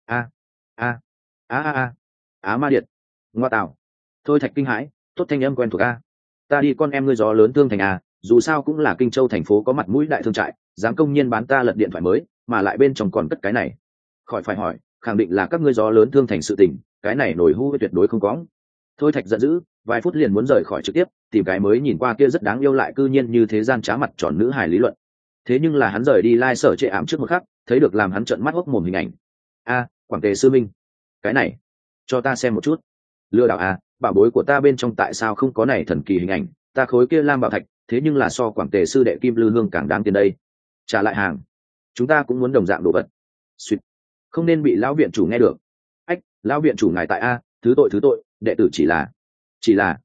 Á ma điện, ngoa tạo. Thôi Thạch kinh hãi, tốt thanh âm quen thuộc a. Ta đi con em ngươi gió lớn thương thành a, dù sao cũng là Kinh Châu thành phố có mặt mũi đại thương trại, dám công nhiên bán ta lật điện thoại mới, mà lại bên trong còn cất cái này. Khỏi phải hỏi, khẳng định là các ngươi gió lớn thương thành sự tình, cái này nổi hưu tuyệt đối không có. Thôi Thạch giận dữ, vài phút liền muốn rời khỏi trực tiếp, tìm cái mới nhìn qua kia rất đáng yêu lại cư nhiên như thế gian trá mặt tròn nữ hài lý luận. Thế nhưng là hắn rời đi lai sở trệ ảm trước một khắc, thấy được làm hắn trợn mắt hốc mồm hình ảnh. Quảng Tề sư minh, cái này, cho ta xem một chút. Lừa đảo à, bảo bối của ta bên trong tại sao không có này thần kỳ hình ảnh, ta khối kia lam bảo thạch, thế nhưng là so Quảng Tề sư đệ kim lư hương càng đáng tiền đây. Trả lại hàng, chúng ta cũng muốn đồng dạng đồ vật. Xuyệt, không nên bị lão viện chủ nghe được. Ách, lão viện chủ ngài tại a, thứ tội, đệ tử chỉ là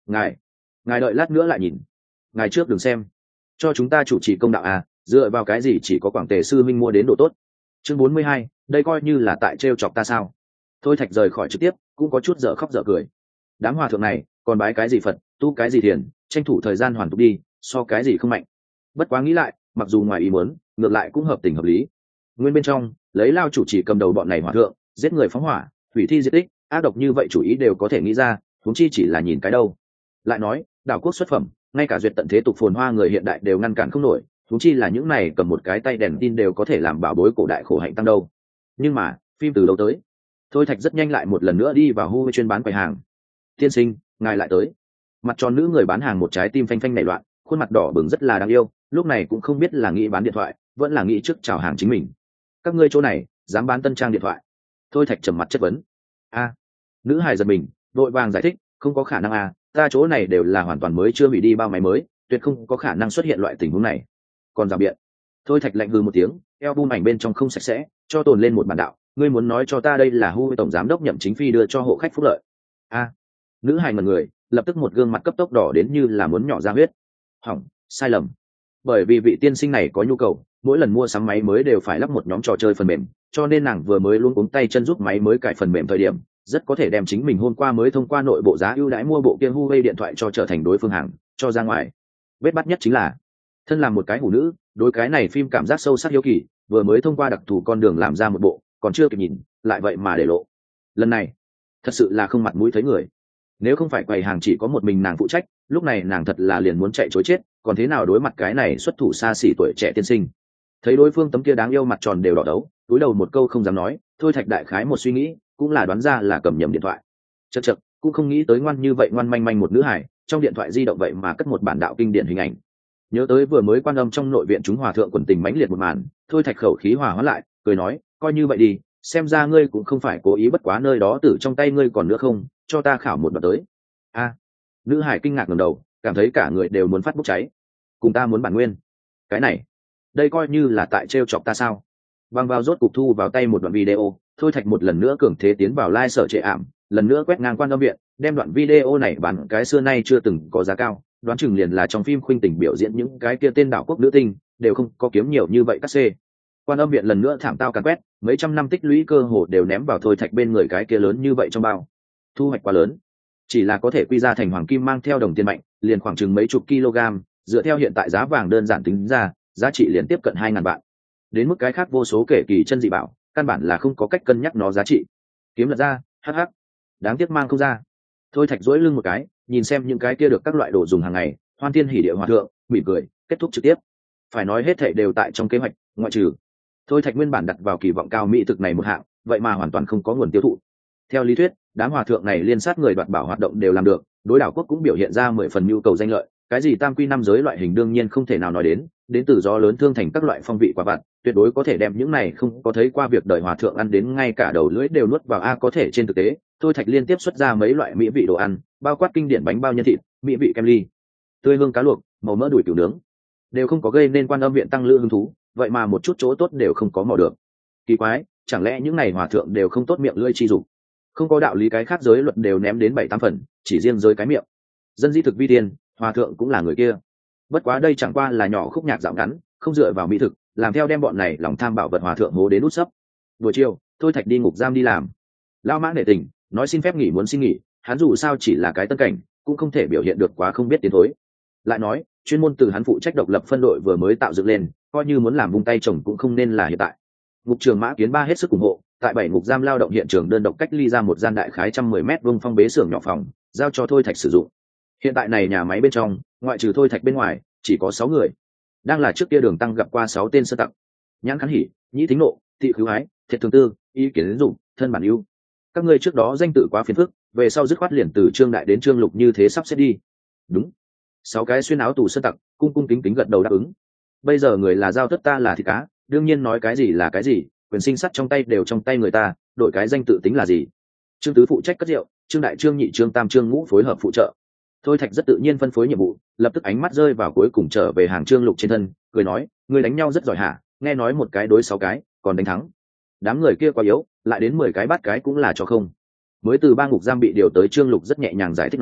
ngài ngài đợi lát nữa lại nhìn, ngài trước đừng xem, cho chúng ta chủ trì công đạo à, dựa vào cái gì chỉ có Quảng Tề sư minh mua đến độ tốt. Chương 42, đây coi như là tại trêu chọc ta sao? Thôi Thạch rời khỏi trực tiếp cũng có chút dở khóc dở cười. Đám hòa thượng này còn bái cái gì Phật, tu cái gì thiền, tranh thủ thời gian hoàn tục đi, so cái gì không mạnh. Bất quá nghĩ lại, mặc dù ngoài ý muốn, ngược lại cũng hợp tình hợp lý. Nguyên bên trong lấy lao chủ chỉ cầm đầu bọn này hòa thượng, giết người phóng hỏa, hủy thi diệt tích, ác độc như vậy chủ ý đều có thể nghĩ ra, huống chi chỉ là nhìn cái đâu. Lại nói đảo quốc xuất phẩm, ngay cả duyệt tận thế tục phồn hoa người hiện đại đều ngăn cản không nổi, huống chi là những này cầm một cái tay đèn tin đều có thể làm bảo bối cổ đại khổ hạnh tăng đâu. Nhưng mà phim từ lâu tới, Thôi Thạch rất nhanh lại một lần nữa đi vào hu chuyên bán quầy hàng. Tiên sinh, ngài lại tới. Mặt tròn nữ người bán hàng một trái tim phanh phanh nảy loạn, khuôn mặt đỏ bừng rất là đáng yêu, lúc này cũng không biết là nghĩ bán điện thoại vẫn là nghĩ trước chào hàng chính mình. Các ngươi chỗ này dám bán tân trang điện thoại? Thôi Thạch trầm mặt chất vấn. A, nữ hài giật mình, vội vàng giải thích, không có khả năng à, ta chỗ này đều là hoàn toàn mới chưa hủy đi bao máy mới, tuyệt không có khả năng xuất hiện loại tình huống này. Còn rào biện. Thôi Thạch lạnh hừ một tiếng, album ảnh bên trong không sạch sẽ, cho tồn lên một bản đạo, ngươi muốn nói cho ta đây là Hu tổng giám đốc Nhậm Chính Phi đưa cho hộ khách phúc lợi? A, nữ hài ngẩn người, lập tức một gương mặt cấp tốc đỏ đến như là muốn nhỏ ra huyết. Hỏng, sai lầm. Bởi vì vị tiên sinh này có nhu cầu, mỗi lần mua sắm máy mới đều phải lắp một nhóm trò chơi phần mềm, cho nên nàng vừa mới luôn cuống tay chân giúp máy mới cải phần mềm thời điểm, rất có thể đem chính mình hôm qua mới thông qua nội bộ giá ưu đãi mua bộ kia Huawei điện thoại cho trở thành đối phương hàng cho ra ngoài. Vết bắt nhất chính là thân làm một cái hủ nữ, đối cái này phim cảm giác sâu sắc hiếu kỳ, vừa mới thông qua đặc thù con đường làm ra một bộ, còn chưa kịp nhìn, lại vậy mà để lộ. Lần này thật sự là không mặt mũi thấy người. Nếu không phải quầy hàng chỉ có một mình nàng phụ trách, lúc này nàng thật là liền muốn chạy chối chết, còn thế nào đối mặt cái này xuất thủ xa xỉ tuổi trẻ tiên sinh. Thấy đối phương tấm kia đáng yêu mặt tròn đều đỏ đấu, túi đầu một câu không dám nói, Thôi Thạch đại khái một suy nghĩ, cũng là đoán ra là cầm nhầm điện thoại. Chậc chậc, cũng không nghĩ tới ngoan như vậy ngoan manh manh một nữ hải, trong điện thoại di động vậy mà cất một bản đạo kinh điển hình ảnh. Nhớ tới vừa mới quan âm trong nội viện chúng hòa thượng quần tình mãnh liệt một màn, Thôi Thạch khẩu khí hòa hoãn lại, cười nói, coi như vậy đi, xem ra ngươi cũng không phải cố ý, bất quá nơi đó tử trong tay ngươi còn nữa không, cho ta khảo một đoạn tới. A, nữ hải kinh ngạc ngẩng đầu, cảm thấy cả người đều muốn phát bốc cháy. Cùng ta muốn bản nguyên? Cái này, đây coi như là tại trêu chọc ta sao? Vang vào rốt cục thu vào tay một đoạn video, Thôi Thạch một lần nữa cường thế tiến vào live sở trệ ảm, lần nữa quét ngang quan âm viện, đem đoạn video này bán cái xưa nay chưa từng có giá cao, đoán chừng liền là trong phim khuynh tình biểu diễn những cái kia tên đảo quốc nữ tinh đều không có kiếm nhiều như vậy các xê. Quan âm viện lần nữa thảm tao càn quét, mấy trăm năm tích lũy cơ hồ đều ném vào Thôi Thạch bên người cái kia lớn như vậy trong bao. Thu hoạch quá lớn, chỉ là có thể quy ra thành hoàng kim mang theo đồng tiền mạnh, liền khoảng chừng mấy chục kg, dựa theo hiện tại giá vàng đơn giản tính ra, giá trị liền tiếp cận 2.000 vạn. Đến mức cái khác vô số kể kỳ chân dị bảo, căn bản là không có cách cân nhắc nó giá trị. Kiếm lật ra, hắc hắc, đáng tiếc mang không ra. Thôi Thạch duỗi lưng một cái, nhìn xem những cái kia được các loại đồ dùng hàng ngày, hoan thiên hỉ địa hòa thượng, mỉm cười, kết thúc trực tiếp. Phải nói hết thảy đều tại trong kế hoạch, ngoại trừ Thôi Thạch nguyên bản đặt vào kỳ vọng cao mỹ thực này một hạng, vậy mà hoàn toàn không có nguồn tiêu thụ. Theo lý thuyết, đám hòa thượng này liên sát người đoạt bảo hoạt động đều làm được, đối đảo quốc cũng biểu hiện ra 10 phần nhu cầu danh lợi, cái gì tam quy năm giới loại hình đương nhiên không thể nào nói đến từ gió lớn thương thành các loại phong vị quả vặt, tuyệt đối có thể đem những này không có thấy qua việc đời hòa thượng ăn đến ngay cả đầu lưỡi đều nuốt vào. A có thể trên thực tế, Thôi Thạch liên tiếp xuất ra mấy loại mỹ vị đồ ăn, bao quát kinh điển bánh bao nhân thịt, mỹ vị kem ly, tươi hương cá luộc, màu mỡ đùi cừu nướng, đều không có gây nên quan âm viện tăng lữ hứng thú, vậy mà một chút chỗ tốt đều không có mò được. Kỳ quái, chẳng lẽ những này hòa thượng đều không tốt miệng lưỡi chi dục? Không có đạo lý cái khác giới luật đều ném đến 7-8 phần, chỉ riêng giới cái miệng. Dân dĩ thực vi tiên, hòa thượng cũng là người kia. Bất quá đây chẳng qua là nhỏ khúc nhạc dạo ngắn, không dựa vào mỹ thực, làm theo đem bọn này lòng tham bảo vật hòa thượng hố đến nút sấp. Buổi chiều, Thôi Thạch đi ngục giam đi làm. Lao mã nể tình, nói xin phép nghỉ muốn xin nghỉ, hắn dù sao chỉ là cái tân cảnh, cũng không thể biểu hiện được quá không biết tiến thối. Lại nói, chuyên môn từ hắn phụ trách độc lập phân đội vừa mới tạo dựng lên, coi như muốn làm vung tay chồng cũng không nên là hiện tại. Ngục trường Mã Kiến Ba hết sức ủng hộ, tại 7 ngục giam lao động hiện trường đơn độc cách ly ra một gian đại khái 110 m² phong bế xưởng nhỏ phòng, giao cho Thôi Thạch sử dụng. Hiện tại này nhà máy bên trong, ngoại trừ Thôi Thạch bên ngoài, chỉ có 6 người. Đang là trước kia Đường Tăng gặp qua 6 tên sơ tặc: Nhãn Khán Hỉ, Nhĩ Thính Nộ, Thị Khứu Ái, Thiệt Thường Tư, Ý Kiến Dụng, Thân Bản Ưu. Các ngươi trước đó danh tự quá phiền phức, về sau dứt khoát liền từ Trương Đại đến Trương Lục như thế sắp xếp đi. Đúng. 6 cái xuyên áo tù sơ tặc cung cung kính kính gật đầu đáp ứng. Bây giờ người là giao tất ta là thịt cá, đương nhiên nói cái gì là cái gì, quyền sinh sắt trong tay đều trong tay người ta, đổi cái danh tự tính là gì? Trương Tứ phụ trách cất rượu, Trương Đại, Trương Nhị, Trương Tam, Trương Ngũ phối hợp phụ trợ. Thôi Thạch rất tự nhiên phân phối nhiệm vụ, lập tức ánh mắt rơi vào cuối cùng trở về hàng Trương Lục trên thân, cười nói, người đánh nhau rất giỏi hả? Nghe nói một cái đối 6 cái, còn đánh thắng. Đám người kia quá yếu, lại đến 10 cái bắt cái cũng là cho không. Mới từ 3 ngục giam bị điều tới, Trương Lục rất nhẹ nhàng giải thích nói,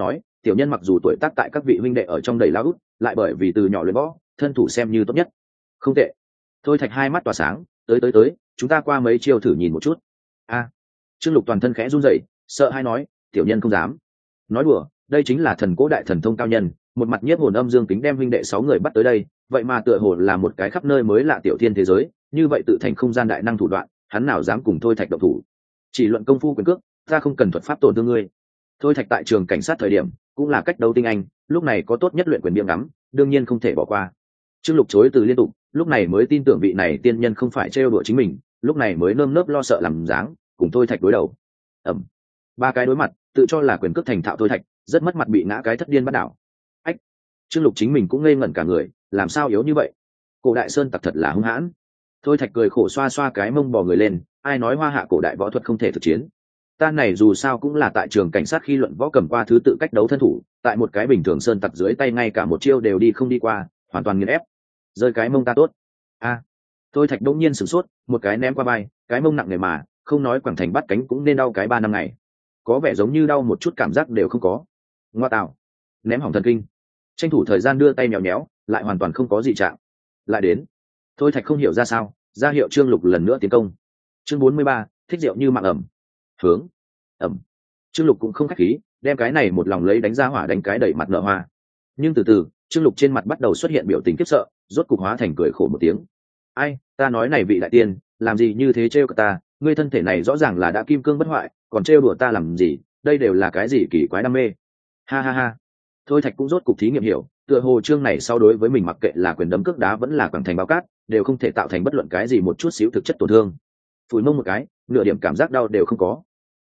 tiểu nhân mặc dù tuổi tác tại các vị huynh đệ ở trong đầy lao út, lại bởi vì từ nhỏ luyện võ, thân thủ xem như tốt nhất. Không tệ. Thôi Thạch hai mắt tỏa sáng, tới, chúng ta qua mấy chiêu thử nhìn một chút. A. Trương Lục toàn thân khẽ run rẩy, sợ hai nói, tiểu nhân không dám. Nói đùa, đây chính là thần cố đại thần thông cao nhân, một mặt nhiếp hồn âm dương kính đem huynh đệ 6 người bắt tới đây, vậy mà tựa hồ là một cái khắp nơi mới lạ tiểu thiên thế giới, như vậy tự thành không gian đại năng thủ đoạn, hắn nào dám cùng Thôi Thạch động thủ. Chỉ luận công phu quyền cước, ta không cần thuật pháp tổn thương ngươi. Thôi Thạch tại trường cảnh sát thời điểm cũng là cách đấu tinh anh, lúc này có tốt nhất luyện quyền biếng ngắm, đương nhiên không thể bỏ qua. Trương Lục chối từ liên tục, lúc này mới tin tưởng vị này tiên nhân không phải trêu đùa chính mình, lúc này mới nơm nớp lo sợ làm dáng cùng Thôi Thạch đối đầu. Ẩm. 3 cái đối mặt, tự cho là quyền cước thành thạo Thôi Thạch rất mất mặt bị ngã cái thất điên bắt đảo. Ách. Trương Lục chính mình cũng ngây ngẩn cả người, làm sao yếu như vậy? Cổ đại sơn tặc thật là hung hãn. Thôi Thạch cười khổ xoa xoa cái mông bò người lên, ai nói hoa hạ cổ đại võ thuật không thể thực chiến. Ta này dù sao cũng là tại trường cảnh sát khi luận võ cầm qua thứ tự cách đấu thân thủ, tại một cái bình thường sơn tặc dưới tay ngay cả một chiêu đều đi không đi qua, hoàn toàn nghiền ép. Rơi cái mông ta tốt. A. Thôi Thạch đông nhiên sửng sốt, một cái ném qua vai, cái mông nặng nề mà, không nói quẳng thành bắt cánh cũng nên đau cái 3 năm ngày. Có vẻ giống như đau một chút cảm giác đều không có. Ngoa tạo. Ném hỏng thần kinh. Tranh thủ thời gian đưa tay mèo méo, lại hoàn toàn không có gì trạng. Lại đến. Thôi Thạch không hiểu ra sao, ra hiệu Trương Lục lần nữa tiến công. Chương 43, thích rượu như mạng ẩm. Hướng. Ẩm. Trương Lục cũng không khách khí, đem cái này một lòng lấy đánh ra hỏa đánh cái đẩy mặt nở hoa. Nhưng từ từ, Trương Lục trên mặt bắt đầu xuất hiện biểu tình khiếp sợ, rốt cục hóa thành cười khổ một tiếng. Ai, ta nói này vị đại tiên, làm gì như thế trêu cả ta, ngươi thân thể này rõ ràng là đã kim cương bất hoại, còn trêu đùa ta làm gì, đây đều là cái gì kỳ quái đam mê. Ha ha ha. Thôi Thạch cũng rốt cục thí nghiệm hiểu, tựa hồ chương này sau đối với mình mặc kệ là quyền đấm cước đá vẫn là quẳng thành bao cát, đều không thể tạo thành bất luận cái gì một chút xíu thực chất tổn thương. Phủi mông một cái, nửa điểm cảm giác đau đều không có.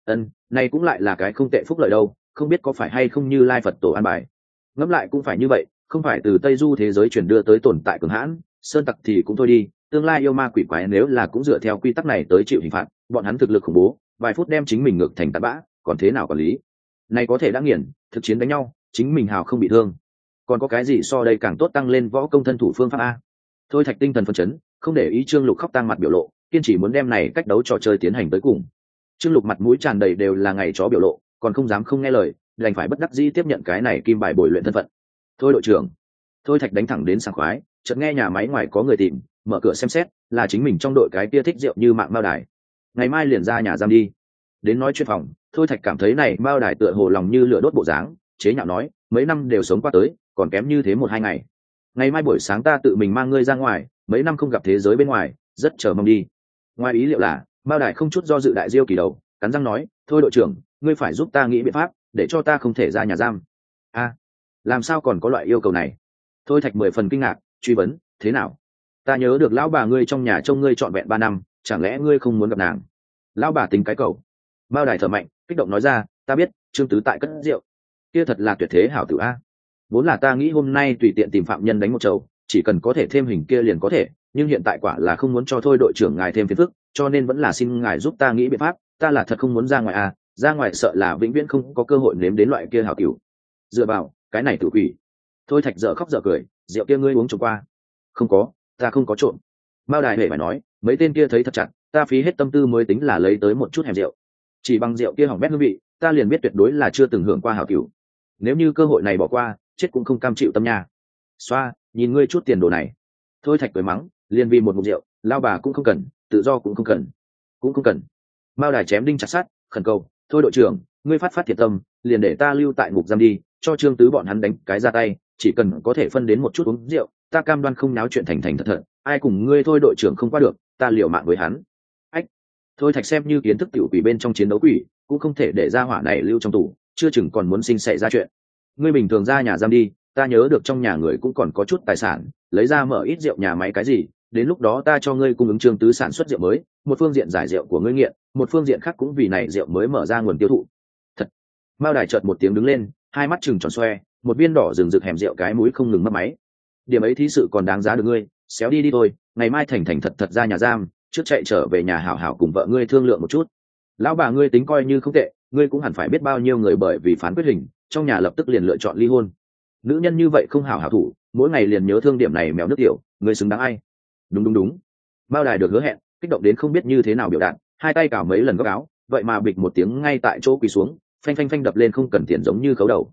Này cũng lại là cái không tệ phúc lợi đâu, không biết có phải hay không như Lai Phật tổ an bài. Ngẫm lại cũng phải như vậy, không phải từ Tây Du thế giới chuyển đưa tới tồn tại cường hãn, sơn tặc thì cũng thôi đi, tương lai yêu ma quỷ quái nếu là cũng dựa theo quy tắc này tới chịu hình phạt, bọn hắn thực lực khủng bố, vài phút đem chính mình ngược thành tạt bã, còn thế nào quản lý. Này có thể đã nghiền, thực chiến đánh nhau, chính mình hào không bị thương. Còn có cái gì so đây càng tốt tăng lên võ công thân thủ phương pháp a? Thôi Thạch tinh thần phấn chấn, không để ý Trương Lục khóc tang mặt biểu lộ, kiên trì muốn đem này cách đấu trò chơi tiến hành tới cùng. Trương Lục mặt mũi tràn đầy đều là ngày chó biểu lộ, còn không dám không nghe lời, đành phải bất đắc dĩ tiếp nhận cái này kim bài bồi luyện thân phận. Thôi đội trưởng. Thôi Thạch đánh thẳng đến sảng khoái, chợt nghe nhà máy ngoài có người tìm, mở cửa xem xét, là chính mình trong đội cái kia thích rượu như mạng Mao Đài. Ngày mai liền ra nhà giam đi. Đến nói chuyện phòng, Thôi Thạch cảm thấy này Mao Đài tựa hồ lòng như lửa đốt bộ dáng, chế nhạo nói, mấy năm đều sống qua tới, còn kém như thế 1-2 ngày. Ngày mai buổi sáng ta tự mình mang ngươi ra ngoài, mấy năm không gặp thế giới bên ngoài, rất chờ mong đi. Ngoài ý liệu là, Mao Đài không chút do dự đại diêu kỳ đầu, cắn răng nói, thôi đội trưởng, ngươi phải giúp ta nghĩ biện pháp, để cho ta không thể ra nhà giam. A, làm sao còn có loại yêu cầu này? Thôi Thạch 10 phần kinh ngạc, truy vấn, thế nào? Ta nhớ được lão bà ngươi trong nhà trông ngươi trọn vẹn 3 năm, chẳng lẽ ngươi không muốn gặp nàng? Lão bà tính cái cầu. Mao Đài thở mạnh, kích động nói ra, ta biết, Trương Tứ tại cất rượu. Kia thật là tuyệt thế hảo tử a. Vốn là ta nghĩ hôm nay tùy tiện tìm phạm nhân đánh một chầu, chỉ cần có thể thêm hình kia liền có thể, nhưng hiện tại quả là không muốn cho thôi đội trưởng ngài thêm phiền phức, cho nên vẫn là xin ngài giúp ta nghĩ biện pháp, ta là thật không muốn ra ngoài à, ra ngoài sợ là vĩnh viễn không có cơ hội nếm đến loại kia hảo cửu. Dựa vào, cái này tự quỷ. Thôi Thạch dở khóc dở cười, rượu kia ngươi uống trộm qua? Không có, ta không có trộm. Mao Đài hề phải nói, mấy tên kia thấy thật chặt, ta phí hết tâm tư mới tính là lấy tới một chút hẻm rượu. Chỉ bằng rượu kia hỏng bét hương vị, ta liền biết tuyệt đối là chưa từng hưởng qua hảo cửu. Nếu như cơ hội này bỏ qua, chết cũng không cam chịu tâm nha. Xoa, nhìn ngươi chút tiền đồ này. Thôi Thạch cười mắng, liền vì một ngụm rượu, lao bà cũng không cần, tự do cũng không cần, cũng không cần. Mao Đài chém đinh chặt sắt, khẩn cầu, thôi đội trưởng, ngươi phát thiệt tâm, liền để ta lưu tại ngục giam đi, cho Trương Tứ bọn hắn đánh cái ra tay, chỉ cần có thể phân đến một chút uống rượu, ta cam đoan không náo chuyện thành thành thật thật, ai cùng ngươi thôi đội trưởng không qua được, ta liều mạng với hắn. Ách. Thôi Thạch xem như kiến thức tiểu quỷ bên trong chiến đấu quỷ, cũng không thể để ra hỏa này lưu trong tù, chưa chừng còn muốn sinh xảy ra chuyện. Ngươi bình thường ra nhà giam đi, ta nhớ được trong nhà người cũng còn có chút tài sản, lấy ra mở ít rượu nhà máy cái gì, đến lúc đó ta cho ngươi cung ứng Trương Tứ sản xuất rượu mới, một phương diện giải rượu của ngươi nghiện, một phương diện khác cũng vì này rượu mới mở ra nguồn tiêu thụ. Thật. Mao Đài chợt một tiếng đứng lên, hai mắt trừng tròn xoe, một viên đỏ rừng rực hẻm rượu cái mũi không ngừng mấp máy. Điểm ấy thí sự còn đáng giá được ngươi, xéo đi đi thôi, ngày mai thành thành thật thật ra nhà giam, trước chạy trở về nhà hảo hảo cùng vợ ngươi thương lượng một chút. Lão bà ngươi tính coi như không tệ, ngươi cũng hẳn phải biết bao nhiêu người bởi vì phán quyết hình, trong nhà lập tức liền lựa chọn ly hôn. Nữ nhân như vậy không hảo hảo thủ, mỗi ngày liền nhớ thương điểm này mèo nước tiểu, ngươi xứng đáng ai? Đúng. Mao Đài được hứa hẹn, kích động đến không biết như thế nào biểu đạt, hai tay cào mấy lần góc áo, vậy mà bịch một tiếng ngay tại chỗ quỳ xuống, phanh phanh phanh đập lên không cần tiền giống như khấu đầu.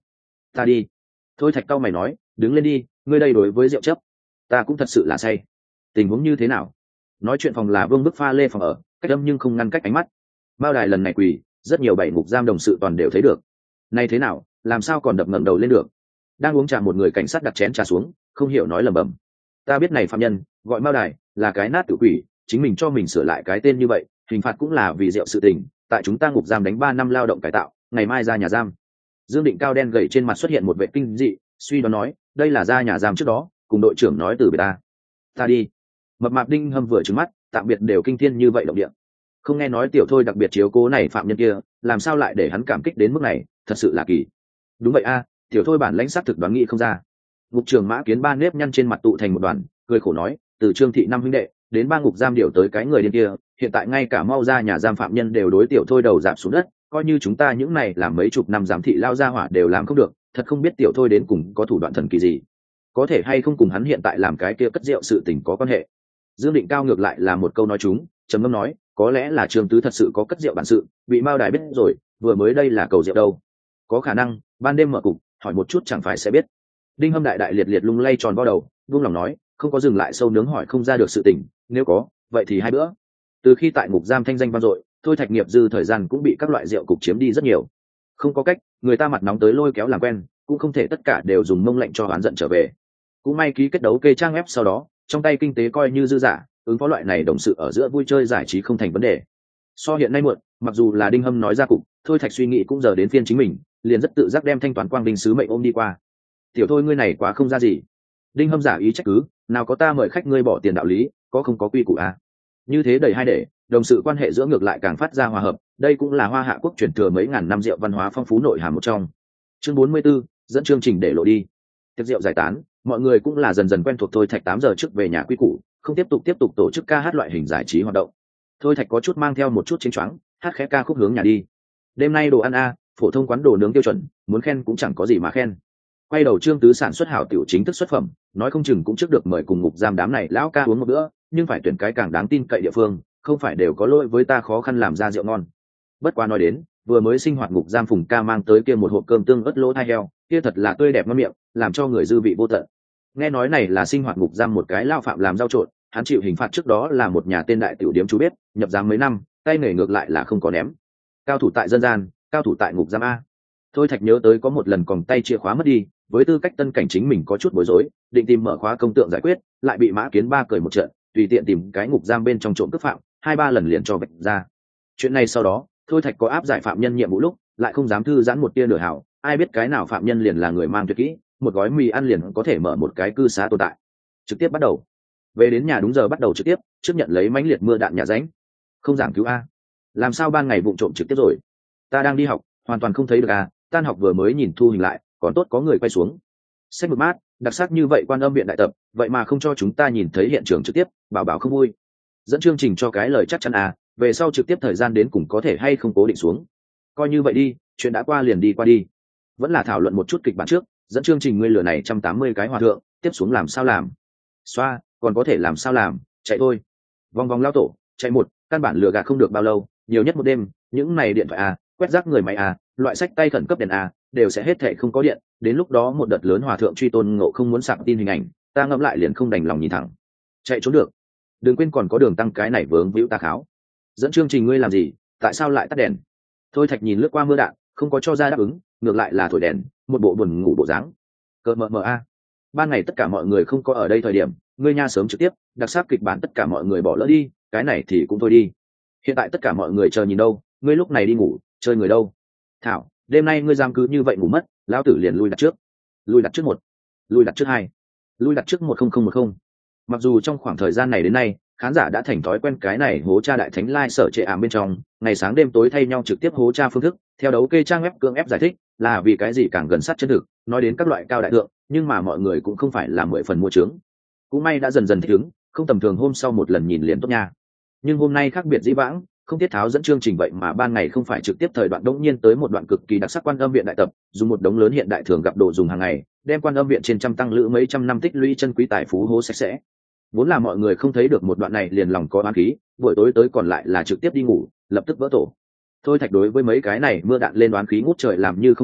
Ta đi. Thôi Thạch cau mày nói, đứng lên đi, ngươi đây đối với rượu chấp. Ta cũng thật sự là say. Tình huống như thế nào? Nói chuyện phòng là Vương Bức pha lê phòng ở, cách âm nhưng không ngăn cách ánh mắt. Bao đài lần này quỳ, rất nhiều bảy ngục giam đồng sự toàn đều thấy được. Này thế nào, làm sao còn đập ngẩng đầu lên được? Đang uống trà một người cảnh sát đặt chén trà xuống, không hiểu nói lẩm bẩm. Ta biết này phạm nhân, gọi Mao Đài, là cái nát tự quỷ, chính mình cho mình sửa lại cái tên như vậy, hình phạt cũng là vì rượu sự tình, tại chúng ta ngục giam đánh 3 năm lao động cải tạo, ngày mai ra nhà giam. Dương Định cao đen gầy trên mặt xuất hiện một vẻ kinh dị, suy đoán nói, đây là ra nhà giam trước đó, cùng đội trưởng nói từ biệt ta. Ta đi. Mập mạp Đinh Hâm vừa trừng mắt, tạm biệt đều kinh thiên như vậy động địa. Không nghe nói tiểu thôi đặc biệt chiếu cố này phạm nhân kia, làm sao lại để hắn cảm kích đến mức này, thật sự là kỳ. Đúng vậy a, tiểu thôi bản lãnh sắc thực đoán nghĩ không ra. Ngục trưởng Mã Kiến ba nếp nhăn trên mặt tụ thành một đoàn, cười khổ nói, từ Trương thị năm huynh đệ đến ba ngục giam điều tới cái người điên kia, hiện tại ngay cả mau ra nhà giam phạm nhân đều đối tiểu thôi đầu dạp xuống đất, coi như chúng ta những này làm mấy chục năm giám thị lao ra hỏa đều làm không được, thật không biết tiểu thôi đến cùng có thủ đoạn thần kỳ gì, có thể hay không cùng hắn hiện tại làm cái kia cất rượu sự tình có quan hệ. Dương Định cao ngược lại là một câu nói chúng, trầm ngâm nói, có lẽ là Trương tứ thật sự có cất rượu bản sự, bị Mao Đài biết rồi, vừa mới đây là cầu rượu đâu, có khả năng ban đêm mở cục hỏi một chút chẳng phải sẽ biết. Đinh Hâm đại đại liệt liệt lung lay tròn vo đầu, buông lòng nói, không có dừng lại sâu nướng hỏi không ra được sự tình, nếu có vậy thì hai bữa. Từ khi tại ngục giam thanh danh vang dội, Thôi Thạch nghiệp dư thời gian cũng bị các loại rượu cục chiếm đi rất nhiều. Không có cách, người ta mặt nóng tới lôi kéo làm quen, cũng không thể tất cả đều dùng mông lệnh cho oán giận trở về. Cũng may ký kết đấu kê trang web sau đó, trong tay kinh tế coi như dư giả, ứng phó loại này đồng sự ở giữa vui chơi giải trí không thành vấn đề. So hiện nay muộn, mặc dù là Đinh Hâm nói ra cục, Thôi Thạch suy nghĩ cũng giờ đến phiên chính mình, liền rất tự giác đem thanh toán quang đinh sứ mệnh ôm đi qua. Tiểu thôi ngươi này quá không ra gì. Đinh Hâm giả ý trách cứ, nào có ta mời khách ngươi bỏ tiền đạo lý, có không có quy củ à? Như thế đầy hai để, đồng sự quan hệ giữa ngược lại càng phát ra hòa hợp, đây cũng là Hoa Hạ quốc truyền thừa mấy ngàn năm rượu văn hóa phong phú nội hàm một trong. Chương 44, dẫn chương trình để lộ đi. Tiệc rượu giải tán, mọi người cũng là dần dần quen thuộc Thôi Thạch 8 giờ trước về nhà quy củ, không tiếp tục tổ chức ca hát loại hình giải trí hoạt động. Thôi Thạch có chút mang theo một chút chênh choáng, hát khẽ ca khúc hướng nhà đi. Đêm nay đồ ăn a, phổ thông quán đồ nướng tiêu chuẩn, muốn khen cũng chẳng có gì mà khen. Quay đầu Trương tứ sản xuất hảo tiểu chính thức xuất phẩm, nói không chừng cũng trước được mời cùng ngục giam đám này lão ca uống một bữa, nhưng phải tuyển cái càng đáng tin cậy địa phương, không phải đều có lỗi với ta khó khăn làm ra rượu ngon. Bất quá nói đến, vừa mới sinh hoạt ngục giam Phùng ca mang tới kia một hộp cơm tương ớt lỗ thai heo, kia thật là tươi đẹp ngon miệng, làm cho người dư vị vô tận. Nghe nói này là sinh hoạt ngục giam một cái lao phạm làm rau trộn, hắn chịu hình phạt trước đó là một nhà tên đại tiểu điếm chú bếp, nhập giam mấy năm, tay nghề ngược lại là không có ném. Cao thủ tại dân gian, cao thủ tại ngục giam a. Thôi Thạch nhớ tới có một lần còn tay chìa khóa mất đi, với tư cách tân cảnh chính mình có chút bối rối, định tìm mở khóa công tượng giải quyết, lại bị Mã Kiến ba cười một trận, tùy tiện tìm cái ngục giam bên trong trộm cướp phạm, 2-3 lần liền cho vạch ra. Chuyện này sau đó, Thôi Thạch có áp giải phạm nhân nhiệm vụ lúc, lại không dám thư giãn một tia nửa hảo, ai biết cái nào phạm nhân liền là người mang tuyệt kỹ, một gói mì ăn liền có thể mở một cái cư xá tồn tại. Trực tiếp bắt đầu. Về đến nhà đúng giờ bắt đầu trực tiếp, trước nhận lấy mãnh liệt mưa đạn nhà ránh. Không giảng cứu a. Làm sao ban ngày vụng trộm trực tiếp rồi? Ta đang đi học, hoàn toàn không thấy được a, tan học vừa mới nhìn thu hình lại, còn tốt có người quay xuống. Sách mực mát, đặc sắc như vậy Quan Âm viện đại tập, vậy mà không cho chúng ta nhìn thấy hiện trường trực tiếp, bảo không vui. Dẫn chương trình cho cái lời chắc chắn à, về sau trực tiếp thời gian đến cùng có thể hay không cố định xuống. Coi như vậy đi, chuyện đã qua liền đi qua đi. Vẫn là thảo luận một chút kịch bản trước, dẫn chương trình ngươi lửa này 180 cái hòa thượng, tiếp xuống làm sao làm? Xoa, còn có thể làm sao làm, chạy thôi. Vòng vòng lao tổ, chạy một, căn bản lừa gạt không được bao lâu, nhiều nhất một đêm, những này điện thoại à, quét rác người máy à, loại sách tay khẩn cấp đèn à, đều sẽ hết thệ không có điện, đến lúc đó một đợt lớn hòa thượng truy tôn ngộ không muốn sạc tin hình ảnh, ta ngẫm lại liền không đành lòng nhìn thẳng. Chạy trốn được. Đừng quên còn có đường tăng cái này vướng víu ta kháo. Dẫn chương trình ngươi làm gì, tại sao lại tắt đèn? Thôi Thạch nhìn lướt qua mưa đạn, không có cho ra đáp ứng, ngược lại là thổi đèn, một bộ buồn ngủ bộ dáng. Cờ mờ a. Ban ngày tất cả mọi người không có ở đây thời điểm, ngươi nha sớm trực tiếp, đặc sắc kịch bản tất cả mọi người bỏ lỡ đi, cái này thì cũng thôi đi. Hiện tại tất cả mọi người chờ nhìn đâu, ngươi lúc này đi ngủ, chơi người đâu? Thảo, đêm nay ngươi dám cứ như vậy ngủ mất, lão tử liền lui đặt trước. Lui đặt trước 1, lui đặt trước 2, lui đặt trước 10010. Mặc dù trong khoảng thời gian này đến nay, khán giả đã thành thói quen cái này hố cha đại thánh lai sở trệ ảm bên trong, ngày sáng đêm tối thay nhau trực tiếp hố cha phương thức, theo đấu kê trang web cưỡng ép giải thích, là vì cái gì càng gần sát chân thực, nói đến các loại cao đại thượng, nhưng mà mọi người cũng không phải là 10 phần mua trướng. Cũng may đã dần dần thích ứng, không tầm thường hôm sau một lần nhìn liền tốt nha. Nhưng hôm nay khác biệt dĩ vãng, không tiết tháo dẫn chương trình vậy mà ban ngày không phải trực tiếp thời đoạn đống nhiên tới một đoạn cực kỳ đặc sắc Quan Âm viện đại tập, dùng một đống lớn hiện đại thường gặp đồ dùng hàng ngày, đem Quan Âm viện trên trăm tăng lữ mấy trăm năm tích lũy chân quý tài phú hố sạch sẽ. Vốn là mọi người không thấy được một đoạn này liền lòng có oán khí, buổi tối tới còn lại là trực tiếp đi ngủ, lập tức vỡ tổ. Thôi Thạch đối với mấy cái này mưa đạn lên oán khí ngút trời làm như không thấy,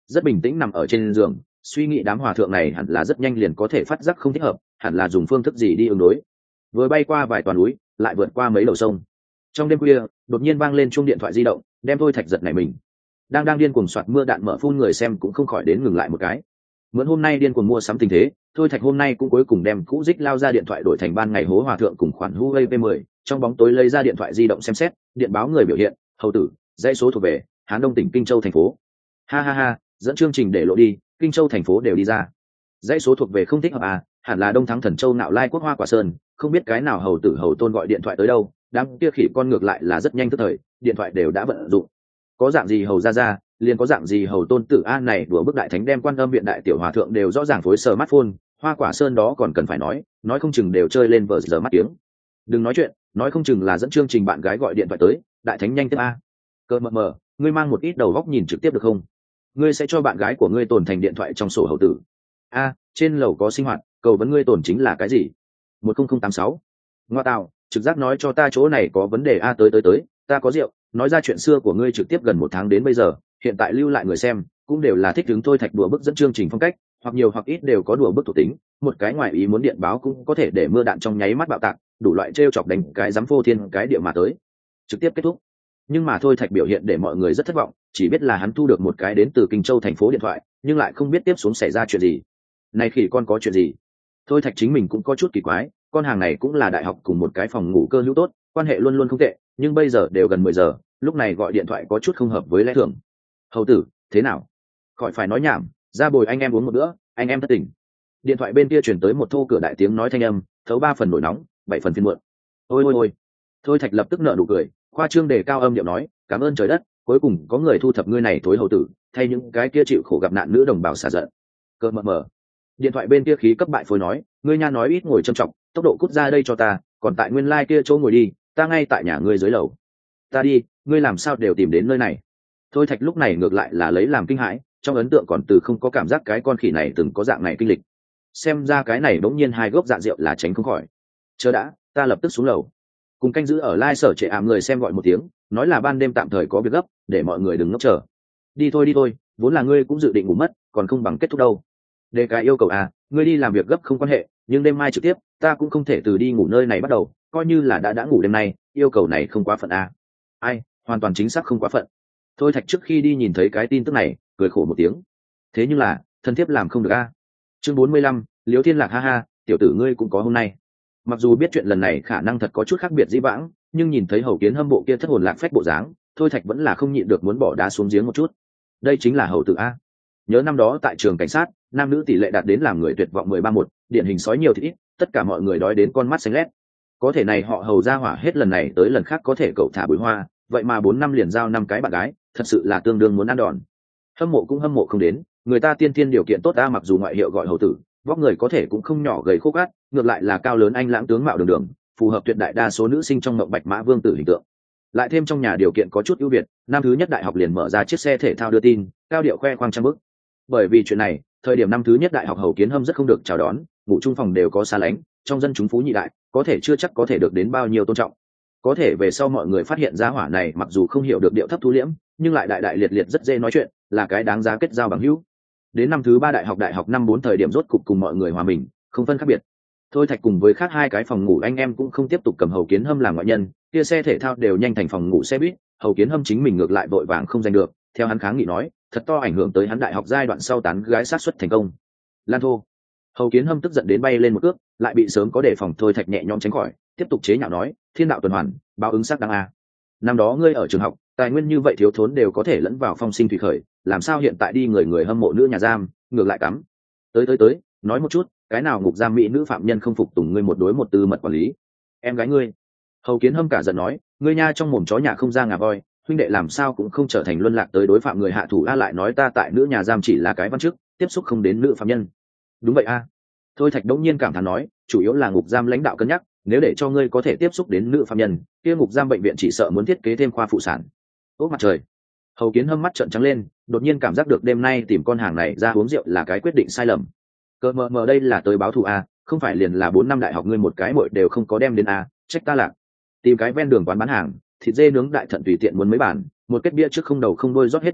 rất bình tĩnh nằm ở trên giường, suy nghĩ đám hòa thượng này hẳn là rất nhanh liền có thể phát giác không thích hợp, hẳn là dùng phương thức gì đi ứng đối. Vừa bay qua vài toàn núi, lại vượt qua mấy đầu sông. Trong đêm khuya, đột nhiên vang lên chuông điện thoại di động, đem Thôi Thạch giật nảy mình. Đang điên cuồng soạt mưa đạn mở phun, người xem cũng không khỏi đến ngừng lại một cái. Mượn hôm nay điên cuồng mua sắm tình thế, Thôi Thạch hôm nay cũng cuối cùng đem cũ dích lao ra điện thoại đổi thành ban ngày hố hòa thượng cùng khoản Huawei P10, trong bóng tối lấy ra điện thoại di động xem xét, điện báo người biểu hiện, hầu tử, dãy số thuộc về Hán Đông tỉnh Kinh Châu thành phố. Ha ha ha, dẫn chương trình để lộ đi, Kinh Châu thành phố đều đi ra. Dãy số thuộc về không thích hợp à, hẳn là Đông Thắng Thần Châu Nạo Lai Quốc Hoa Quả Sơn, không biết cái nào hầu tử hầu tôn gọi điện thoại tới đâu, đám kia khỉ con ngược lại là rất nhanh tức thời, điện thoại đều đã vận dụng. Có dạng gì hầu ra, liền có dạng gì hầu tôn tử a, này đùa bức đại thánh đem Quan Âm viện đại tiểu hòa thượng đều rõ ràng phối smartphone, Hoa Quả Sơn đó còn cần phải nói không chừng đều chơi lên vờ giờ mắt tiếng. Đừng nói chuyện, nói không chừng là dẫn chương trình bạn gái gọi điện thoại tới, đại thánh nhanh tiếp a. Cơ mờ, ngươi mang một ít đầu góc nhìn trực tiếp được không? Ngươi sẽ cho bạn gái của ngươi tồn thành điện thoại trong sổ hầu tử. A, trên lầu có sinh hoạt, cầu vấn ngươi tồn chính là cái gì? 10086. Ngoa tạo, trực giác nói cho ta chỗ này có vấn đề a, tới, ta có rượu, nói ra chuyện xưa của ngươi trực tiếp gần 1 tháng đến bây giờ, hiện tại lưu lại người xem, cũng đều là thích đứng Thôi Thạch đùa bức dẫn chương trình phong cách, hoặc nhiều hoặc ít đều có đùa bức thuộc tính, một cái ngoài ý muốn điện báo cũng có thể để mưa đạn trong nháy mắt bạo tạc, đủ loại trêu chọc đánh cái dám phô thiên cái địa mà tới. Trực tiếp kết thúc. Nhưng mà Thôi Thạch biểu hiện để mọi người rất thất vọng, chỉ biết là hắn thu được một cái đến từ Kinh Châu thành phố điện thoại, nhưng lại không biết tiếp xuống xảy ra chuyện gì. Này khỉ con có chuyện gì? Thôi Thạch chính mình cũng có chút kỳ quái, con hàng này cũng là đại học cùng một cái phòng ngủ cơ hữu tốt, quan hệ luôn luôn không tệ, nhưng bây giờ đều gần 10 giờ, lúc này gọi điện thoại có chút không hợp với lẽ thường. Hầu tử, thế nào? Khỏi phải nói nhảm, ra bồi anh em uống một bữa, anh em thất tình. Điện thoại bên kia truyền tới một thô cửa đại tiếng nói thanh âm, thấu 3 phần nổi nóng, 7 phần phiền muộn. Ôi. Thôi Thạch lập tức nở nụ cười, khoa trương đề cao âm điệu nói, cảm ơn trời đất, cuối cùng có người thu thập ngươi này thối hầu tử, thay những cái kia chịu khổ gặp nạn nữ đồng bào xả giận. Cơ mờ. Điện thoại bên kia khí cấp bại phối nói, ngươi nha nói ít ngồi châm trọng, tốc độ cút ra đây cho ta, còn tại nguyên lai kia chỗ ngồi đi, ta ngay tại nhà ngươi dưới lầu. Ta đi, ngươi làm sao đều tìm đến nơi này? Thôi Thạch lúc này ngược lại là lấy làm kinh hãi, trong ấn tượng còn từ không có cảm giác cái con khỉ này từng có dạng này kinh lịch. Xem ra cái này bỗng nhiên 2 gốc dạ rượu là tránh không khỏi. Chờ đã, ta lập tức xuống lầu. Cùng canh giữ ở lai sở trệ ảm người xem gọi một tiếng, nói là ban đêm tạm thời có việc gấp, để mọi người đừng ngốc chờ. Đi thôi, vốn là ngươi cũng dự định ngủ mất, còn không bằng kết thúc đâu. Đề cái yêu cầu à, ngươi đi làm việc gấp không quan hệ, nhưng đêm mai trực tiếp, ta cũng không thể từ đi ngủ nơi này bắt đầu, coi như là đã ngủ đêm nay, yêu cầu này không quá phận à. Ai, hoàn toàn chính xác không quá phận. Thôi Thạch trước khi đi nhìn thấy cái tin tức này, cười khổ một tiếng. Thế nhưng là, thân thiếp làm không được à. Chương 45, Liễu Thiên Lạc ha ha, tiểu tử ngươi cũng có hôm nay. Mặc dù biết chuyện lần này khả năng thật có chút khác biệt dĩ vãng, nhưng nhìn thấy Hầu Kiến Hâm bộ kia thất hồn lạc phách bộ dáng, Thôi Thạch vẫn là không nhịn được muốn bỏ đá xuống giếng một chút. Đây chính là hầu tử a. Nhớ năm đó tại trường cảnh sát, nam nữ tỷ lệ đạt đến làm người tuyệt vọng 13-1, điển hình sói nhiều thì ít, tất cả mọi người đói đến con mắt xanh lét. Có thể này họ Hầu ra hỏa hết lần này tới lần khác có thể cậu thả bùi hoa, vậy mà 4 năm liền giao 5 cái bạn gái, thật sự là tương đương muốn ăn đòn. Hâm mộ cũng hâm mộ không đến, người ta tiên tiên điều kiện tốt ta, mặc dù ngoại hiệu gọi hầu tử, vóc người có thể cũng không nhỏ gầy khô gắt, ngược lại là cao lớn anh lãng tướng mạo đường đường, phù hợp tuyệt đại đa số nữ sinh trong mộng bạch mã vương tử hình tượng. Lại thêm trong nhà điều kiện có chút ưu việt, năm thứ nhất đại học liền mở ra chiếc xe thể thao đưa tin, cao điệu khoe khoang trang bức. Bởi vì chuyện này, thời điểm năm thứ nhất đại học Hầu Kiến Hâm rất không được chào đón, ngủ chung phòng đều có xa lánh, trong dân chúng phú nhị đại, có thể chưa chắc có thể được đến bao nhiêu tôn trọng. Có thể về sau mọi người phát hiện ra hỏa này mặc dù không hiểu được điệu thấp thu liễm, nhưng lại đại đại liệt liệt rất dễ nói chuyện, là cái đáng giá kết giao bằng hữu. Đến năm thứ 3 đại học năm 4 thời điểm rốt cục cùng mọi người hòa mình, không phân khác biệt. Thôi Thạch cùng với khác 2 cái phòng ngủ anh em cũng không tiếp tục cầm Hầu Kiến Hâm làm ngoại nhân, kia xe thể thao đều nhanh thành phòng ngủ xe buýt, Hầu Kiến Hâm chính mình ngược lại vội vàng không giành được, theo hắn kháng nghị nói, thật to ảnh hưởng tới hắn đại học giai đoạn sau tán gái sát xuất thành công. Lan thô. Hầu Kiến Hâm tức giận đến bay lên một cước, lại bị sớm có đề phòng Thôi Thạch nhẹ nhõm tránh khỏi, tiếp tục chế nhạo nói, thiên đạo tuần hoàn, báo ứng xác đáng a. Năm đó ngươi ở trường học, tài nguyên như vậy thiếu thốn đều có thể lẫn vào phong sinh thủy khởi, làm sao hiện tại đi người hâm mộ nữ nhà giam, ngược lại cắm. Tới, nói một chút, cái nào ngục giam mỹ nữ phạm nhân không phục tùng ngươi một đối một tư mật quản lý? Em gái ngươi. Hầu Kiến Hâm cả giận nói, ngươi nha trong mồm chó nhà không ra ngà voi, huynh đệ làm sao cũng không trở thành luân lạc tới đối phạm người hạ thủ a, lại nói ta tại nữ nhà giam chỉ là cái văn chức, tiếp xúc không đến nữ phạm nhân. Đúng vậy a. Thôi Thạch đống nhiên cảm thán nói, chủ yếu là ngục giam lãnh đạo cân nhắc, nếu để cho ngươi có thể tiếp xúc đến nữ phạm nhân, kia ngục giam bệnh viện chỉ sợ muốn thiết kế thêm khoa phụ sản. Ố mặt trời. Hầu Kiến Hâm mắt trợn trắng lên, đột nhiên cảm giác được đêm nay tìm con hàng này ra uống rượu là cái quyết định sai lầm. Cờ mờ đây là tới báo thù a, không phải liền là 4 năm đại học ngươi một cái muội đều không có đem đến a, trách ta lạc. Tìm cái ven đường quán bán hàng, thịt dê nướng đại thận tùy tiện muốn mấy bản, một kết bia trước không đầu không đuôi rót hết một nửa,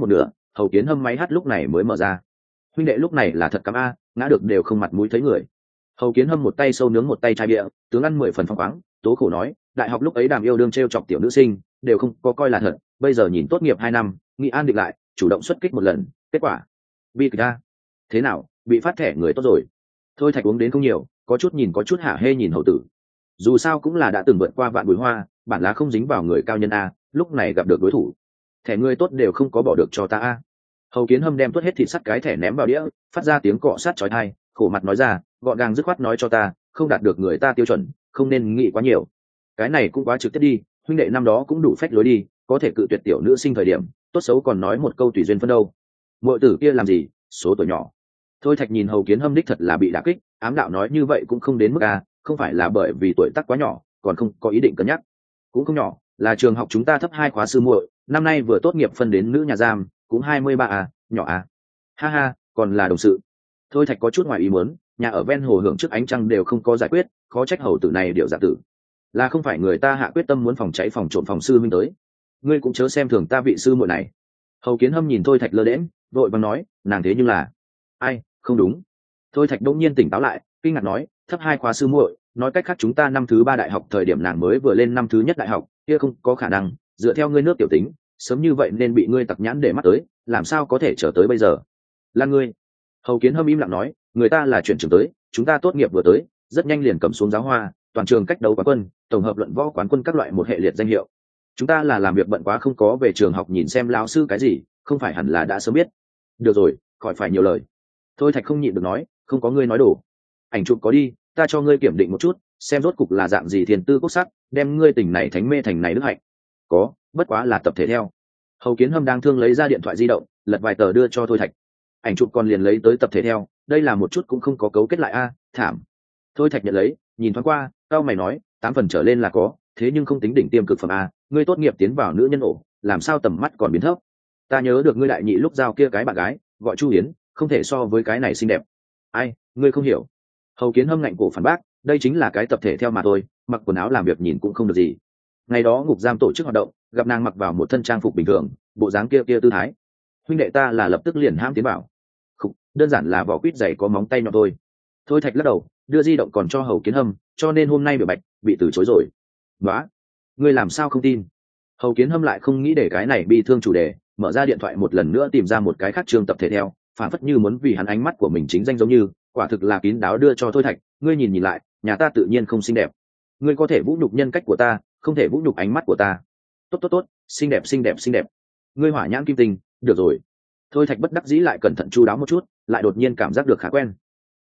Hầu Kiến Hâm máy hát lúc này mới mở ra. Huynh đệ lúc này là thật cắm a, ngã được đều không mặt mũi thấy người. Hầu Kiến Hâm một tay sâu nướng một tay chai bia, tướng ăn 10 phần phong khoáng, tố khổ nói, đại học lúc ấy đàm yêu đương trêu chọc tiểu nữ sinh, đều không có coi là thật, bây giờ nhìn tốt nghiệp 2 năm, nghị an định lại, chủ động xuất kích một lần, kết quả bi kịch a. Thế nào, bị phát thẻ người tốt rồi. Thôi Thạch uống đến không nhiều, có chút nhìn có chút hả hê nhìn hầu tử. Dù sao cũng là đã từng vượt qua vạn bùi hoa, bản lá không dính vào người cao nhân a, lúc này gặp được đối thủ, thẻ người tốt đều không có bỏ được cho ta a. Hầu Kiến Hâm đem tuốt hết thịt sắt cái thẻ ném vào đĩa, phát ra tiếng cọ sát chói tai, khổ mặt nói ra, gọn gàng dứt khoát nói cho ta, không đạt được người ta tiêu chuẩn, không nên nghĩ quá nhiều. Cái này cũng quá trực tiếp đi, huynh đệ năm đó cũng đủ phách lối đi, có thể cự tuyệt tiểu nữ sinh thời điểm, tốt xấu còn nói một câu tùy duyên phân đâu. Muội tử kia làm gì, số tuổi nhỏ. Thôi Thạch nhìn Hầu Kiến Hâm đích thật là bị đả kích, ám đạo nói như vậy cũng không đến mức a, không phải là bởi vì tuổi tác quá nhỏ, còn không có ý định cân nhắc. Cũng không nhỏ, là trường học chúng ta thấp 2 khóa sư muội, năm nay vừa tốt nghiệp phân đến nữ nhà giam, cũng 23 à, nhỏ à. Ha ha, còn là đồng sự. Thôi Thạch có chút ngoài ý muốn, nhà ở ven hồ hưởng trước ánh trăng đều không có giải quyết, khó trách hầu tử này điều giả tử. Là không phải người ta hạ quyết tâm muốn phòng cháy phòng trộm phòng sư minh tới. Ngươi cũng chớ xem thường ta vị sư muội này. Hầu Kiến Hâm nhìn Thôi Thạch lơ đễnh, vội vàng nói, nàng thế nhưng là ai, không đúng. Thôi Thạch đông nhiên tỉnh táo lại, kinh ngạc nói, thấp 2 khóa sư muội, nói cách khác chúng ta năm thứ 3 đại học thời điểm nàng mới vừa lên năm thứ nhất đại học, kia không có khả năng, dựa theo ngươi nước tiểu tính, sớm như vậy nên bị ngươi tặc nhãn để mắt tới, làm sao có thể chờ tới bây giờ. Là ngươi. Hầu Kiến Hâm im lặng nói, người ta là chuyển trường tới, chúng ta tốt nghiệp vừa tới, rất nhanh liền cầm xuống giáo hoa, toàn trường cách đấu quán quân, tổng hợp luận võ quán quân các loại một hệ liệt danh hiệu. Chúng ta là làm việc bận quá không có về trường học nhìn xem lão sư cái gì, không phải hẳn là đã sớm biết. Được rồi, khỏi phải nhiều lời. Thôi Thạch không nhịn được nói, không có ngươi nói đủ. Ảnh chụp có đi, ta cho ngươi kiểm định một chút, xem rốt cục là dạng gì thiền tư quốc sắc, đem ngươi tình này thánh mê thành này đức hạnh. Có, bất quá là tập thể theo. Hầu Kiến Hâm đang thương lấy ra điện thoại di động, lật vài tờ đưa cho Thôi Thạch. Ảnh chụp còn liền lấy tới tập thể theo, đây là một chút cũng không có cấu kết lại a, thảm. Thôi Thạch nhận lấy, nhìn thoáng qua, cao mày nói, 8 phần trở lên là có, thế nhưng không tính đỉnh tiêm cực phẩm a, ngươi tốt nghiệp tiến vào nữ nhân ổ, làm sao tầm mắt còn biến thấp. Ta nhớ được ngươi đại nhị lúc giao kia cái bạn gái, gọi Chu Yến, không thể so với cái này xinh đẹp. Ai, ngươi không hiểu. Hầu Kiến Hâm ngạnh cổ phản bác, đây chính là cái tập thể theo mà thôi, mặc quần áo làm việc nhìn cũng không được gì. Ngày đó ngục giam tổ chức hoạt động, gặp nàng mặc vào một thân trang phục bình thường, bộ dáng kia tư thái, huynh đệ ta là lập tức liền ham tiến bảo. Không, đơn giản là vỏ quýt dày có móng tay nhọn thôi. Thôi Thạch lắc đầu, đưa di động còn cho Hầu Kiến Hâm, cho nên hôm nay biểu bạch bị từ chối rồi. Đó, ngươi làm sao không tin? Hầu Kiến Hâm lại không nghĩ để cái này bị thương chủ đề, mở ra điện thoại một lần nữa tìm ra một cái khác trường tập thể theo, phản phất như muốn vì hắn ánh mắt của mình chính danh giống như, quả thực là kín đáo đưa cho Thôi Thạch, ngươi nhìn lại, nhà ta tự nhiên không xinh đẹp. Ngươi có thể vũ nhục nhân cách của ta, không thể vũ nhục ánh mắt của ta. Tốt, xinh đẹp. Ngươi hỏa nhãn kim tinh, được rồi. Thôi Thạch bất đắc dĩ lại cẩn thận chu đáo một chút, lại đột nhiên cảm giác được khá quen.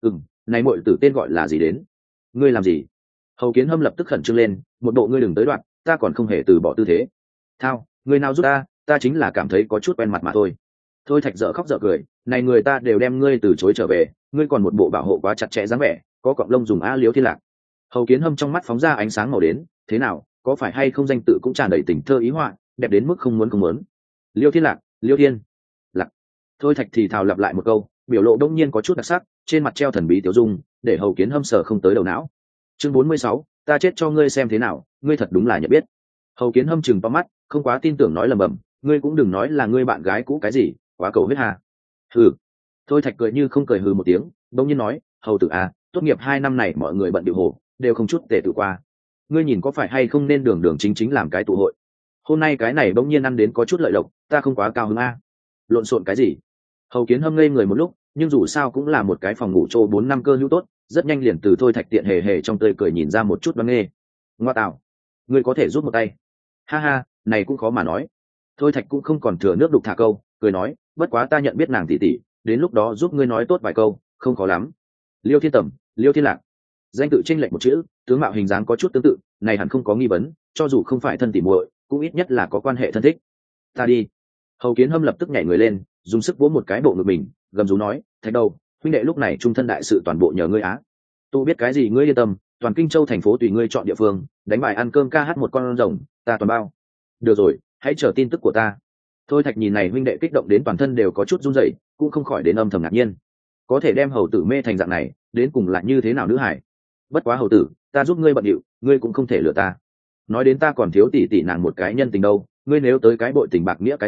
Này muội tử tên gọi là gì đến? Ngươi làm gì? Hầu Kiến Hâm lập tức khẩn trương lên, một bộ ngươi đừng tới đoạn, ta còn không hề từ bỏ tư thế. Thao, ngươi nào giúp ta chính là cảm thấy có chút quen mặt mà thôi. Thôi Thạch dở khóc dở cười, này người ta đều đem ngươi từ chối trở về, ngươi còn một bộ bảo hộ quá chặt chẽ dáng vẻ, có cọng lông dùng Liễu Thiên Lạc. Hầu Kiến Hâm trong mắt phóng ra ánh sáng màu đến, thế nào, có phải hay không danh tự cũng tràn đầy tình thơ ý họa, đẹp đến mức không muốn. Liễu Thiên Lạc, Liễu Thiên Lạc. Thôi Thạch thì thào lặp lại một câu, biểu lộ đông nhiên có chút đặc sắc, trên mặt treo thần bí tiểu dung, để Hầu Kiến Hâm sờ không tới đầu não. Chương 46, ta chết cho ngươi xem thế nào, ngươi thật đúng là nhận biết. Hầu Kiến Hâm chừng to mắt, không quá tin tưởng nói lầm bầm, ngươi cũng đừng nói là ngươi bạn gái cũ cái gì, quá cầu huyết hà. Hừ. Thôi Thạch cười như không cười hừ một tiếng, đông nhiên nói, hầu tử à, tốt nghiệp 2 năm này mọi người bận điệu hồ, đều không chút tệ tự qua. Ngươi nhìn có phải hay không nên đường chính làm cái tụ hội. Hôm nay cái này bỗng nhiên ăn đến có chút lợi lộc, ta không quá cao hứng a. Lộn xộn cái gì? Hầu Kiến Hâm ngây người một lúc, nhưng dù sao cũng là một cái phòng ngủ trô 4 năm cơ hữu tốt, rất nhanh liền từ Thôi Thạch tiện hề trong tươi cười nhìn ra một chút đoan nghê. Ngoa tạo, ngươi có thể giúp một tay. Ha ha, này cũng khó mà nói. Thôi Thạch cũng không còn thừa nước đục thả câu, cười nói, bất quá ta nhận biết nàng tỷ tỷ, đến lúc đó giúp ngươi nói tốt vài câu, không khó lắm. Liêu Thiên Tầm, Liêu Thiên Lạc, danh tự chênh lệch một chữ, tướng mạo hình dáng có chút tương tự, này hẳn không có nghi vấn, cho dù không phải thân tỉ muội, cũng ít nhất là có quan hệ thân thích. Ta đi. Hầu Kiến Hâm lập tức nhảy người lên, dùng sức vỗ một cái bộ ngực mình, gầm rú nói, Thạch đâu, huynh đệ lúc này trung thân đại sự toàn bộ nhờ ngươi á. Tu biết cái gì ngươi yên tâm, toàn Kinh Châu thành phố tùy ngươi chọn địa phương, đánh bài ăn cơm ca hát một con rồng, ta toàn bao. Được rồi, hãy chờ tin tức của ta. Thôi Thạch nhìn này huynh đệ kích động đến toàn thân đều có chút run rẩy, cũng không khỏi đến âm thầm ngạc nhiên. Có thể đem hầu tử mê thành dạng này, đến cùng lại như thế nào nữ hải? Bất quá hầu tử, ta giúp ngươi bận điệu, ngươi cũng không thể lừa ta. Nói đến ta còn thiếu tỷ tỷ nàng một cái nhân tình đâu, ngươi nếu tới cái bội tình bạc nghĩa cái gì,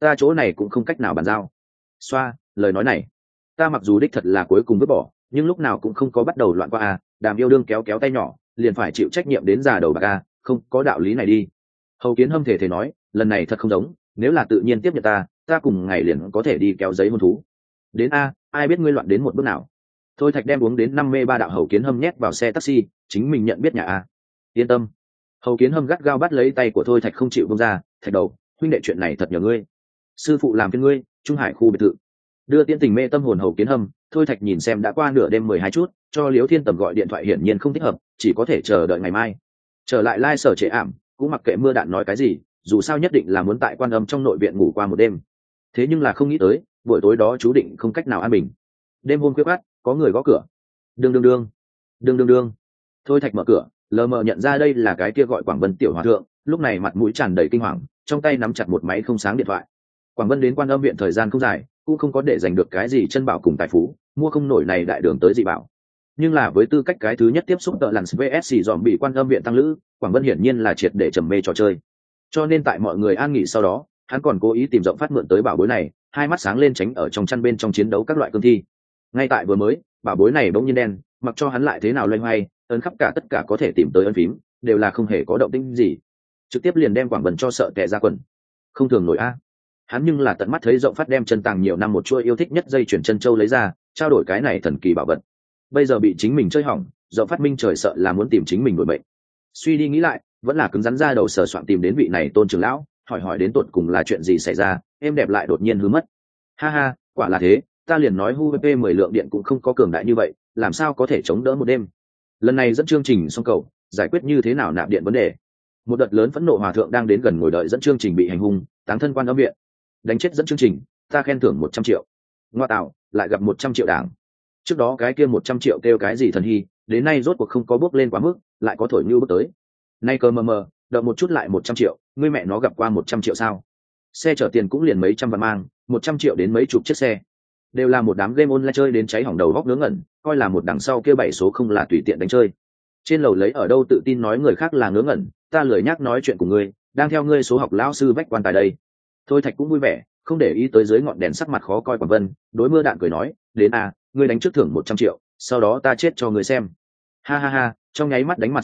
ta chỗ này cũng không cách nào bàn giao. Xoa, lời nói này ta mặc dù đích thật là cuối cùng vứt bỏ, nhưng lúc nào cũng không có bắt đầu loạn qua à, đàm yêu đương kéo kéo tay nhỏ liền phải chịu trách nhiệm đến già đầu bạc à, không có đạo lý này đi. Hầu Kiến Hâm thể nói, lần này thật không giống, nếu là tự nhiên tiếp nhận ta cùng ngày liền có thể đi kéo giấy hôn thú. Đến a, ai biết ngươi loạn đến một bước nào. Thôi Thạch đem uống đến 53 đạo Hầu Kiến Hâm nhét vào xe taxi, chính mình nhận biết nhà a. Yên tâm. Hầu Kiến Hâm gắt gao bắt lấy tay của Thôi Thạch không chịu buông ra, Thạch đầu, huynh đệ chuyện này thật nhờ ngươi. Sư phụ làm phiền ngươi, Trung Hải khu biệt thự. Đưa Tiễn Tình mê tâm hồn Hầu Kiến Hâm, Thôi Thạch nhìn xem đã qua nửa đêm 12 chút, cho Liễu Thiên Tầm gọi điện thoại hiển nhiên không thích hợp, chỉ có thể chờ đợi ngày mai. Trở lại lai sở trệ ảm, cũng mặc kệ mưa đạn nói cái gì, dù sao nhất định là muốn tại Quan Âm trong nội viện ngủ qua một đêm. Thế nhưng là không nghĩ tới, buổi tối đó chú định không cách nào an bình. Đêm hôm khuya khoắt, có người gõ cửa. Đương đương đương, đương đương đương. Thôi Thạch mở cửa, lờ mờ nhận ra đây là cái kia gọi Quảng Vân tiểu hòa thượng, lúc này mặt mũi tràn đầy kinh hoàng, trong tay nắm chặt một máy không sáng điện thoại. Quảng Vân đến Quan Âm viện thời gian không dài, cũng không có để giành được cái gì chân bảo cùng tài phú, mua không nổi này đại đường tới dị bảo. Nhưng là với tư cách cái thứ nhất tiếp xúc tợ lằn vs dòm bị Quan Âm viện tăng lữ, Quảng Vân hiển nhiên là triệt để trầm mê trò chơi. Cho nên tại mọi người an nghỉ sau đó, hắn còn cố ý tìm rộng phát mượn tới bảo bối này, hai mắt sáng lên tránh ở trong chăn bên trong chiến đấu các loại cương thi. Ngay tại vừa mới, bảo bối này bỗng nhiên đen, mặc cho hắn lại thế nào loay hoay, ấn khắp cả tất cả có thể tìm tới ấn phím, đều là không hề có động tĩnh gì. Trực tiếp liền đem Quảng Vân cho sợ tè ra quần. Không thường nổi a. Hắn nhưng là tận mắt thấy rộng phát đem chân tàng nhiều năm một chuỗi yêu thích nhất dây chuyển chân châu lấy ra, trao đổi cái này thần kỳ bảo vật. Bây giờ bị chính mình chơi hỏng, rộng phát minh trời sợ là muốn tìm chính mình đổi mệnh. Suy đi nghĩ lại, vẫn là cứng rắn ra đầu sờ soạn tìm đến vị này Tôn trưởng lão, hỏi đến tột cùng là chuyện gì xảy ra, em đẹp lại đột nhiên hư mất. Ha ha, quả là thế, ta liền nói HUVP 10 lượng điện cũng không có cường đại như vậy, làm sao có thể chống đỡ một đêm. Lần này dẫn chương trình xong cầu, giải quyết như thế nào nạp điện vấn đề. Một đợt lớn phẫn nộ hòa thượng đang đến gần ngồi đợi dẫn chương trình bị hành hung, táng thân Quan Âm viện. Đánh chết dẫn chương trình, ta khen thưởng 100 triệu. Ngoa tạo, lại gặp 100 triệu đảng. Trước đó cái kia 100 triệu kêu cái gì thần hy, đến nay rốt cuộc không có bước lên quá mức, lại có thổi như bước tới. Nay cơ mờ, đợi một chút lại 100 triệu, ngươi mẹ nó gặp qua 100 triệu sao? Xe chở tiền cũng liền mấy trăm vạn mang, 100 triệu đến mấy chục chiếc xe. Đều là một đám game online chơi đến cháy hỏng đầu góc ngớ ngẩn, coi là một đằng sau kia 7 số không là tùy tiện đánh chơi. Trên lầu lấy ở đâu tự tin nói người khác là ngớ ngẩn, ta lười nhắc nói chuyện của ngươi, đang theo ngươi số học lão sư vách quan tài đây. Thôi Thạch cũng vui vẻ, không để ý tới dưới ngọn đèn sắc mặt khó coi Quảng Vân, đối mưa đạn cười nói, đến à, ngươi đánh trước thưởng 100 triệu, sau đó ta chết cho ngươi xem. Ha ha ha, trong nháy mắt đánh mặt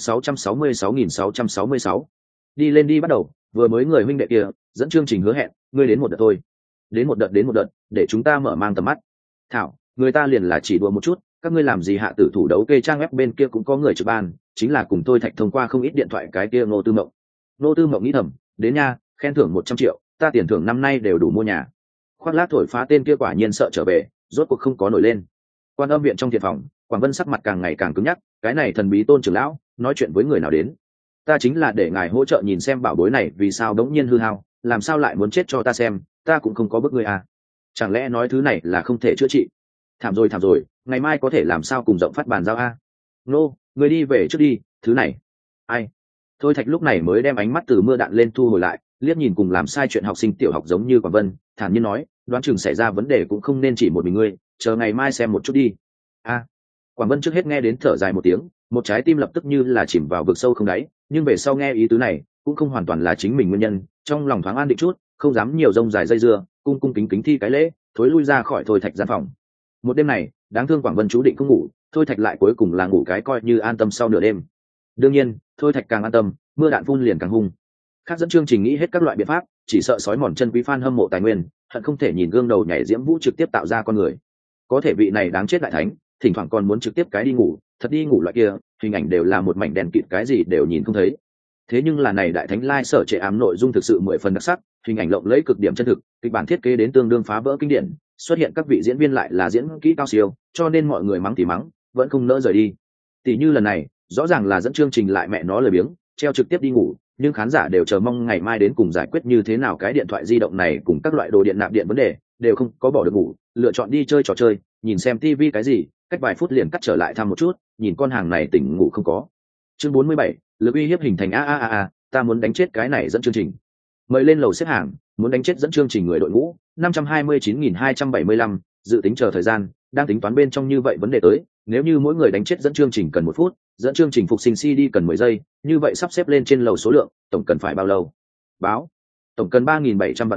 666.666. Đi lên đi bắt đầu, vừa mới người huynh đệ kia, dẫn chương trình hứa hẹn, ngươi đến một đợt thôi. Đến một đợt, để chúng ta mở mang tầm mắt. Thảo, người ta liền là chỉ đùa một chút, các ngươi làm gì hạ tử thủ đấu kê trang web bên kia cũng có người trực ban, chính là cùng Thôi Thạch thông qua không ít điện thoại cái kia Ngô Tư Mộng. Ngô Tư Mộng nghĩ thầm, đến nha, khen thưởng 100 triệu, ta tiền thưởng năm nay đều đủ mua nhà. Khoác lác thổi phá tên kia quả nhiên sợ trở về, rốt cuộc không có nổi lên. Quan Âm viện trong thiệt phòng, Quảng Vân sắc mặt càng ngày càng cứng nhắc, cái này thần bí Tôn trưởng lão, nói chuyện với người nào đến? Ta chính là để ngài hỗ trợ nhìn xem bảo bối này vì sao đống nhiên hư hao, làm sao lại muốn chết cho ta xem, ta cũng không có bức ngươi à? Chẳng lẽ nói thứ này là không thể chữa trị? Thảm rồi, ngày mai có thể làm sao cùng rộng phát bàn giao a? Nô, người đi về trước đi, thứ này. Ai? Thôi Thạch lúc này mới đem ánh mắt từ mưa đạn lên thu hồi lại, liếc nhìn cùng làm sai chuyện học sinh tiểu học giống như Quảng Vân, thản nhiên nói, đoán chừng xảy ra vấn đề cũng không nên chỉ một mình ngươi, chờ ngày mai xem một chút đi. A. Quảng Vân trước hết nghe đến thở dài một tiếng, một trái tim lập tức như là chìm vào vực sâu không đáy, nhưng về sau nghe ý tứ này, cũng không hoàn toàn là chính mình nguyên nhân, trong lòng thoáng an định chút, không dám nhiều rông dài dây dưa, cung kính thi cái lễ, thối lui ra khỏi Thôi Thạch gian phòng. Một đêm này, đáng thương Quảng Vân chú định không ngủ, Thôi Thạch lại cuối cùng là ngủ cái coi như an tâm sau nửa đêm. Đương nhiên, Thôi Thạch càng an tâm, mưa đạn phun liền càng hung. Khác dẫn chương trình nghĩ hết các loại biện pháp, chỉ sợ sói mòn chân quý fan hâm mộ tài nguyên, hận không thể nhìn gương đầu nhảy diễm vũ trực tiếp tạo ra con người. Có thể vị này đáng chết đại thánh, thỉnh thoảng còn muốn trực tiếp cái đi ngủ, thật đi ngủ loại kia, hình ảnh đều là một mảnh đèn kịt cái gì đều nhìn không thấy. Thế nhưng là này đại thánh lai sở trệ ám nội dung thực sự 10 phần đặc sắc, hình ảnh lộng lẫy cực điểm chân thực, kịch bản thiết kế đến tương đương phá vỡ kinh điển, xuất hiện các vị diễn viên lại là diễn kỹ cao siêu, cho nên mọi người mắng thì mắng, vẫn không nỡ rời đi. Tỷ như lần này, rõ ràng là dẫn chương trình lại mẹ nó lười biếng, treo trực tiếp đi ngủ, nhưng khán giả đều chờ mong ngày mai đến cùng giải quyết như thế nào cái điện thoại di động này cùng các loại đồ điện nạp điện vấn đề, đều không có bỏ được ngủ, lựa chọn đi chơi trò chơi, nhìn xem tivi cái gì, cách vài phút liền cắt trở lại thăm một chút, nhìn con hàng này tỉnh ngủ không có. Chương 47, lực uy hiếp hình thành ta muốn đánh chết cái này dẫn chương trình. Mời lên lầu xếp hàng, muốn đánh chết dẫn chương trình người đội ngũ 529.275, dự tính chờ thời gian, đang tính toán bên trong như vậy vấn đề tới, nếu như mỗi người đánh chết dẫn chương trình cần 1 phút, dẫn chương trình phục sinh CD cần 10 giây, như vậy sắp xếp lên trên lầu số lượng, tổng cần phải bao lâu? Báo. Tổng cần 3.700 vạn giây,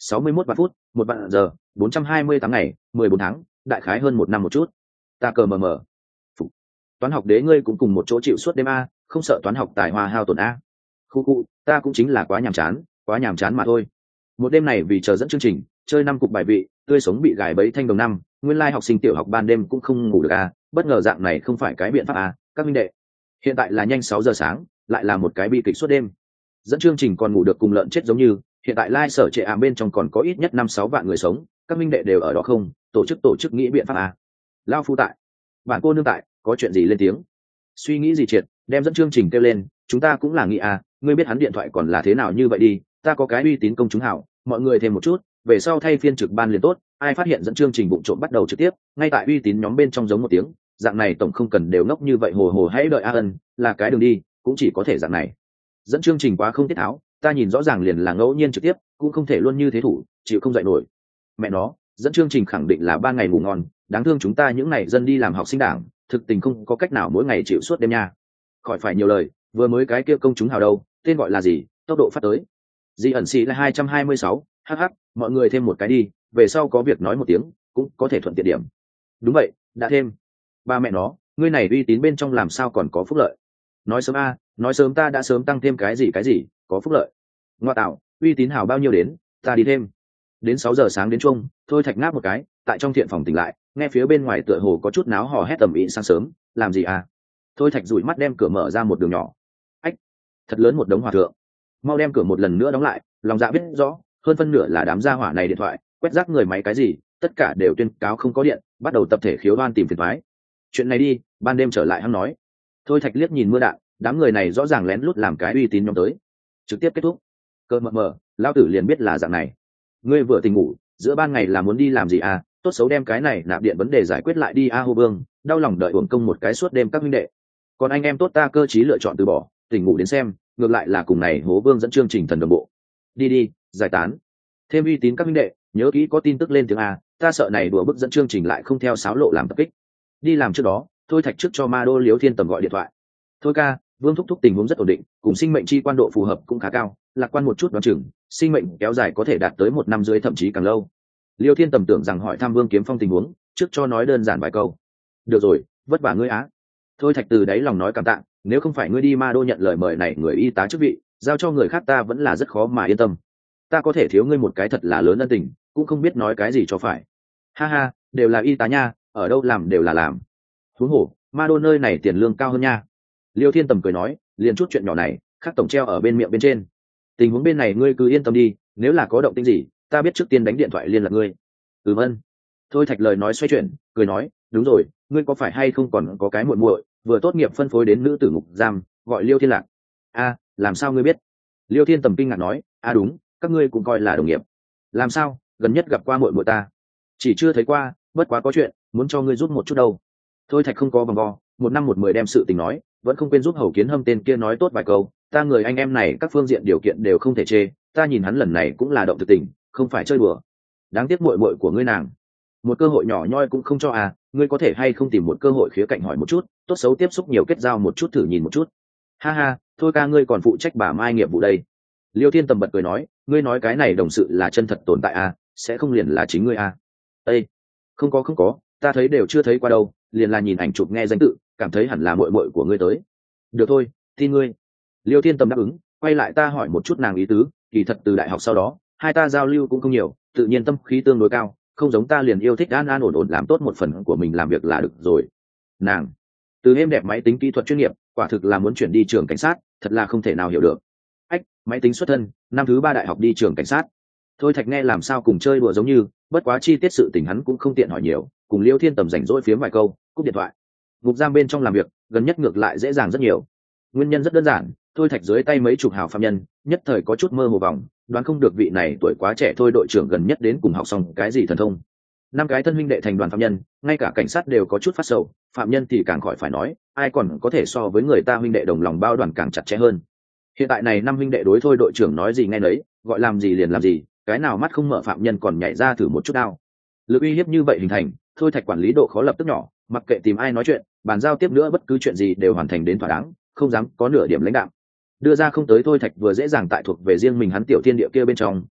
61 vạn phút, 1 vạn giờ, 428 ngày, 14 tháng, đại khái hơn 1 năm một chút. Ta cờ mờ mờ. Phụ. Toán học đế ngươi cũng cùng một chỗ chịu suốt đêm a, không sợ toán học tài hoa hao tổn a. Khu, ta cũng chính là quá nhàm chán mà thôi. Một đêm này vì chờ dẫn chương trình, chơi 5 cục bài vị, tươi sống bị gài bẫy thanh đồng năm, nguyên lai học sinh tiểu học ban đêm cũng không ngủ được a, bất ngờ dạng này không phải cái biện pháp a, các minh đệ. Hiện tại là nhanh 6 giờ sáng, lại là một cái bi kịch suốt đêm. Dẫn chương trình còn ngủ được cùng lợn chết giống như, hiện tại lai sở trệ bên trong còn có ít nhất 5-6 vạn người sống, các minh đệ đều ở đó không, tổ chức nghĩ biện pháp a. Lao phu tại, bản cô nương tại, có chuyện gì lên tiếng. Suy nghĩ gì triệt, đem dẫn chương trình kêu lên, chúng ta cũng là nghĩ a, ngươi biết hắn điện thoại còn là thế nào như vậy đi, ta có cái uy tín công chúng hảo, mọi người thêm một chút, về sau thay phiên trực ban liền tốt, ai phát hiện dẫn chương trình vụng trộm bắt đầu trực tiếp, ngay tại uy tín nhóm bên trong giống một tiếng, dạng này tổng không cần đều ngốc như vậy hồ hồ hãy đợi a ân, là cái đường đi, cũng chỉ có thể dạng này. Dẫn chương trình quá không tiết tháo, ta nhìn rõ ràng liền là ngẫu nhiên trực tiếp, cũng không thể luôn như thế thủ, chịu không dậy nổi. Mẹ nó, dẫn chương trình khẳng định là ban ngày ngủ ngon, đáng thương chúng ta những này dân đi làm học sinh đảng, thực tình không có cách nào mỗi ngày chịu suốt đêm nha. Khỏi phải nhiều lời, vừa mới cái kia công chúng hào đâu, tên gọi là gì, tốc độ phát tới. Di ẩn xì là 226, hh, mọi người thêm một cái đi, về sau có việc nói một tiếng, cũng có thể thuận tiện điểm. Đúng vậy, đã thêm. Ba mẹ nó, ngươi này uy tín bên trong làm sao còn có phúc lợi. Nói sớm a, nói sớm ta đã sớm tăng thêm cái gì, có phúc lợi. Ngoa tạo, uy tín hào bao nhiêu đến, ta đi thêm. Đến 6 giờ sáng đến chung, Thôi Thạch ngáp một cái, tại trong thiện phòng tỉnh lại, nghe phía bên ngoài tựa hồ có chút náo hò hét tầm ĩ sáng sớm, làm gì à? Thôi Thạch dụi mắt đem cửa mở ra một đường nhỏ. Ách, thật lớn một đống hòa thượng. Mau đem cửa một lần nữa đóng lại, lòng dạ biết rõ, hơn phân nửa là đám gia hỏa này điện thoại, quét rác người máy cái gì, tất cả đều tuyên cáo không có điện, bắt đầu tập thể khiếu đoan tìm phiền toái. Chuyện này đi, ban đêm trở lại hắn nói. Thôi Thạch liếc nhìn mưa đạn, đám người này rõ ràng lén lút làm cái uy tín nhóm tới. Trực tiếp kết thúc. Cơ mờ, lão tử liền biết là dạng này. Ngươi vừa tỉnh ngủ, giữa ban ngày là muốn đi làm gì à? Tốt xấu đem cái này nạp điện vấn đề giải quyết lại đi a Hô Vương, đau lòng đợi uổng công một cái suốt đêm các minh đệ. Còn anh em tốt ta cơ chí lựa chọn từ bỏ, tỉnh ngủ đến xem, ngược lại là cùng này Hố Vương dẫn chương trình thần đồng bộ. Đi, giải tán. Thêm uy tín các minh đệ, nhớ kỹ có tin tức lên tiếng a, ta sợ này đùa bức dẫn chương trình lại không theo sáo lộ làm tập kích. Đi làm trước đó, Thôi Thạch trước cho Ma Đô Liếu Thiên Tầm gọi điện thoại. Thôi ca, Vương thúc tình huống rất ổn định, cùng sinh mệnh chi quan độ phù hợp cũng khá cao, lạc quan một chút đoán chừng, sinh mệnh kéo dài có thể đạt tới 1 năm dưới thậm chí càng lâu. Liêu Thiên Tầm tưởng rằng hỏi thăm Vương Kiếm Phong tình huống, trước cho nói đơn giản vài câu. Được rồi, vất vả ngươi á. Thôi Thạch từ đáy lòng nói cảm tạ, nếu không phải ngươi đi Ma Đô nhận lời mời này người y tá chức vị, giao cho người khác ta vẫn là rất khó mà yên tâm. Ta có thể thiếu ngươi một cái thật là lớn ân tình, cũng không biết nói cái gì cho phải. Ha ha, đều là y tá nha, ở đâu làm đều là làm. Huống hồ, Ma Đô nơi này tiền lương cao hơn nha. Liêu Thiên Tầm cười nói, liền chút chuyện nhỏ này, khác tổng treo ở bên miệng bên trên. Tình huống bên này ngươi cứ yên tâm đi, nếu là có động tĩnh gì, ta biết trước tiên đánh điện thoại liên lạc ngươi. Ân. Thôi Thạch lời nói xoay chuyển, cười nói, đúng rồi, ngươi có phải hay không còn có cái muội muội, vừa tốt nghiệp phân phối đến nữ tử ngục giam, gọi Liêu Thiên Lạc. A, làm sao ngươi biết? Liêu Thiên Tầm kinh ngạc nói, đúng, các ngươi cũng coi là đồng nghiệp. Làm sao, gần nhất gặp qua muội muội ta? Chỉ chưa thấy qua, bất quá có chuyện, muốn cho ngươi giúp một chút đâu. Thôi Thạch không có vòng vo, 1 năm 1 10 đem sự tình nói, vẫn không quên giúp Hầu Kiến Hâm tên kia nói tốt vài câu, ta người anh em này các phương diện điều kiện đều không thể chê, ta nhìn hắn lần này cũng là động thực tình, không phải chơi đùa. Đáng tiếc muội muội của ngươi nàng, một cơ hội nhỏ nhoi cũng không cho à, ngươi có thể hay không tìm một cơ hội khía cạnh hỏi một chút, tốt xấu tiếp xúc nhiều kết giao một chút thử nhìn một chút. Ha ha, thôi ca ngươi còn phụ trách bà Mai nghiệp vụ đây. Liêu Thiên Tầm bật cười nói, ngươi nói cái này đồng sự là chân thật tồn tại à, sẽ không liền là chính ngươi à? Ê, không có, ta thấy đều chưa thấy qua đâu, liền là nhìn ảnh chụp nghe danh tự, cảm thấy hẳn là muội muội của ngươi tới. Được thôi, tin ngươi. Liêu Thiên Tầm đáp ứng, quay lại ta hỏi một chút nàng ý tứ, kỳ thật từ đại học sau đó, hai ta giao lưu cũng không nhiều, tự nhiên tâm khí tương đối cao, không giống ta liền yêu thích an ổn làm tốt một phần của mình làm việc là được rồi. Nàng từ êm đẹp máy tính kỹ thuật chuyên nghiệp, quả thực là muốn chuyển đi trường cảnh sát, thật là không thể nào hiểu được. Ách, máy tính xuất thân, năm thứ 3 đại học đi trường cảnh sát. Thôi Thạch nghe làm sao cùng chơi đùa giống như, bất quá chi tiết sự tình hắn cũng không tiện hỏi nhiều, cùng Liêu Thiên Tầm rảnh rỗi phiếm vài câu, cúp điện thoại. Ngục giam bên trong làm việc, gần nhất ngược lại dễ dàng rất nhiều. Nguyên nhân rất đơn giản, Thôi Thạch dưới tay mấy chục hào phạm nhân, nhất thời có chút mơ hồ vòng, đoán không được vị này tuổi quá trẻ thôi đội trưởng gần nhất đến cùng học xong cái gì thần thông. 5 cái thân huynh đệ thành đoàn phạm nhân, ngay cả cảnh sát đều có chút phát sầu, phạm nhân thì càng khỏi phải nói, ai còn có thể so với người ta huynh đệ đồng lòng bao đoàn càng chặt chẽ hơn. Hiện tại này 5 huynh đệ đối thôi đội trưởng nói gì nghe nấy, gọi làm gì liền làm gì, cái nào mắt không mở phạm nhân còn nhảy ra thử một chút đao. Lực uy hiếp như vậy hình thành, Thôi Thạch quản lý độ khó lập tức nhỏ, mặc kệ tìm ai nói chuyện, bàn giao tiếp nữa bất cứ chuyện gì đều hoàn thành đến thỏa đáng, không dám có nửa điểm lãnh đạo. Đưa ra không tới Thôi Thạch vừa dễ dàng tại thuộc về riêng mình hắn tiểu thiên địa kia bên trong,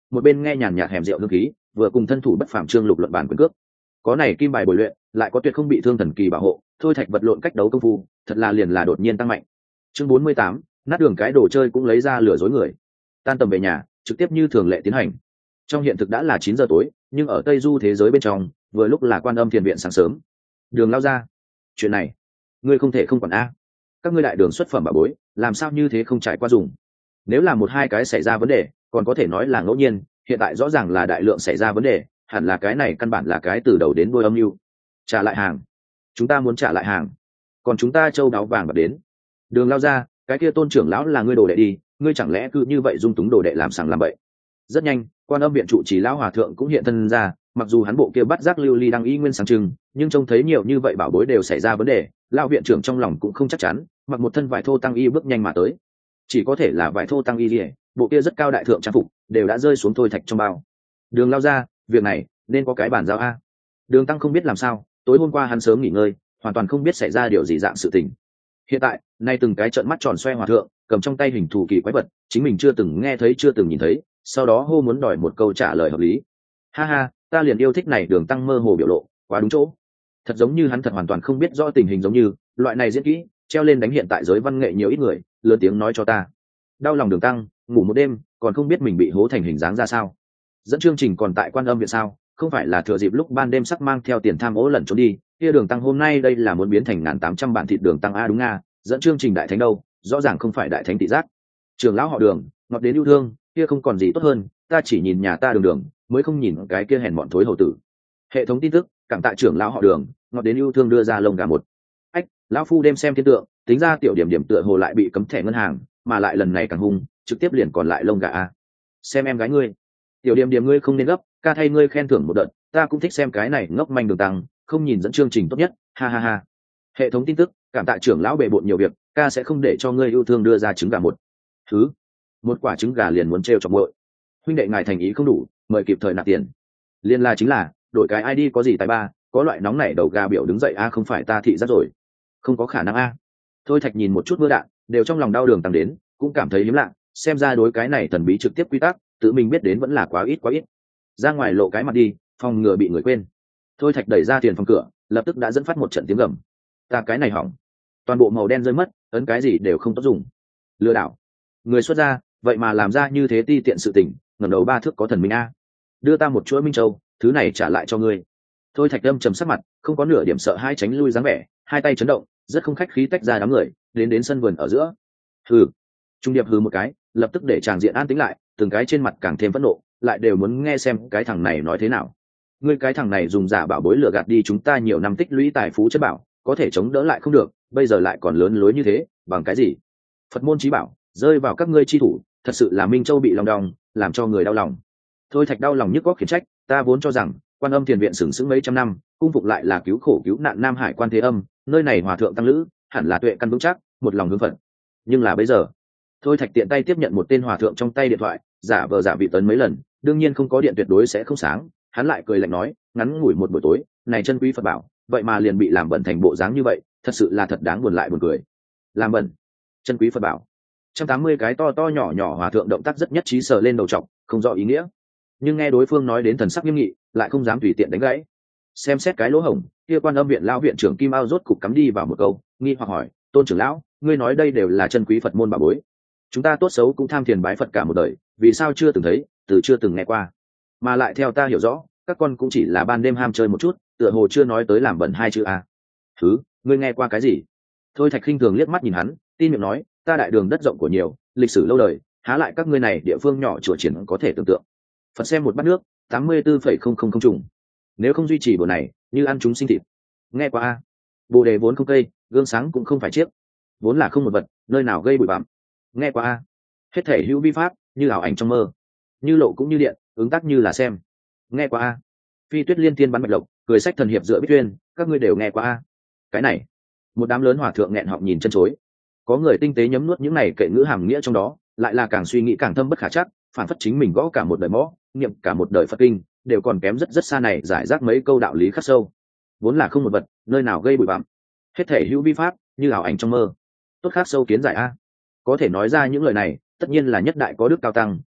một bên nghe nhàn nhạt hẻm rượu hương khí, vừa cùng thân thủ bất phàm Trương Lục luận bàn quyền cước. Có này kim bài bồi luyện, lại có tuyệt không bị thương thần kỳ bảo hộ, Thôi Thạch vật lộn cách đấu công phu, thật là liền là đột nhiên tăng mạnh. Chương 48, nát đường cái đồ chơi cũng lấy ra lừa dối người. Tan tầm về nhà, trực tiếp như thường lệ tiến hành. Trong hiện thực đã là 9 giờ tối, nhưng ở Tây Du thế giới bên trong, vừa lúc là Quan Âm Thiền viện sáng sớm. Đường lao ra, chuyện này, ngươi không thể không quản a. Các ngươi đại đường xuất phẩm bảo bối, làm sao như thế không trải qua dùng? Nếu là một hai cái xảy ra vấn đề, còn có thể nói là ngẫu nhiên, hiện tại rõ ràng là đại lượng xảy ra vấn đề, hẳn là cái này căn bản là cái từ đầu đến đuôi âm mưu. Trả lại hàng, chúng ta muốn trả lại hàng, còn chúng ta châu đáo vàng bạc đến. Đường lao ra, cái kia Tôn trưởng lão là ngươi đồ đệ đi, ngươi chẳng lẽ cứ như vậy dung túng đồ đệ làm sằng làm bậy? Rất nhanh, Quan Âm viện trụ trì lão hòa thượng cũng hiện thân ra, mặc dù hắn bộ kia bắt giác lưu ly đang y nguyên sáng trưng, nhưng trông thấy nhiều như vậy bảo bối đều xảy ra vấn đề, lão viện trưởng trong lòng cũng không chắc chắn, mặc một thân vải thô tăng y bước nhanh mà tới. Chỉ có thể là vải thô tăng y liễu, bộ kia rất cao đại thượng trang phục đều đã rơi xuống Thôi Thạch trong bao. Đường lao ra, việc này nên có cái bản giao a. Đường tăng không biết làm sao, tối hôm qua hắn sớm nghỉ ngơi, hoàn toàn không biết xảy ra điều gì dạng sự tình. Hiện tại, nay từng cái trợn mắt tròn xoe hòa thượng, cầm trong tay hình thù kỳ quái vật, chính mình chưa từng nghe thấy chưa từng nhìn thấy, sau đó hô muốn đòi một câu trả lời hợp lý. Ha ha, ta liền yêu thích này Đường tăng mơ hồ biểu lộ, quá đúng chỗ. Thật giống như hắn thật hoàn toàn không biết rõ tình hình, giống như loại này diễn kỹ treo lên đánh hiện tại giới văn nghệ nhiều ít người, lớn tiếng nói cho ta. Đau lòng Đường tăng, ngủ một đêm còn không biết mình bị hố thành hình dáng ra sao. Dẫn chương trình còn tại Quan Âm viện sao? Không phải là thừa dịp lúc ban đêm sắc mang theo tiền tham ố lẩn trốn đi? Kia Đường tăng hôm nay đây là muốn biến thành 1.800 bản thịt Đường tăng a? Đúng a, dẫn chương trình đại thánh đâu, rõ ràng không phải đại thánh tị giác. Trường lão họ Đường, ngọt đến yêu thương, kia không còn gì tốt hơn, ta chỉ nhìn nhà ta Đường Đường, mới không nhìn cái kia hèn mọn thối hầu tử. Hệ thống tin tức, cảm tạ trưởng lão họ Đường, ngọt đến yêu thương đưa ra lông gà một. Ách, lão phu đêm xem thiên tượng, tính ra tiểu điểm điểm tựa hồ lại bị cấm thẻ ngân hàng, mà lại lần này càng hung, trực tiếp liền còn lại lông gà a. Xem em gái ngươi, tiểu điểm điểm ngươi không nên gấp, ca thay ngươi khen thưởng một đợt, ta cũng thích xem cái này ngốc manh Đường tăng, không nhìn dẫn chương trình tốt nhất, ha ha ha. Hệ thống tin tức, cảm tạ trưởng lão bệ bội nhiều việc, ca sẽ không để cho ngươi yêu thương đưa ra trứng gà một. Thứ, một quả trứng gà liền muốn trêu chọc muội. Huynh đệ ngài thành ý không đủ, mời kịp thời nạp tiền. Liên la chính là, đổi cái ID có gì tài ba, có loại nóng nảy đầu gà biểu đứng dậy a, không phải ta thị giác rồi. Không có khả năng a. Thôi Thạch nhìn một chút mưa đạn, đều trong lòng đau Đường tăng đến, cũng cảm thấy hiếm lạ, xem ra đối cái này thần bí trực tiếp quy tắc, tự mình biết đến vẫn là quá ít quá ít. Ra ngoài lộ cái mặt đi, phòng ngừa bị người quên. Thôi Thạch đẩy ra tiền phòng cửa, lập tức đã dẫn phát một trận tiếng gầm. Ta cái này hỏng, toàn bộ màu đen rơi mất, ấn cái gì đều không tốt dùng. Lừa đảo, người xuất gia, vậy mà làm ra như thế ti tiện sự tình, ngẩng đầu ba thước có thần minh a. Đưa ta một chuỗi minh châu, thứ này trả lại cho ngươi. Thôi Thạch âm trầm sắc mặt, không có nửa điểm sợ hai tránh lui dáng vẻ, hai tay chấn động, rất không khách khí tách ra đám người, đến sân vườn ở giữa. Hừ. Trung điệp hừ một cái, lập tức để tràng diện an tĩnh lại, từng cái trên mặt càng thêm phẫn nộ, lại đều muốn nghe xem cái thằng này nói thế nào. Ngươi cái thằng này dùng giả bảo bối lừa gạt đi chúng ta nhiều năm tích lũy tài phú chất bảo, có thể chống đỡ lại không được, bây giờ lại còn lớn lối như thế, bằng cái gì? Phật môn chí bảo rơi vào các ngươi chi thủ, thật sự là Minh Châu bị lòng đong, làm cho người đau lòng. Thôi Thạch đau lòng nhức góc khiển trách, ta vốn cho rằng Quan Âm Thiền viện sừng sững mấy trăm năm, cung phục lại là cứu khổ cứu nạn Nam Hải Quan Thế Âm, nơi này hòa thượng tăng lữ, hẳn là tuệ căn vững chắc, một lòng hướng Phật. Nhưng là bây giờ, Thôi Thạch tiện tay tiếp nhận một tên hòa thượng trong tay điện thoại, giả vờ giả vị tấn mấy lần, đương nhiên không có điện tuyệt đối sẽ không sáng, hắn lại cười lạnh nói, ngắn ngủi một buổi tối, này chân quý Phật bảo, vậy mà liền bị làm bẩn thành bộ dáng như vậy, thật sự là thật đáng buồn lại buồn cười. Làm bẩn, chân quý Phật bảo. 180 cái to to nhỏ nhỏ hòa thượng động tác rất nhất trí sờ lên đầu trọc, không rõ ý nghĩa. Nhưng nghe đối phương nói đến thần sắc nghiêm nghị, lại không dám tùy tiện đánh gãy. Xem xét cái lỗ hổng, kia Quan Âm viện lão viện trưởng Kim Ao rốt cục cắm đi vào một câu, nghi hoặc hỏi, Tôn trưởng lão, ngươi nói đây đều là chân quý Phật môn bảo bối, chúng ta tốt xấu cũng tham thiền bái Phật cả một đời, vì sao chưa từng thấy, từ chưa từng nghe qua, mà lại theo ta hiểu rõ, các con cũng chỉ là ban đêm ham chơi một chút, tựa hồ chưa nói tới làm bẩn hai chữ a. Thứ, ngươi nghe qua cái gì? Thôi Thạch khinh thường liếc mắt nhìn hắn, tin miệng nói, ta đại đường đất rộng của nhiều, lịch sử lâu đời, há lại các ngươi này địa phương nhỏ chùa triển có thể tưởng tượng. Phật xem một bát nước, 84,000 trùng, nếu không duy trì bộ này, như ăn chúng sinh thịt. Nghe qua a. Bồ đề vốn không cây, gương sáng cũng không phải chiếc, vốn là không một vật, nơi nào gây bụi bặm. Nghe qua a. Hết thể hữu vi pháp, như ảo ảnh trong mơ, như lộ cũng như điện, ứng tác như là xem. Nghe qua a. Phi tuyết liên thiên bắn bạch lộc, cười sách thần hiệp dựa biết tuyên, các ngươi đều nghe qua a. Cái này, một đám lớn hòa thượng nghẹn họng nhìn chân chối. Có người tinh tế nhấm nuốt những này kệ ngữ hàm nghĩa trong đó, lại là càng suy nghĩ càng thâm bất khả chắc, phản phất chính mình gõ cả một đời mõ, niệm cả một đời Phật kinh, đều còn kém rất rất xa này giải rác mấy câu đạo lý khắc sâu. Vốn là không một vật, nơi nào gây bụi bặm. Hết thể hữu vi pháp, như ảo ảnh trong mơ. Tốt khắc sâu kiến giải a. Có thể nói ra những lời này, tất nhiên là nhất đại có đức cao tăng,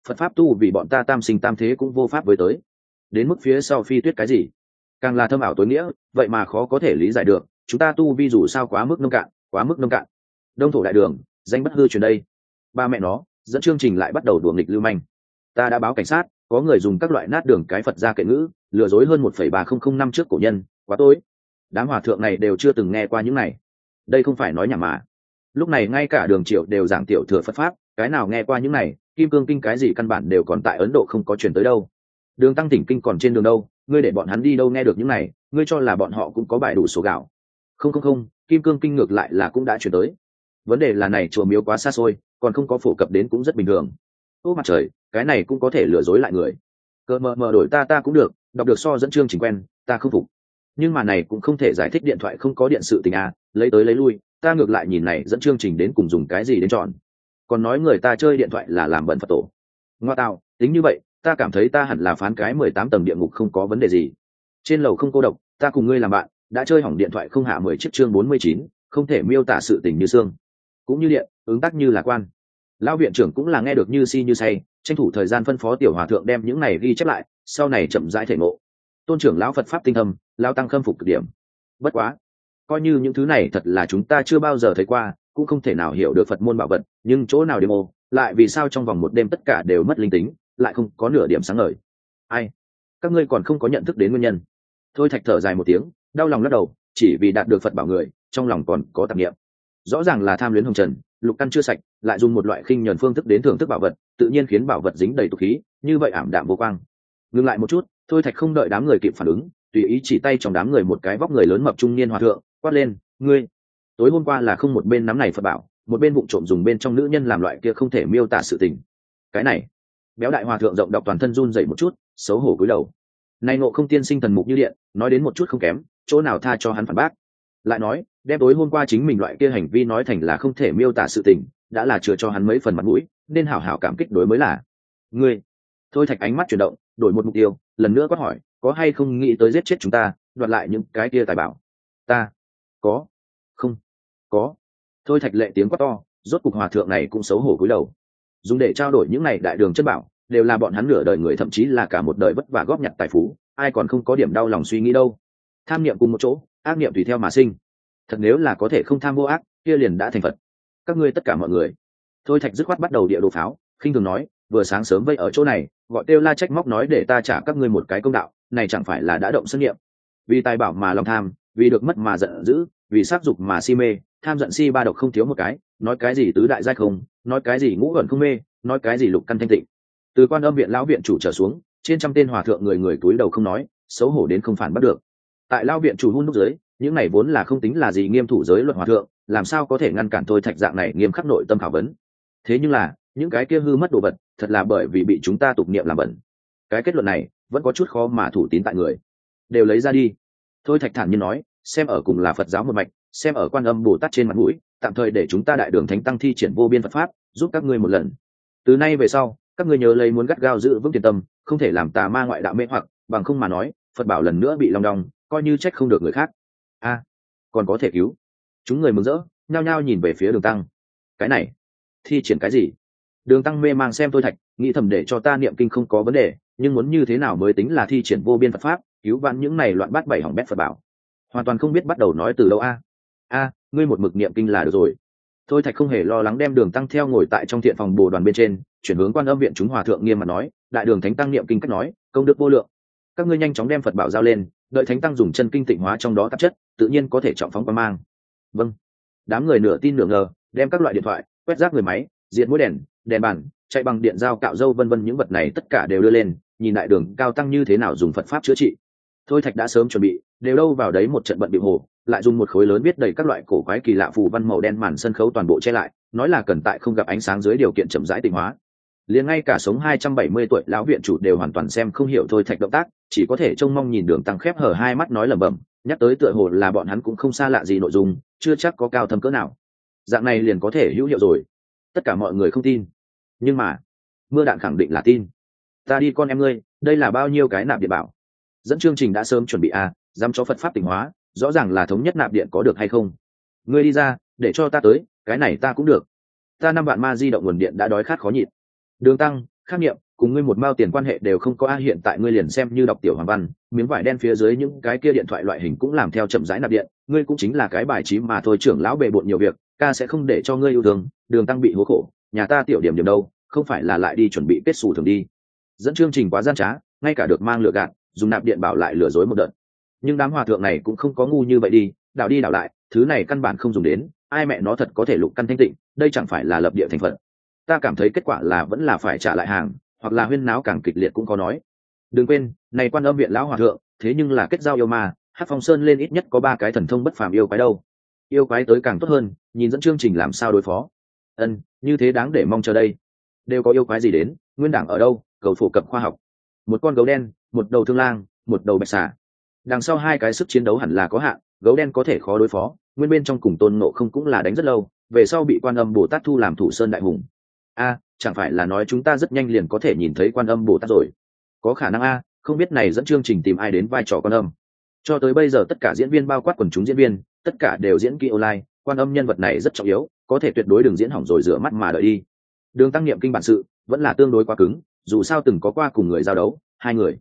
Phật pháp tu vì bọn ta tam sinh tam thế cũng vô pháp với tới. Đến mức phía sau phi tuyết cái gì càng là thâm ảo tối nghĩa, vậy mà khó có thể lý giải được. Chúng ta tu vi dù sao quá mức nông cạn, quá mức nông cạn. Đông thổ đại đường danh bất hư truyền đây. Ba mẹ nó dẫn chương trình lại bắt đầu đùa nghịch lưu manh. Ta đã báo cảnh sát, có người dùng các loại nát đường cái Phật ra kệ ngữ lừa dối hơn 1,3005 năm trước cổ nhân, quá tối. Đám hòa thượng này đều chưa từng nghe qua những này. Đây không phải nói nhảm mà. Lúc này ngay cả Đường Triệu đều giảng tiểu thừa Phật pháp, cái nào nghe qua những này, Kim Cương kinh cái gì căn bản đều còn tại Ấn Độ không có truyền tới đâu. Đường Tăng Thỉnh kinh còn trên đường đâu, ngươi để bọn hắn đi đâu nghe được những này, ngươi cho là bọn họ cũng có bài đủ số gạo. Không, Kim Cương kinh ngược lại là cũng đã truyền tới. Vấn đề là này chùa miếu quá xa xôi, còn không có phổ cập đến cũng rất bình thường. Ô mặt trời, cái này cũng có thể lừa dối lại người. Cơ mờ đổi ta cũng được, đọc được so dẫn chương trình quen, ta không phục. Nhưng mà này cũng không thể giải thích điện thoại không có điện sự tình à, lấy tới lấy lui, ta ngược lại nhìn này dẫn chương trình đến cùng dùng cái gì đến chọn. Còn nói người ta chơi điện thoại là làm bẩn Phật tổ. Ngoa tào, tính như vậy, ta cảm thấy ta hẳn là phán cái 18 tầng địa ngục không có vấn đề gì. Trên lầu không cô độc, ta cùng ngươi làm bạn, đã chơi hỏng điện thoại không hạ 10 chiếc chương 49, không thể miêu tả sự tình như xương. Cũng như điện, ứng tác như là quan. Lão viện trưởng cũng là nghe được như si như say, tranh thủ thời gian phân phó tiểu hòa thượng đem những này ghi chép lại, sau này chậm rãi thể ngộ. Tôn trưởng lão Phật pháp tinh thâm, lão tăng khâm phục cực điểm. Bất quá, coi như những thứ này thật là chúng ta chưa bao giờ thấy qua, cũng không thể nào hiểu được Phật môn bảo vật, nhưng chỗ nào demo, lại vì sao trong vòng một đêm tất cả đều mất linh tính, lại không có nửa điểm sáng ngời. Ai? Các ngươi còn không có nhận thức đến nguyên nhân. Thôi Thạch thở dài một tiếng, đau lòng lắc đầu, chỉ vì đạt được Phật bảo người, trong lòng còn có tạp niệm. Rõ ràng là tham luyến hồng trần, lục căn chưa sạch, lại dùng một loại khinh nhẫn phương thức đến thưởng thức bảo vật, tự nhiên khiến bảo vật dính đầy tục khí, như vậy ảm đạm vô quang. Ngừng lại một chút, Thôi Thạch không đợi đám người kịp phản ứng, tùy ý chỉ tay trong đám người một cái vóc người lớn mập trung niên hòa thượng, quát lên, ngươi, tối hôm qua là không một bên nắm này Phật bảo, một bên vụng trộm dùng bên trong nữ nhân làm loại kia không thể miêu tả sự tình. Cái này, béo đại hòa thượng rộng đọc toàn thân run rẩy một chút, xấu hổ cúi đầu. Này Ngộ Không tiên sinh thần mục như điện, nói đến một chút không kém, chỗ nào tha cho hắn phản bác. Lại nói, đem tối hôm qua chính mình loại kia hành vi nói thành là không thể miêu tả sự tình, đã là chừa cho hắn mấy phần mặt mũi, nên hảo hảo cảm kích đối mới là. Ngươi, Thôi Thạch ánh mắt chuyển động, đổi một mục tiêu, lần nữa quát hỏi, có hay không nghĩ tới giết chết chúng ta, đoạt lại những cái kia tài bảo? Ta, có, không, có. Thôi Thạch lệ tiếng quát to, rốt cục hòa thượng này cũng xấu hổ cúi đầu. Dùng để trao đổi những này đại đường chất bảo, đều là bọn hắn nửa đời người, thậm chí là cả một đời vất vả góp nhặt tài phú, ai còn không có điểm đau lòng suy nghĩ đâu. Tham niệm cùng một chỗ, ác niệm tùy theo mà sinh. Thật nếu là có thể không tham vô ác, kia liền đã thành Phật. Các ngươi tất cả mọi người. Thôi Thạch dứt khoát bắt đầu địa đồ pháo, khinh thường nói, vừa sáng sớm vây ở chỗ này, gọi kêu la trách móc nói để ta trả các ngươi một cái công đạo, này chẳng phải là đã động sân niệm. Vì tài bảo mà lòng tham, vì được mất mà giận dữ, vì sắc dục mà si mê, tham giận si ba độc không thiếu một cái, nói cái gì tứ đại giai không, nói cái gì ngũ uẩn không mê, nói cái gì lục căn thanh tịnh. Từ Quan Âm viện lão viện chủ trở xuống, trên trăm tên hòa thượng người người túi đầu không nói, xấu hổ đến không phản bắt được. Tại lão viện chủ hun đúc dưới, những này vốn là không tính là gì nghiêm thủ giới luật hòa thượng, làm sao có thể ngăn cản Thôi Thạch dạng này nghiêm khắc nội tâm khảo vấn. Thế nhưng là, những cái kia hư mất đồ vật, thật là bởi vì bị chúng ta tục niệm làm bẩn. Cái kết luận này vẫn có chút khó mà thủ tín tại người. Đều lấy ra đi. Thôi Thạch thản nhiên nói, xem ở cùng là Phật giáo một mạch, xem ở Quan Âm Bồ Tát trên mặt mũi, tạm thời để chúng ta đại đường thánh tăng thi triển vô biên Phật pháp, giúp các ngươi một lần. Từ nay về sau, các ngươi nhớ lấy muốn gắt gao giữ vững tiền tâm, không thể làm tà ma ngoại đạo mê hoặc, bằng không mà nói, Phật bảo lần nữa bị long đong, coi như trách không được người khác. A, còn có thể cứu. Chúng người mừng rỡ, nhao nhao nhìn về phía Đường Tăng. Cái này, thi triển cái gì? Đường Tăng mê mang xem Thôi Thạch, nghĩ thầm để cho ta niệm kinh không có vấn đề, nhưng muốn như thế nào mới tính là thi triển vô biên Phật pháp, cứu vãn những này loạn bát bảy hỏng bét Phật bảo. Hoàn toàn không biết bắt đầu nói từ đâu a. Ngươi một mực niệm kinh là được rồi. Thôi Thạch không hề lo lắng, đem Đường Tăng theo ngồi tại trong thiện phòng bồ đoàn bên trên, chuyển hướng Quan Âm viện chúng hòa thượng nghiêm mặt nói, đại đường thánh tăng niệm kinh cách nói, công đức vô lượng. Các ngươi nhanh chóng đem Phật bảo giao lên, đợi thánh tăng dùng chân kinh tịnh hóa trong đó tạp chất, tự nhiên có thể trọng phóng quang mang. Vâng. Đám người nửa tin nửa ngờ, đem các loại điện thoại, quét rác người máy, diệt mũi đèn, đèn bàn, chạy bằng điện dao cạo râu vân vân những vật này tất cả đều đưa lên, nhìn đại đường cao tăng như thế nào dùng Phật pháp chữa trị. Thôi Thạch đã sớm chuẩn bị, đều đâu vào đấy một trận bận bịu hồ, lại dùng một khối lớn viết đầy các loại cổ quái kỳ lạ phù văn màu đen màn sân khấu toàn bộ che lại, nói là cần tại không gặp ánh sáng dưới điều kiện chậm rãi tịnh hóa. Liền ngay cả sống 270 tuổi lão viện chủ đều hoàn toàn xem không hiểu Thôi Thạch động tác, chỉ có thể trông mong nhìn Đường Tăng khép hở hai mắt nói lẩm bẩm, nhắc tới tựa hồ là bọn hắn cũng không xa lạ gì nội dung, chưa chắc có cao thâm cỡ nào. Dạng này liền có thể hữu hiệu rồi. Tất cả mọi người không tin, nhưng mà Mưa Đạn khẳng định là tin. Ta đi con em ngươi, đây là bao nhiêu cái nạp điện bảo? Dẫn chương trình đã sớm chuẩn bị dám cho Phật pháp tịnh hóa, rõ ràng là thống nhất nạp điện có được hay không? Ngươi đi ra, để cho ta tới, cái này ta cũng được. Ta 5 vạn ma di động nguồn điện đã đói khát khó nhịn. Đường Tăng, khắc nghiệm cùng ngươi một mao tiền quan hệ đều không có. Hiện tại ngươi liền xem như đọc tiểu hoàng văn, miếng vải đen phía dưới những cái kia điện thoại loại hình cũng làm theo chậm rãi nạp điện, ngươi cũng chính là cái bài trí mà thôi. Trưởng lão bề bộn nhiều việc, ca sẽ không để cho ngươi yêu thương. Đường Tăng bị hố khổ, nhà ta tiểu điểm điểm đâu, không phải là lại đi chuẩn bị kết xù thường đi. Dẫn chương trình quá gian trá, ngay cả được mang lừa gạt, dùng nạp điện bảo lại lừa dối một đợt. Nhưng đám hòa thượng này cũng không có ngu như vậy đi đảo lại, thứ này căn bản không dùng đến, ai mẹ nó thật có thể lục căn thanh tịnh, đây chẳng phải là lập địa thành phật. Ta cảm thấy kết quả là vẫn là phải trả lại hàng, hoặc là huyên náo càng kịch liệt cũng có nói. Đừng quên, này Quan Âm viện lão hòa thượng, thế nhưng là kết giao yêu ma, Hắc Phong Sơn lên ít nhất có 3 cái thần thông bất phàm yêu quái đâu. Yêu quái tới càng tốt hơn, nhìn dẫn chương trình làm sao đối phó. Như thế đáng để mong chờ đây. Đều có yêu quái gì đến, nguyên đảng ở đâu, cầu phổ cập khoa học. Một con gấu đen, một đầu thương lang, một đầu bạch xà. Đằng sau 2 cái sức chiến đấu hẳn là có hạn, gấu đen có thể khó đối phó, nguyên bên trong cùng Tôn Ngộ Không cũng là đánh rất lâu, về sau bị Quan Âm Bồ Tát thu làm thủ sơn đại hùng. Chẳng phải là nói chúng ta rất nhanh liền có thể nhìn thấy Quan Âm Bồ Tát rồi? Có khả năng không biết này dẫn chương trình tìm ai đến vai trò Quan Âm. Cho tới bây giờ tất cả diễn viên bao quát quần chúng diễn viên, tất cả đều diễn kỹ online, Quan Âm nhân vật này rất trọng yếu, có thể tuyệt đối đừng diễn hỏng rồi rửa mắt mà đợi đi. Đường Tăng niệm kinh bản sự vẫn là tương đối quá cứng, dù sao từng có qua cùng người giao đấu, 2 người.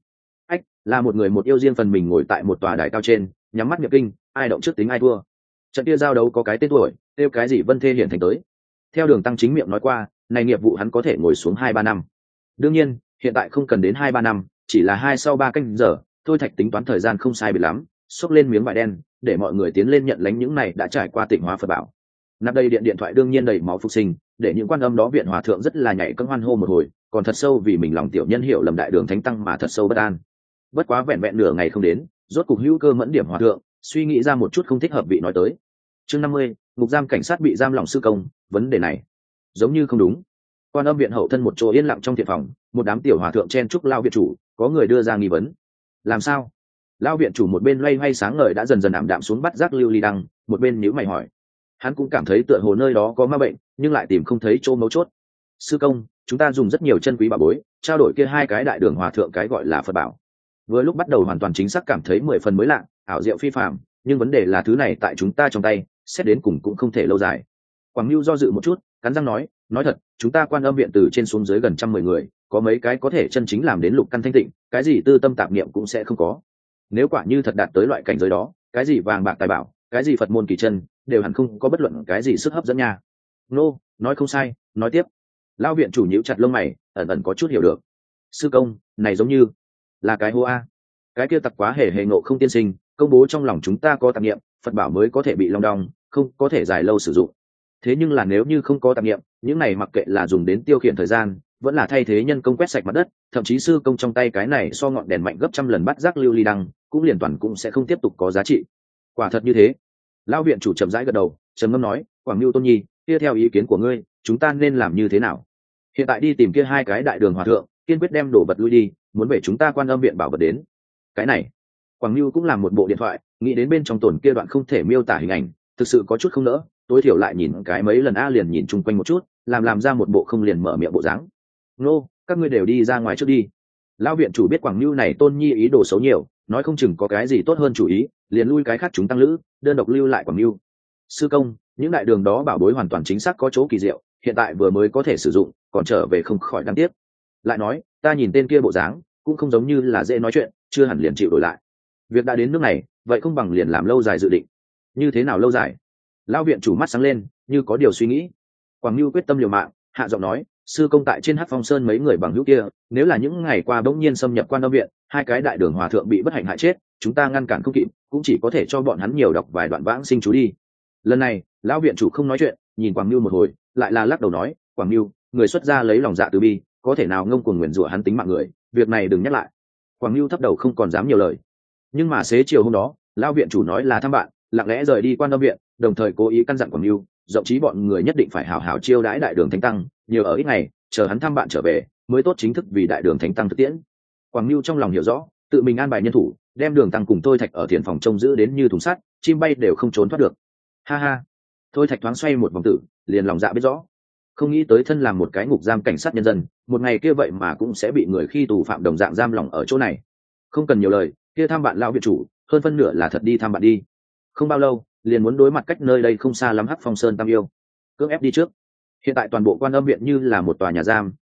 Là một người một yêu riêng phần mình ngồi tại một tòa đài cao trên, nhắm mắt niệm kinh, ai động trước tính ai thua. Trận kia giao đấu có cái tên tuổi, kêu cái gì Vân Thê Hiển Thành tới. Theo Đường Tăng chính miệng nói qua, này nghiệp vụ hắn có thể ngồi xuống 2-3 năm. Đương nhiên, hiện tại không cần đến 2-3 năm, chỉ là 2 sau 3 canh giờ, Thôi Thạch tính toán thời gian không sai biệt lắm, xốc lên miếng vải đen, để mọi người tiến lên nhận lãnh những này đã trải qua tịnh hóa Phật bảo. Nạp đây điện thoại đương nhiên đầy máu phục sinh, để những Quan Âm đó viện hòa thượng rất là nhảy cẫng hoan hô một hồi, còn thật sâu vì mình lòng tiểu nhân hiểu lầm đại đường thánh tăng mà thật sâu bất an. Bất quá vẹn vẹn nửa ngày không đến, rốt cục hữu cơ mẫn điểm hòa thượng suy nghĩ ra một chút không thích hợp vị nói tới. Chương 50, ngục giam cảnh sát bị giam lỏng sư công, vấn đề này giống như không đúng. Quan Âm viện hậu thân một chỗ yên lặng trong thiện phòng, một đám tiểu hòa thượng chen chúc lao viện chủ, có người đưa ra nghi vấn. Làm sao? Lao viện chủ một bên loay hoay sáng ngời đã dần dần ảm đạm xuống bắt giác lưu ly đăng, một bên nhíu mày hỏi. Hắn cũng cảm thấy tựa hồ nơi đó có ma bệnh, nhưng lại tìm không thấy chỗ mấu chốt. Sư công, chúng ta dùng rất nhiều chân quý bảo bối, trao đổi kia 2 cái đại đường hòa thượng cái gọi là Phật bảo. Vừa lúc bắt đầu hoàn toàn chính xác cảm thấy 10 phần mới lạ, ảo diệu phi phàm, nhưng vấn đề là thứ này tại chúng ta trong tay, xét đến cùng cũng không thể lâu dài. Quảng Nưu do dự một chút, cắn răng nói thật, chúng ta Quan Âm viện từ trên xuống dưới gần 110 người, có mấy cái có thể chân chính làm đến lục căn thanh tịnh, cái gì tư tâm tạp niệm cũng sẽ không có. Nếu quả như thật đạt tới loại cảnh giới đó, cái gì vàng bạc tài bảo, cái gì Phật môn kỳ chân, đều hẳn không có bất luận cái gì sức hấp dẫn nha. Nô, nói không sai, nói tiếp. Lão viện chủ nhíu chặt lông mày, ẩn ẩn có chút hiểu được. Sư công, này giống như là cái hô a. Cái kia tặc quá hề ngộ không tiên sinh, công bố trong lòng chúng ta có tạp niệm, Phật bảo mới có thể bị long đong, không có thể dài lâu sử dụng. Thế nhưng là nếu như không có tạp niệm, những này mặc kệ là dùng đến tiêu khiển thời gian, vẫn là thay thế nhân công quét sạch mặt đất, thậm chí sư công trong tay cái này so ngọn đèn mạnh gấp trăm lần bắt giác lưu ly đăng, cũng liền toàn cũng sẽ không tiếp tục có giá trị. Quả thật như thế. Lão viện chủ chậm rãi gật đầu, trầm ngâm nói, Quảng Nưu Tôn Nhi, kia theo ý kiến của ngươi, chúng ta nên làm như thế nào? Hiện tại đi tìm kia 2 cái đại đường hòa thượng, kiên quyết đem đồ vật lui đi, muốn về chúng ta Quan Âm viện bảo vật đến. Cái này, Quảng Nưu cũng làm một bộ điện thoại, nghĩ đến bên trong tổn kia đoạn không thể miêu tả hình ảnh, thực sự có chút không nỡ, tối thiểu lại nhìn cái mấy lần liền nhìn chung quanh một chút, làm ra một bộ không liền mở miệng bộ dáng. Nô, các ngươi đều đi ra ngoài trước đi. Lão viện chủ biết Quảng Nưu này Tôn Nhi ý đồ xấu nhiều, nói không chừng có cái gì tốt hơn chủ ý, liền lui cái khác chúng tăng lữ, đơn độc lưu lại Quảng Nưu. Sư công, những đại đường đó bảo bối hoàn toàn chính xác có chỗ kỳ diệu, hiện tại vừa mới có thể sử dụng, còn trở về không khỏi đáng tiếc. Lại nói, ta nhìn tên kia bộ dáng, cũng không giống như là dễ nói chuyện, chưa hẳn liền chịu đổi lại. Việc đã đến nước này, vậy không bằng liền làm lâu dài dự định. Như thế nào lâu dài? Lão viện chủ mắt sáng lên, như có điều suy nghĩ. Quảng Nưu quyết tâm liều mạng, hạ giọng nói, sư công tại trên Hắc Phong Sơn mấy người bằng hữu kia, nếu là những ngày qua bỗng nhiên xâm nhập Quan Âm viện, 2 cái đại đường hòa thượng bị bất hạnh hại chết, chúng ta ngăn cản không kịp, cũng chỉ có thể cho bọn hắn nhiều đọc vài đoạn vãng sinh chú đi. Lần này, lão viện chủ không nói chuyện, nhìn Quảng Nưu một hồi, lại là lắc đầu nói, Quảng Nưu, người xuất gia lấy lòng dạ từ bi, có thể nào ngông cuồng nguyền rủa hắn tính mạng người, việc này đừng nhắc lại. Quảng Nưu thấp đầu không còn dám nhiều lời. Nhưng mà xế chiều hôm đó, lão viện chủ nói là thăm bạn, lặng lẽ rời đi Quan Âm viện, đồng thời cố ý căn dặn Quảng Nưu, rộng chí bọn người nhất định phải hảo hảo chiêu đãi đại đường thánh tăng, nhiều ở ít ngày, chờ hắn thăm bạn trở về, mới tốt chính thức vì đại đường thánh tăng thực tiễn. Quảng Nưu trong lòng hiểu rõ, tự mình an bài nhân thủ, đem Đường Tăng cùng Thôi Thạch ở thiền phòng trông giữ đến như thùng sắt, chim bay đều không trốn thoát được. Ha ha. Thôi Thạch thoáng xoay một vòng tử, liền lòng dạ biết rõ, không nghĩ tới thân làm một cái ngục giam cảnh sát nhân dân, một ngày kia vậy mà cũng sẽ bị người khi tù phạm đồng dạng giam lỏng ở chỗ này. Không cần nhiều lời, kia thăm bạn lão viện chủ, hơn phân nửa là thật đi thăm bạn đi. Không bao lâu, liền muốn đối mặt cách nơi đây không xa lắm Hắc Phong Sơn Tam Yêu, cưỡng ép đi trước. Hiện tại toàn bộ Quan Âm viện như là một tòa nhà giam,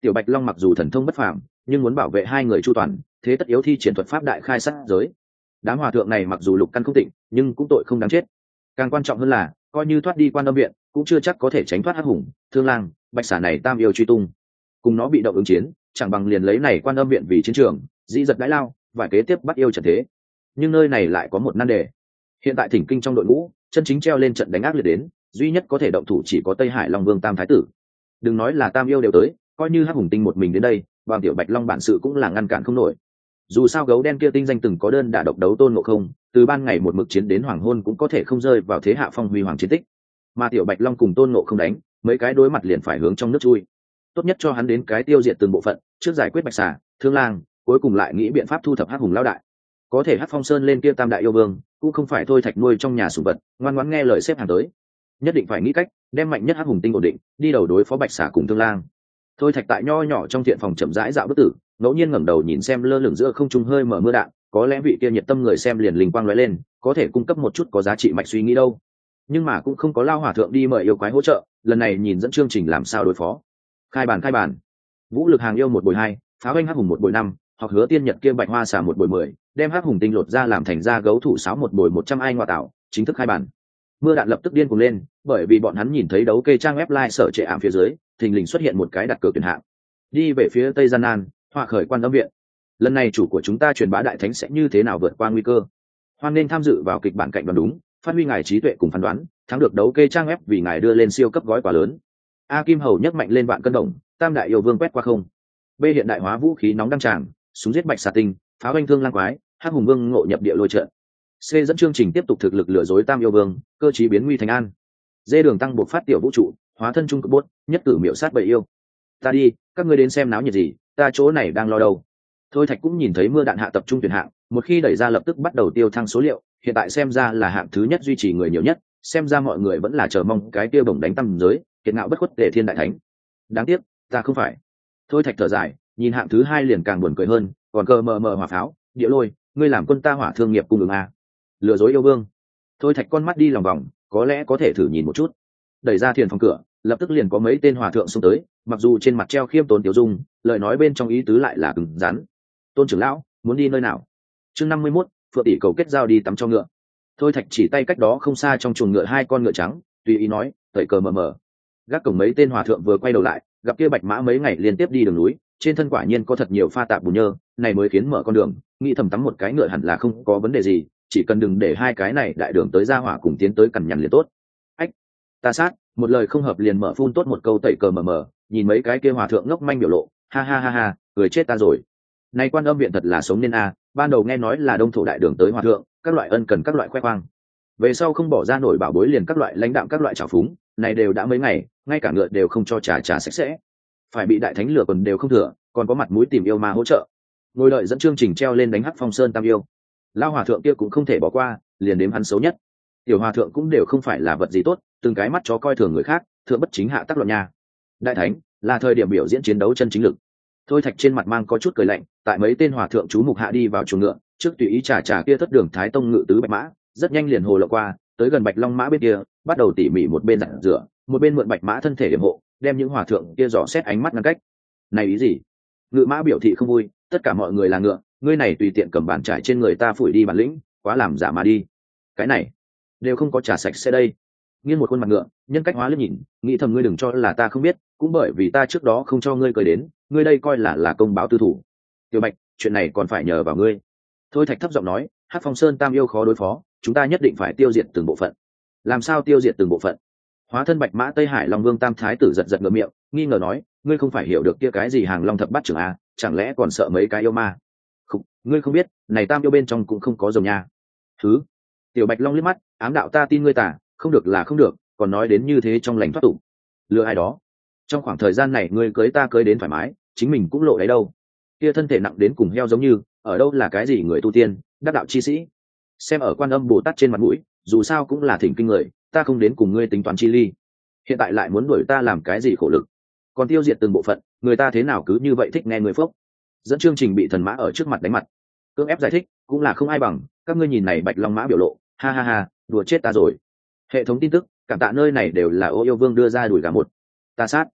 Tiểu Bạch Long mặc dù thần thông bất phàm, nhưng muốn bảo vệ hai người chu toàn, thế tất yếu thi triển thuật pháp đại khai sát giới. Đám hòa thượng này mặc dù lục căn không tịnh, nhưng cũng tội không đáng chết. Càng quan trọng hơn là, coi như thoát đi Quan Âm viện, cũng chưa chắc có thể tránh thoát Hắc Hùng, Thương Lang, Bạch Xà này tam yêu truy tung. Cùng nó bị động ứng chiến, chẳng bằng liền lấy này Quan Âm viện vì chiến trường, dĩ giật đãi lao, vài kế tiếp bắt yêu trận thế. Nhưng nơi này lại có một nan đề. Hiện tại thỉnh kinh trong đội ngũ, chân chính treo lên trận đánh ác liệt đến, duy nhất có thể động thủ chỉ có Tây Hải Long Vương Tam Thái Tử. Đừng nói là tam yêu đều tới, coi như Hắc Hùng tinh một mình đến đây, bằng Tiểu Bạch Long bản sự cũng là ngăn cản không nổi. Dù sao gấu đen kia tinh danh từng có đơn đả độc đấu Tôn Ngộ Không, từ ban ngày một mực chiến đến hoàng hôn cũng có thể không rơi vào thế hạ phong huy hoàng chiến tích. Mà Tiểu Bạch Long cùng Tôn Ngộ Không đánh, mấy cái đối mặt liền phải hướng trong nước chui. Tốt nhất cho hắn đến cái tiêu diệt từng bộ phận, trước giải quyết Bạch Xà, Thương Lang, cuối cùng lại nghĩ biện pháp thu thập Hắc Hùng lão đại. Có thể Hắc Phong Sơn lên kia tam đại yêu vương, cũng không phải thôi Thạch nuôi trong nhà sủng vật, ngoan ngoãn nghe lời xếp hàng tới. Nhất định phải nghĩ cách đem mạnh nhất Hắc Hùng tinh ổn định, đi đầu đối phó Bạch Xà cùng Thương Lang. Thôi Thạch tại nho nhỏ trong thiện phòng chậm rãi dạo bước tử, ngẫu nhiên ngẩng đầu nhìn xem lơ lửng giữa không trung hơi mở mưa đạn, có lẽ vị kia nhiệt tâm người xem liền linh quang lóe lên, có thể cung cấp một chút có giá trị mạch suy nghĩ đâu. Nhưng mà cũng không có lao hòa thượng đi mời yêu quái hỗ trợ, lần này nhìn dẫn chương trình làm sao đối phó. Khai bàn. Vũ lực hàng yêu 1/2, pháo anh Hắc Hùng 1/5, hoặc Hứa Tiên Nhật kia Bạch Hoa Xà 1/10, đem Hắc Hùng tinh lột ra làm thành ra gấu thủ sáo 1/100 ai ngoại tạo, chính thức khai bàn. Mưa đạn lập tức điên cuồng lên, bởi vì bọn hắn nhìn thấy đấu kê trang web live sở trệ ảm phía dưới, thình lình xuất hiện một cái đặt cược tuyển hạng. Đi về phía Tây Gian Nan, họa khởi Quan Âm viện. Lần này chủ của chúng ta truyền bá đại thánh sẽ như thế nào vượt qua nguy cơ. Hoan nên tham dự vào kịch bản cạnh đoán đúng, phát huy ngài trí tuệ cùng phán đoán, thắng được đấu kê trang web vì ngài đưa lên siêu cấp gói quà lớn. A Kim Hầu nhấc mạnh lên vạn cân đồng, tam đại yêu vương quét qua không. B hiện đại hóa vũ khí nóng đăng tràng, súng giết Bạch Xà tinh, pháo anh Thương Lang quái, Hắc Hùng vương ngộ nhập địa lôi trận. C dẫn chương trình tiếp tục thực lực lừa dối tam yêu vương, cơ chí biến nguy thành an. D đường tăng buộc phát tiểu vũ trụ, hóa thân trung cực bốt, nhất cử miểu sát bầy yêu. Ta đi, các ngươi đến xem náo nhiệt gì, ta chỗ này đang lo đâu. Thôi Thạch cũng nhìn thấy mưa đạn hạ tập trung tuyển hạng, một khi đẩy ra lập tức bắt đầu tiêu thăng số liệu, hiện tại xem ra là hạng thứ nhất duy trì người nhiều nhất, xem ra mọi người vẫn là chờ mong cái kia bổng đánh tăm giới, kiệt ngạo bất khuất Tề Thiên đại thánh. Đáng tiếc, ta không phải. Thôi Thạch thở dài, nhìn hạng thứ hai liền càng buồn cười hơn, còn cờ mờ mờ hỏa pháo, địa lôi, ngươi làm quân ta hỏa thương nghiệp cung ứng a. Lừa dối yêu vương. Thôi Thạch con mắt đi lòng vòng, có lẽ có thể thử nhìn một chút. Đẩy ra thiền phòng cửa, lập tức liền có mấy tên hòa thượng xông tới, mặc dù trên mặt treo khiêm tốn tiểu dung, lời nói bên trong ý tứ lại là cứng rắn. Tôn trưởng lão, muốn đi nơi nào? Chương 51, Phượng tỷ cầu kết giao đi tắm cho ngựa. Thôi Thạch chỉ tay cách đó không xa trong chuồng ngựa hai con ngựa trắng, tùy ý nói, tẩy cờ mờ mờ. Gác cổng mấy tên hòa thượng vừa quay đầu lại, gặp kia bạch mã mấy ngày liên tiếp đi đường núi, trên thân quả nhiên có thật nhiều pha tạp bùn nhơ, này mới khiến mở con đường, nghĩ thầm tắm một cái ngựa hẳn là không có vấn đề gì, chỉ cần đừng để hai cái này đại đường tới ra hỏa cùng tiến tới cằn nhằn liền tốt. Ách, ta sát, một lời không hợp liền mở phun tốt một câu tẩy cờ mờ mờ, nhìn mấy cái kia hòa thượng ngốc manh biểu lộ, ha ha ha ha, cười chết ta rồi. Này Quan Âm viện thật là sống nên a, ban đầu nghe nói là đông thổ đại đường tới hòa thượng, các loại ân cần các loại khoe khoang. Về sau không bỏ ra nổi bảo bối liền các loại lãnh đạm các loại trào phúng, này đều đã mấy ngày, ngay cả ngựa đều không cho trà sạch sẽ. Phải bị đại thánh lừa còn đều không thừa, còn có mặt mũi tìm yêu ma hỗ trợ. Ngồi đợi dẫn chương trình treo lên đánh Hắc Phong Sơn tam yêu. Lao hòa thượng kia cũng không thể bỏ qua, liền đếm hắn xấu nhất. Tiểu hòa thượng cũng đều không phải là vật gì tốt, từng cái mắt chó coi thường người khác, thượng bất chính hạ tác loạn nha. Đại thánh, là thời điểm biểu diễn chiến đấu chân chính lực. Thôi Thạch trên mặt mang có chút cười lạnh, tại mấy tên hòa thượng chú mục hạ đi vào chuồng ngựa, trước tùy ý trà kia thất đường thái tông ngự tứ bạch mã, rất nhanh liền hồ lộ qua, tới gần Bạch Long mã bên kia, bắt đầu tỉ mỉ một bên giặt rửa, một bên mượn bạch mã thân thể điểm hộ, đem những hòa thượng kia dò xét ánh mắt ngăn cách. Này ý gì? Ngự mã biểu thị không vui, tất cả mọi người là ngựa, ngươi này tùy tiện cầm bàn trải trên người ta phủi đi bản lĩnh, quá làm giả mà đi. Cái này đều không có trà sạch sẽ đây. Nghiêng một khuôn mặt ngựa, nhân cách hóa liếc nhìn, nghĩ thầm ngươi đừng cho là ta không biết, cũng bởi vì ta trước đó không cho ngươi cười đến, ngươi đây coi là công báo tư thủ. Tiểu Bạch, chuyện này còn phải nhờ vào ngươi. Thôi Thạch thấp giọng nói, Hắc Phong Sơn tam yêu khó đối phó, chúng ta nhất định phải tiêu diệt từng bộ phận. Làm sao tiêu diệt từng bộ phận? Hóa thân bạch mã Tây Hải Long Vương Tam Thái tử giật ngửa miệng, nghi ngờ nói, ngươi không phải hiểu được kia cái gì hàng long thập bát trưởng à, chẳng lẽ còn sợ mấy cái yêu ma? Không, ngươi không biết, này tam yêu bên trong cũng không có rồng nha. Thứ. Tiểu Bạch Long liếc mắt, ám đạo ta tin ngươi tả, không được là không được, còn nói đến như thế trong lành thoát tục. Lừa ai đó? Trong khoảng thời gian này ngươi cưới ta cưới đến thoải mái, chính mình cũng lộ đấy đâu. Kia thân thể nặng đến cùng heo giống như, ở đâu là cái gì người tu tiên, đắc đạo chi sĩ. Xem ở Quan Âm Bồ Tát trên mặt mũi, dù sao cũng là thỉnh kinh người, ta không đến cùng ngươi tính toán chi ly. Hiện tại lại muốn đuổi ta làm cái gì khổ lực, còn tiêu diệt từng bộ phận, người ta thế nào cứ như vậy thích nghe người phốc. Dẫn chương trình bị thần mã ở trước mặt đánh mặt, cưỡng ép giải thích cũng là không ai bằng, các ngươi nhìn này Bạch Long mã biểu lộ, ha ha ha, đùa chết ta rồi. Hệ thống tin tức, cảm tạ nơi này đều là ô yêu vương đưa ra đuổi gà một. Ta sát.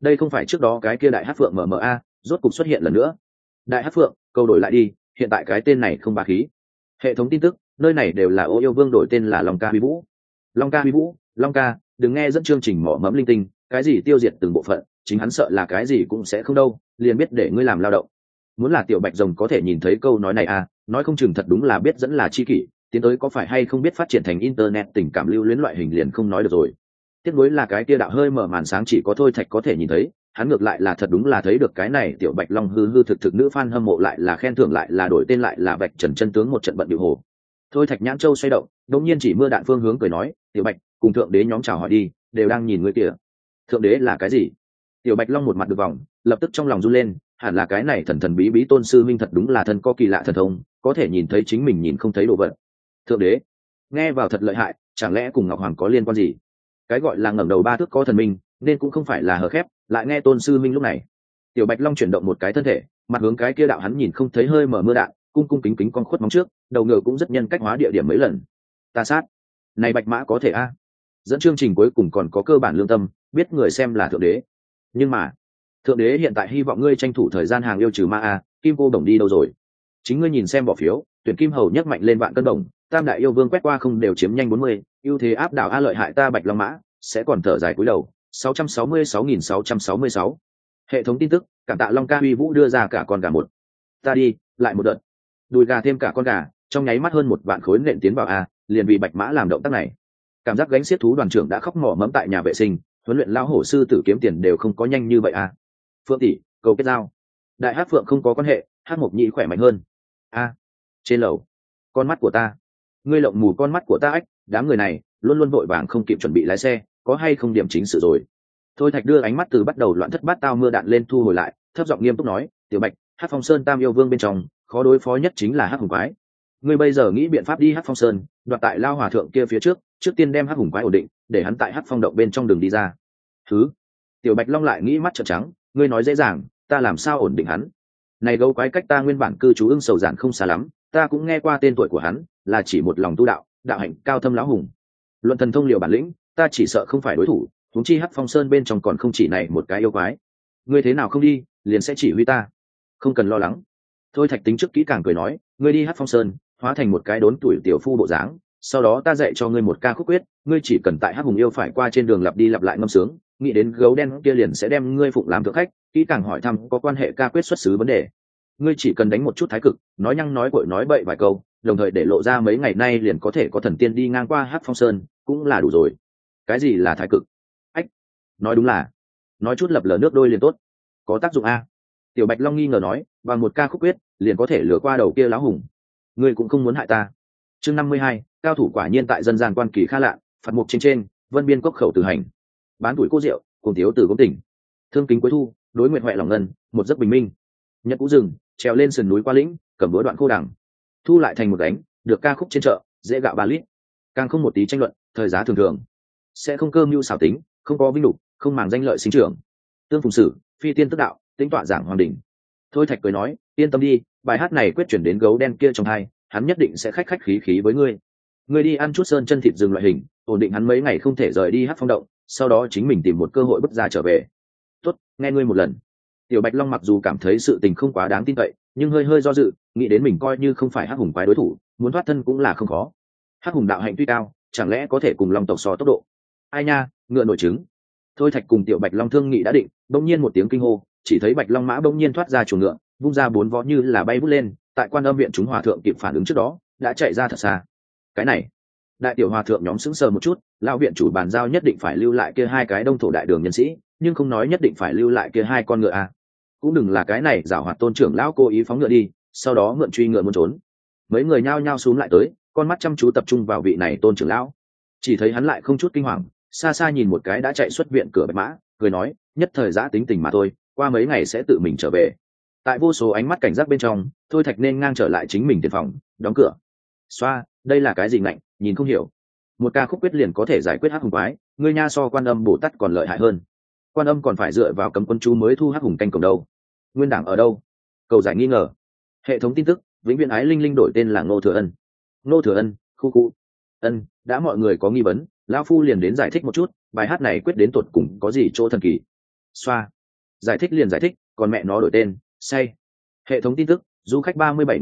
đây không phải trước đó cái kia đại hát phượng mma rốt cục xuất hiện lần nữa. Đại hát phượng, câu đổi lại đi, hiện tại cái tên này không bá khí. Hệ thống tin tức, nơi này đều là ô yêu vương đổi tên là Long Ca Huy Vũ. Long Ca Huy Vũ, Long Ca, đừng nghe dẫn chương trình mỏ mẫm linh tinh, cái gì tiêu diệt từng bộ phận, chính hắn sợ là cái gì cũng sẽ không đâu, liền biết để ngươi làm lao động. Muốn là tiểu bạch rồng có thể nhìn thấy câu nói này à, nói không chừng thật đúng là biết dẫn là chi kỷ, tiến tới có phải hay không biết phát triển thành internet tình cảm lưu luyến loại hình liền không nói được rồi. Tiếc nuối là cái kia đạo hơi mở màn sáng chỉ có Thôi Thạch có thể nhìn thấy, hắn ngược lại là thật đúng là thấy được cái này tiểu bạch long hư hư thực thực nữ fan hâm mộ lại là khen thưởng lại là đổi tên lại là bạch trần chân tướng một trận bận điệu hồ. Thôi Thạch nhãn châu xoay động, đột nhiên chỉ mưa đạn phương hướng cười nói, tiểu bạch cùng thượng đế nhóm chào hỏi đi, đều đang nhìn ngươi kìa. Thượng đế là cái gì? Tiểu bạch long một mặt được vòng, lập tức trong lòng run lên, hẳn là cái này thần thần bí bí tôn sư minh thật đúng là thân có kỳ lạ thần thông, có thể nhìn thấy chính mình nhìn không thấy đồ vật. Thượng đế, nghe vào thật lợi hại, chẳng lẽ cùng ngọc hoàng có liên quan gì? Cái gọi là ngẩng đầu ba thước có thần minh, nên cũng không phải là hở khép, lại nghe tôn sư minh lúc này. Tiểu bạch long chuyển động một cái thân thể, mặt hướng cái kia đạo hắn nhìn không thấy hơi mở mưa đạn, cung cung kính kính con khuất móng trước, đầu ngựa cũng rất nhân cách hóa địa điểm mấy lần. Ta sát, này bạch mã có thể a? Dẫn chương trình cuối cùng còn có cơ bản lương tâm, biết người xem là thượng đế. Nhưng mà thượng đế hiện tại hy vọng ngươi tranh thủ thời gian hàng yêu trừ ma a, kim cô đồng đi đâu rồi? Chính ngươi nhìn xem bỏ phiếu, tuyển kim hầu nhấc mạnh lên vạn cân đồng, tam đại yêu vương quét qua không đều chiếm nhanh 40, ưu thế áp đảo a lợi hại ta bạch long mã sẽ còn thở dài cúi đầu. 666.666. Hệ thống tin tức, cảm tạ Long Ca Huy Vũ đưa ra cả con gà một. Ta đi, lại một đợt. Đùi gà thêm cả con gà, trong nháy mắt hơn một vạn khối nện tiến vào a, liền vì bạch mã làm động tác này. Cảm giác gánh xiết thú đoàn trưởng đã khóc mỏ mẫm tại nhà vệ sinh, huấn luyện lão hổ sư tử kiếm tiền đều không có nhanh như vậy a. Phượng tỷ, cầu kết giao. Đại Hắc Phượng không có quan hệ, Hắc Mộc Nhĩ khỏe mạnh hơn. A, trên lầu, con mắt của ta, ngươi lộng mù con mắt của ta ách, đám người này luôn luôn vội vàng không kịp chuẩn bị lái xe, có hay không điểm chính sự rồi. Thôi Thạch đưa ánh mắt từ bắt đầu loạn thất bát tao mưa đạn lên thu hồi lại, thấp giọng nghiêm túc nói, tiểu bạch, Hắc Phong Sơn tam yêu vương bên trong khó đối phó nhất chính là Hắc Hùng Quái. Ngươi bây giờ nghĩ biện pháp đi Hắc Phong Sơn, đoạt tại lao hòa thượng kia phía trước, trước tiên đem Hắc Hùng Quái ổn định, để hắn tại Hắc Phong động bên trong đường đi ra. Thứ, tiểu bạch long lại nghĩ mắt trợn trắng, ngươi nói dễ dàng, ta làm sao ổn định hắn? Này gấu quái cách ta nguyên bản cư trú Ưng Sầu Giản không xa lắm, ta cũng nghe qua tên tuổi của hắn, là chỉ một lòng tu đạo, đạo hạnh cao thâm lão hùng. Luận thần thông liệu bản lĩnh, ta chỉ sợ không phải đối thủ, huống chi Hắc Phong Sơn bên trong còn không chỉ này một cái yêu quái. Ngươi thế nào không đi, liền sẽ chỉ huy ta. Không cần lo lắng. Thôi Thạch tính trước kỹ càng cười nói, ngươi đi Hắc Phong Sơn, hóa thành một cái đốn tuổi tiểu phu bộ dáng, sau đó ta dạy cho ngươi một ca khúc quyết, ngươi chỉ cần tại Hắc Hùng yêu phải qua trên đường lặp đi lặp lại ngâm sướng, nghĩ đến gấu đen kia liền sẽ đem ngươi phụng làm thượng khách, kỹ càng hỏi thăm có quan hệ ca quyết xuất xứ vấn đề. Ngươi chỉ cần đánh một chút thái cực, nói nhăng nói cuội nói bậy vài câu, đồng thời để lộ ra mấy ngày nay liền có thể có thần tiên đi ngang qua Hắc Phong Sơn, cũng là đủ rồi. Cái gì là thái cực? Ách, nói đúng là, nói chút lập lờ nước đôi liền tốt, có tác dụng a. Tiểu Bạch Long nghi ngờ nói, bằng một ca khúc quyết, liền có thể lừa qua đầu kia lão hùng. Ngươi cũng không muốn hại ta. Chương 52, cao thủ quả nhiên tại dân gian quan kỳ kha lạ, phạt mục trên, vân biên cốc khẩu tử hành. Bán tuổi cô rượu, cùng thiếu từ công tỉnh. Thương kính cuối thu, đối nguyện huệ lòng ngân, một giấc bình minh. Nhật cũ rừng, trèo lên sườn núi qua lĩnh, cầm búa đoạn khô đằng. Thu lại thành một gánh, được ca khúc trên chợ, dễ gạo 3 lít. Càng không một tí tranh luận, thời giá thường thường. Sẽ không cơ mưu xảo tính, không có vinh lục, không màng danh lợi sinh trưởng. Tương phùng sử, phi tiên tức đạo, tính tọa giảng hoàng đỉnh. Thôi Thạch cười nói, yên tâm đi, bài hát này quyết chuyển đến gấu đen kia trong hai, hắn nhất định sẽ khách khách khí khí với ngươi. Ngươi đi ăn chút sơn chân thịt rừng loại hình, ổn định hắn mấy ngày không thể rời đi Hắc Phong động, sau đó chính mình tìm một cơ hội bước ra trở về. Tốt, nghe ngươi một lần. Tiểu Bạch Long mặc dù cảm thấy sự tình không quá đáng tin cậy, nhưng hơi hơi do dự, nghĩ đến mình coi như không phải Hắc Hùng quái đối thủ, muốn thoát thân cũng là không khó. Hắc Hùng đạo hạnh tuy cao, chẳng lẽ có thể cùng Long tộc so tốc độ? Ai nha, ngựa nổi trứng. Thôi Thạch cùng Tiểu Bạch Long thương nghị đã định, bỗng nhiên một tiếng kinh hô, chỉ thấy Bạch Long mã bỗng nhiên thoát ra chuồng ngựa, vung ra 4 vó như là bay vút lên, tại Quan Âm viện chúng hòa thượng kịp phản ứng trước đó, đã chạy ra thật xa. Cái này, đại tiểu hòa thượng nhóm sững sờ một chút, lão viện chủ bàn giao nhất định phải lưu lại kia 2 cái đông thổ đại đường nhân sĩ, nhưng không nói nhất định phải lưu lại kia 2 con ngựa à. Cũng đừng là cái này giảo hoạt tôn trưởng lão cố ý phóng ngựa đi, sau đó mượn truy ngựa muốn trốn. Mấy người nhao nhao xuống lại tới, con mắt chăm chú tập trung vào vị này tôn trưởng lão. Chỉ thấy hắn lại không chút kinh hoàng, xa xa nhìn một cái đã chạy xuất viện cửa bạch mã, cười nói, nhất thời giã tính tình mà thôi, qua mấy ngày sẽ tự mình trở về. Tại vô số ánh mắt cảnh giác bên trong, Thôi Thạch nên ngang trở lại chính mình tiền phòng, đóng cửa. Xoa, đây là cái gì ngạnh, nhìn không hiểu. Một ca khúc quyết liền có thể giải quyết Hắc Hùng quái, ngươi nha so Quan Âm Bồ Tát còn lợi hại hơn. Quan Âm còn phải dựa vào cấm quân chú mới thu Hắc Hùng canh cổng đâu. Nguyên đảng ở đâu? Cầu giải nghi ngờ. Hệ thống tin tức, vĩnh viễn ái linh linh đổi tên là Ngô Thừa Ân. Ngô Thừa Ân, khu khu. Ân, đã mọi người có nghi vấn, lão phu liền đến giải thích một chút, bài hát này quyết đến tột cùng có gì chỗ thần kỳ. Xoa. Giải thích liền giải thích, còn mẹ nó đổi tên, say. Hệ thống tin tức, du khách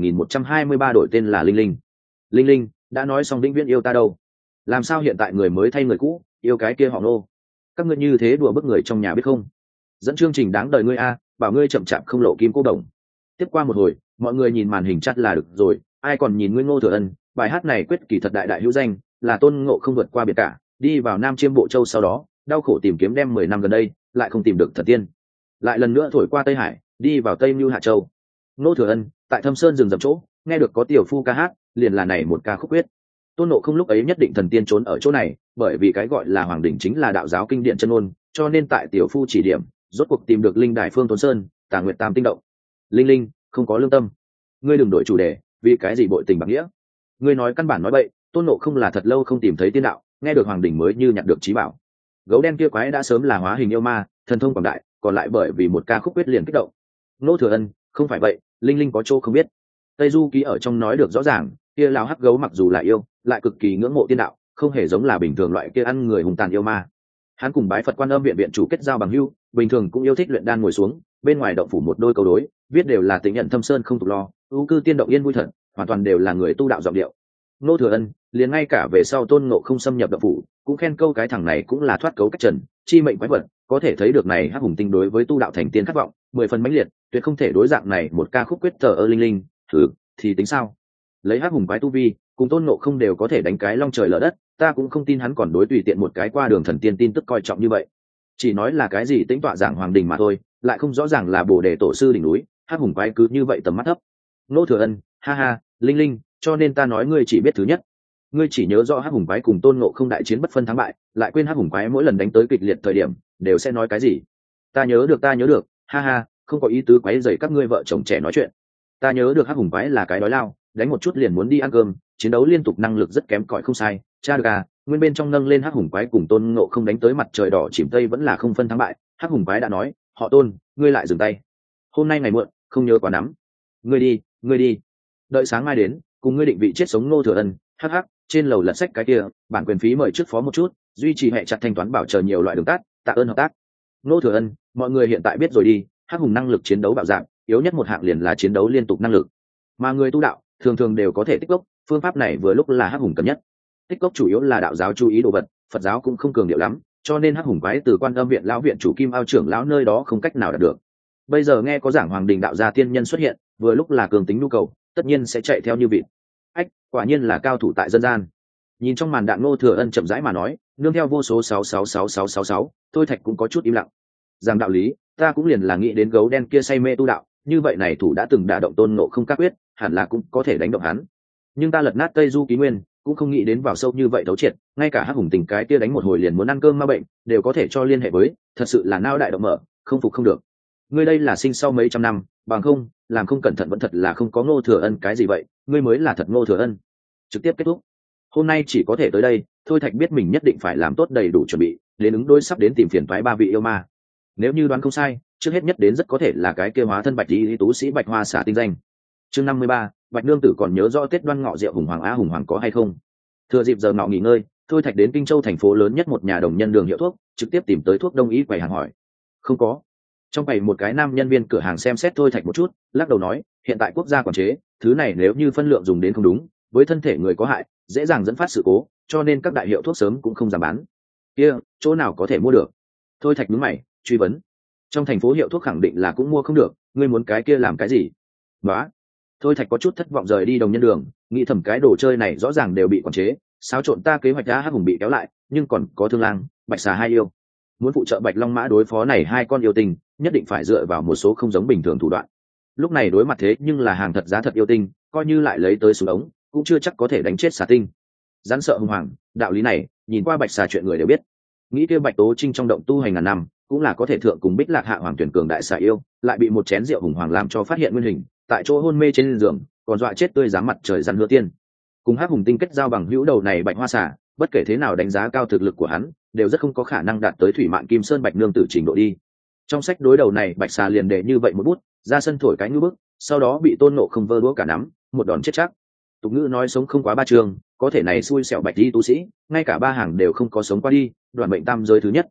37.123 đổi tên là Linh Linh. Linh Linh, đã nói xong vĩnh viễn yêu ta đâu? Làm sao hiện tại người mới thay người cũ, yêu cái kia họ Nô? Các ngươi như thế đùa bức người trong nhà biết không? Dẫn chương trình đáng đời ngươi a, bảo ngươi chậm chạp không lộ kim cô đồng. Tiếp qua một hồi, mọi người nhìn màn hình chat là được rồi, ai còn nhìn ngươi Ngô Thừa Ân. Bài hát này quyết kỳ thật đại đại hữu danh, là Tôn Ngộ không vượt qua biệt cả, đi vào Nam Chiêm Bộ Châu sau đó, đau khổ tìm kiếm đem 10 năm gần đây, lại không tìm được thần tiên, lại lần nữa thổi qua Tây Hải, đi vào Tây Mưu Hạ Châu. Ngô Thừa Ân tại Thâm Sơn rừng rậm chỗ, nghe được có tiểu phu ca hát, liền là này một ca khúc quyết. Tôn Ngộ không lúc ấy nhất định thần tiên trốn ở chỗ này, bởi vì cái gọi là hoàng đỉnh chính là đạo giáo kinh điển chân ngôn, cho nên tại tiểu phu chỉ điểm, rốt cuộc tìm được linh đài Phương Thốn Sơn, Tà Nguyệt Tam tinh động. Linh Linh, không có lương tâm, ngươi đừng đổi chủ đề, vì cái gì bội tình bạc nghĩa? Ngươi nói căn bản nói bậy, Tôn Ngộ không là thật lâu không tìm thấy tiên đạo, nghe được hoàng đỉnh mới như nhặt được trí bảo. Gấu đen kia quái đã sớm là hóa hình yêu ma, thần thông quảng đại, còn lại bởi vì một ca khúc quyết liền kích động. Ngô Thừa Ân, không phải vậy, Linh Linh có chỗ không biết. Tây Du Ký ở trong nói được rõ ràng, kia lão hắc gấu mặc dù là yêu, lại cực kỳ ngưỡng mộ tiên đạo, không hề giống là bình thường loại kia ăn người hùng tàn yêu ma. Hắn cùng bái Phật Quan Âm viện viện chủ kết giao bằng hữu, bình thường cũng yêu thích luyện đan ngồi xuống, bên ngoài động phủ một đôi câu đối, viết đều là tình nhận thâm sơn không tục lo, ưu cư tiên động yên vui thật, hoàn toàn đều là người tu đạo giọng điệu. Ngô Thừa Ân liền ngay cả về sau Tôn Ngộ không xâm nhập động phủ, cũng khen câu cái thằng này cũng là thoát cấu cách trần, chi mệnh quái vật, có thể thấy được này hắc hùng tinh đối với tu đạo thành tiên khát vọng 10 phần mãnh liệt, tuyệt không thể đối dạng này một ca khúc quyết thờ ơ Linh Linh, thử thì tính sao? Lấy hắc hùng quái tu vi, cùng Tôn Ngộ không đều có thể đánh cái long trời lở đất, ta cũng không tin hắn còn đối tùy tiện một cái qua đường thần tiên tin tức coi trọng như vậy. Chỉ nói là cái gì tính tọa giảng hoàng đình mà thôi, lại không rõ ràng là Bồ Đề tổ sư đỉnh núi, hắc hùng quái cứ như vậy tầm mắt thấp. Ngô Thừa Ân, ha ha, Linh Linh, cho nên ta nói ngươi chỉ biết thứ nhất, ngươi chỉ nhớ rõ hắc hùng quái cùng Tôn Ngộ không đại chiến bất phân thắng bại, lại quên hắc hùng quái mỗi lần đánh tới kịch liệt thời điểm đều sẽ nói cái gì. Ta nhớ được, ha ha, không có ý tứ quấy rầy các ngươi vợ chồng trẻ nói chuyện. Ta nhớ được hắc hùng quái là cái đói lao, đánh một chút liền muốn đi ăn cơm, chiến đấu liên tục năng lực rất kém cỏi không sai. Cha được à, nguyên bên trong nâng lên hắc hùng quái cùng Tôn Ngộ không đánh tới mặt trời đỏ chìm tây vẫn là không phân thắng bại. Hắc hùng quái đã nói, họ Tôn, ngươi lại dừng tay. Hôm nay ngày muộn, không nhớ quá nắm. Ngươi đi, đợi sáng mai đến, cùng ngươi định vị chết sống Ngô Thừa Ân. Hắc hắc, trên lầu lật sách cái kia, bản quyền phí mời trước phó một chút, duy trì hệ chặt thanh toán bảo chờ nhiều loại đường tắt, tạ ơn hợp tác. Ngô Thừa Ân, mọi người hiện tại biết rồi đi, hắc hùng năng lực chiến đấu bạo dạng, yếu nhất một hạng liền là chiến đấu liên tục năng lực, mà người tu đạo thường thường đều có thể tích cốc, phương pháp này vừa lúc là hắc hùng cần nhất. Tích cốc chủ yếu là đạo giáo chú ý đồ vật, Phật giáo cũng không cường điệu lắm, cho nên hắc hùng quái từ Quan Âm viện lão viện chủ Kim Ao trưởng lão nơi đó không cách nào đạt được. Bây giờ nghe có giảng hoàng đình đạo gia tiên nhân xuất hiện, vừa lúc là cường tính nhu cầu, tất nhiên sẽ chạy theo như vịt. Ách, quả nhiên là cao thủ tại dân gian. Nhìn trong màn đạn Ngô Thừa Ân chậm rãi mà nói, nương theo vô số 6666666, Thôi Thạch cũng có chút im lặng. Rằng đạo lý, ta cũng liền là nghĩ đến gấu đen kia say mê tu đạo, như vậy này thủ đã từng đả động Tôn Ngộ không các quyết, hẳn là cũng có thể đánh động hắn. Nhưng ta lật nát Tây Du Ký Nguyên, cũng không nghĩ đến vào sâu như vậy thấu triệt, ngay cả hắc hùng tình cái kia đánh một hồi liền muốn ăn cơm ma bệnh, đều có thể cho liên hệ với, thật sự là nao đại động mở, không phục không được. Ngươi đây là sinh sau mấy trăm năm, bằng không, làm không cẩn thận vẫn thật là không có Ngô Thừa Ân cái gì vậy, ngươi mới là thật Ngô Thừa Ân. Trực tiếp kết thúc. Hôm nay chỉ có thể tới đây, Thôi Thạch biết mình nhất định phải làm tốt đầy đủ chuẩn bị, đến ứng đối sắp đến tìm phiền toái ba vị yêu ma. Nếu như đoán không sai, trước hết nhất đến rất có thể là cái kia hóa thân bạch y tú sĩ Bạch Hoa xả tinh danh. Chương 53, Bạch nương tử còn nhớ rõ Tết Đoan Ngọ rượu hùng hoàng hùng hoàng có hay không? Thừa dịp giờ ngọ nghỉ ngơi, Thôi Thạch đến Kinh Châu thành phố lớn nhất một nhà đồng nhân đường hiệu thuốc, trực tiếp tìm tới thuốc đông y quầy hàng hỏi. Không có. Trong quầy một cái nam nhân viên cửa hàng xem xét Thôi Thạch một chút, lắc đầu nói, hiện tại quốc gia quản chế, thứ này nếu như phân lượng dùng đến không đúng, với thân thể người có hại, dễ dàng dẫn phát sự cố, cho nên các đại hiệu thuốc sớm cũng không dám bán. Kia, chỗ nào có thể mua được? Thôi Thạch nhướng mày, truy vấn. Trong thành phố hiệu thuốc khẳng định là cũng mua không được, ngươi muốn cái kia làm cái gì? Đó. Thôi Thạch có chút thất vọng rời đi đồng nhân đường, nghĩ thầm cái đồ chơi này rõ ràng đều bị quản chế, xáo trộn ta kế hoạch đã hắc hùng bị kéo lại, nhưng còn có Thương Lang, Bạch Xà hai yêu. Muốn phụ trợ Bạch Long Mã đối phó này hai con yêu tinh, nhất định phải dựa vào một số không giống bình thường thủ đoạn. Lúc này đối mặt thế nhưng là hàng thật giá thật yêu tinh, coi như lại lấy tới súng ống, cũng chưa chắc có thể đánh chết xà tinh. Rắn sợ hùng hoàng, đạo lý này, nhìn qua Bạch Xà chuyện người đều biết. Nghĩ kia Bạch Tố Trinh trong động tu hành ngàn năm, cũng là có thể thượng cùng Bích Lạc hạ hoàng tuyển cường đại xà yêu, lại bị một chén rượu hùng hoàng làm cho phát hiện nguyên hình, tại chỗ hôn mê trên giường, còn dọa chết tươi dám mặt trời rắn hứa tiên. Cùng hắc hùng tinh kết giao bằng hữu đầu này Bạch Hoa xà, bất kể thế nào đánh giá cao thực lực của hắn, đều rất không có khả năng đạt tới thủy mạn kim sơn Bạch nương tử trình độ đi. Trong sách đối đầu này Bạch Xà liền để như vậy một bút, ra sân thổi cái ngư bức, sau đó bị Tôn Ngộ không vơ đũa cả nắm, một đòn chết chắc. Tục ngữ nói sống không quá ba trường, có thể này xui xẻo Bạch đi tu sĩ, ngay cả ba hàng đều không có sống qua đi, đoạn bệnh tam giới thứ nhất.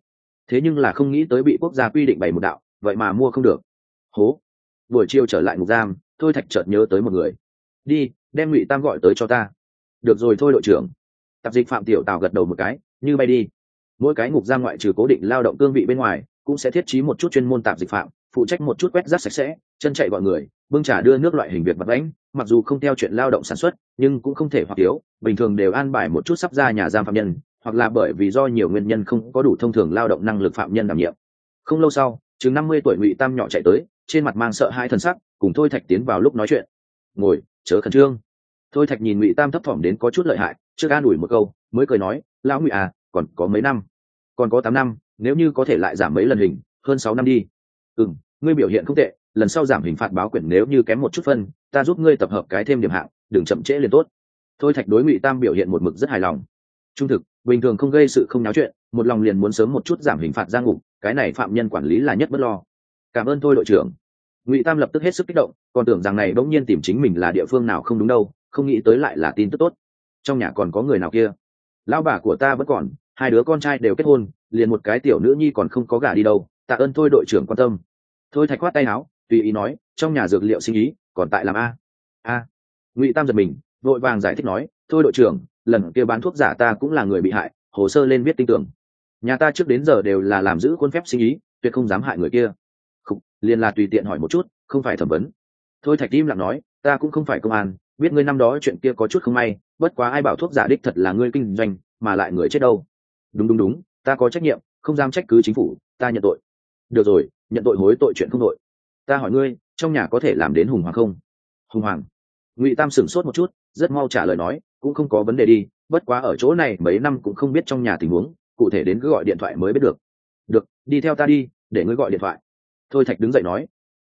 thế nhưng là không nghĩ tới bị quốc gia quy định bày một đạo, vậy mà mua không được. Hố. Buổi chiều trở lại ngục giam, Thôi Thạch chợt nhớ tới một người. Đi, đem Ngụy Tam gọi tới cho ta. Được rồi thôi đội trưởng. Tạp dịch Phạm Tiểu Tào gật đầu một cái, như bay đi. Mỗi cái ngục giam ngoại trừ cố định lao động cương vị bên ngoài, cũng sẽ thiết trí một chút chuyên môn tạp dịch phạm, phụ trách một chút quét rác sạch sẽ, chân chạy gọi người, bưng trà đưa nước loại hình việc vặt vãnh, mặc dù không theo chuyện lao động sản xuất, nhưng cũng không thể hoặc thiếu, bình thường đều an bài một chút sắp ra nhà giam phạm nhân, hoặc là bởi vì do nhiều nguyên nhân không có đủ thông thường lao động năng lực phạm nhân đảm nhiệm. Không lâu sau, chừng 50 tuổi Ngụy Tam nhỏ chạy tới, trên mặt mang sợ hãi thần sắc, cùng Thôi Thạch tiến vào lúc nói chuyện. Ngồi, chớ khẩn trương. Thôi Thạch nhìn Ngụy Tam thấp thỏm đến có chút lợi hại, trước an ủi một câu, mới cười nói, lão Ngụy à, còn có mấy năm? Còn có 8 năm, nếu như có thể lại giảm mấy lần hình, hơn 6 năm đi. Ngươi biểu hiện không tệ, lần sau giảm hình phạt báo quyển nếu như kém một chút phân, ta giúp ngươi tập hợp cái thêm điểm hạng, đừng chậm trễ liền tốt. Thôi Thạch đối Ngụy Tam biểu hiện một mực rất hài lòng. Trung thực, bình thường không gây sự không náo chuyện, một lòng liền muốn sớm một chút giảm hình phạt ra ngục, cái này phạm nhân quản lý là nhất bất lo. Cảm ơn Thôi đội trưởng. Ngụy Tam lập tức hết sức kích động, còn tưởng rằng này bỗng nhiên tìm chính mình là địa phương nào không đúng đâu, không nghĩ tới lại là tin tức tốt. Trong nhà còn có người nào kia? Lão bà của ta vẫn còn, 2 đứa con trai đều kết hôn, liền một cái tiểu nữ nhi còn không có gả đi đâu, tạ ơn Thôi đội trưởng quan tâm. Thôi Thạch khoát tay áo, tùy ý nói, trong nhà dược liệu sinh ý còn tại làm a. Ngụy Tam giật mình, vội vàng giải thích nói, Thôi đội trưởng, lần kia bán thuốc giả ta cũng là người bị hại, hồ sơ lên viết tin tưởng, nhà ta trước đến giờ đều là làm giữ khuôn phép sinh ý, tuyệt không dám hại người kia. Liền là tùy tiện hỏi một chút, không phải thẩm vấn. Thôi Thạch im lặng nói, ta cũng không phải công an, biết ngươi năm đó chuyện kia có chút không may, bất quá ai bảo thuốc giả đích thật là ngươi kinh doanh, mà lại người chết đâu. Đúng, ta có trách nhiệm, không dám trách cứ chính phủ, ta nhận tội. Được rồi, nhận tội hối tội chuyện không tội. Ta hỏi ngươi, trong nhà có thể làm đến hùng hoàng không? Hùng hoàng? Ngụy Tam sửng sốt một chút, rất mau trả lời nói, cũng không có vấn đề đi, bất quá ở chỗ này mấy năm cũng không biết trong nhà tình huống, cụ thể đến cứ gọi điện thoại mới biết được. Được, đi theo ta đi, để ngươi gọi điện thoại. Thôi Thạch đứng dậy nói,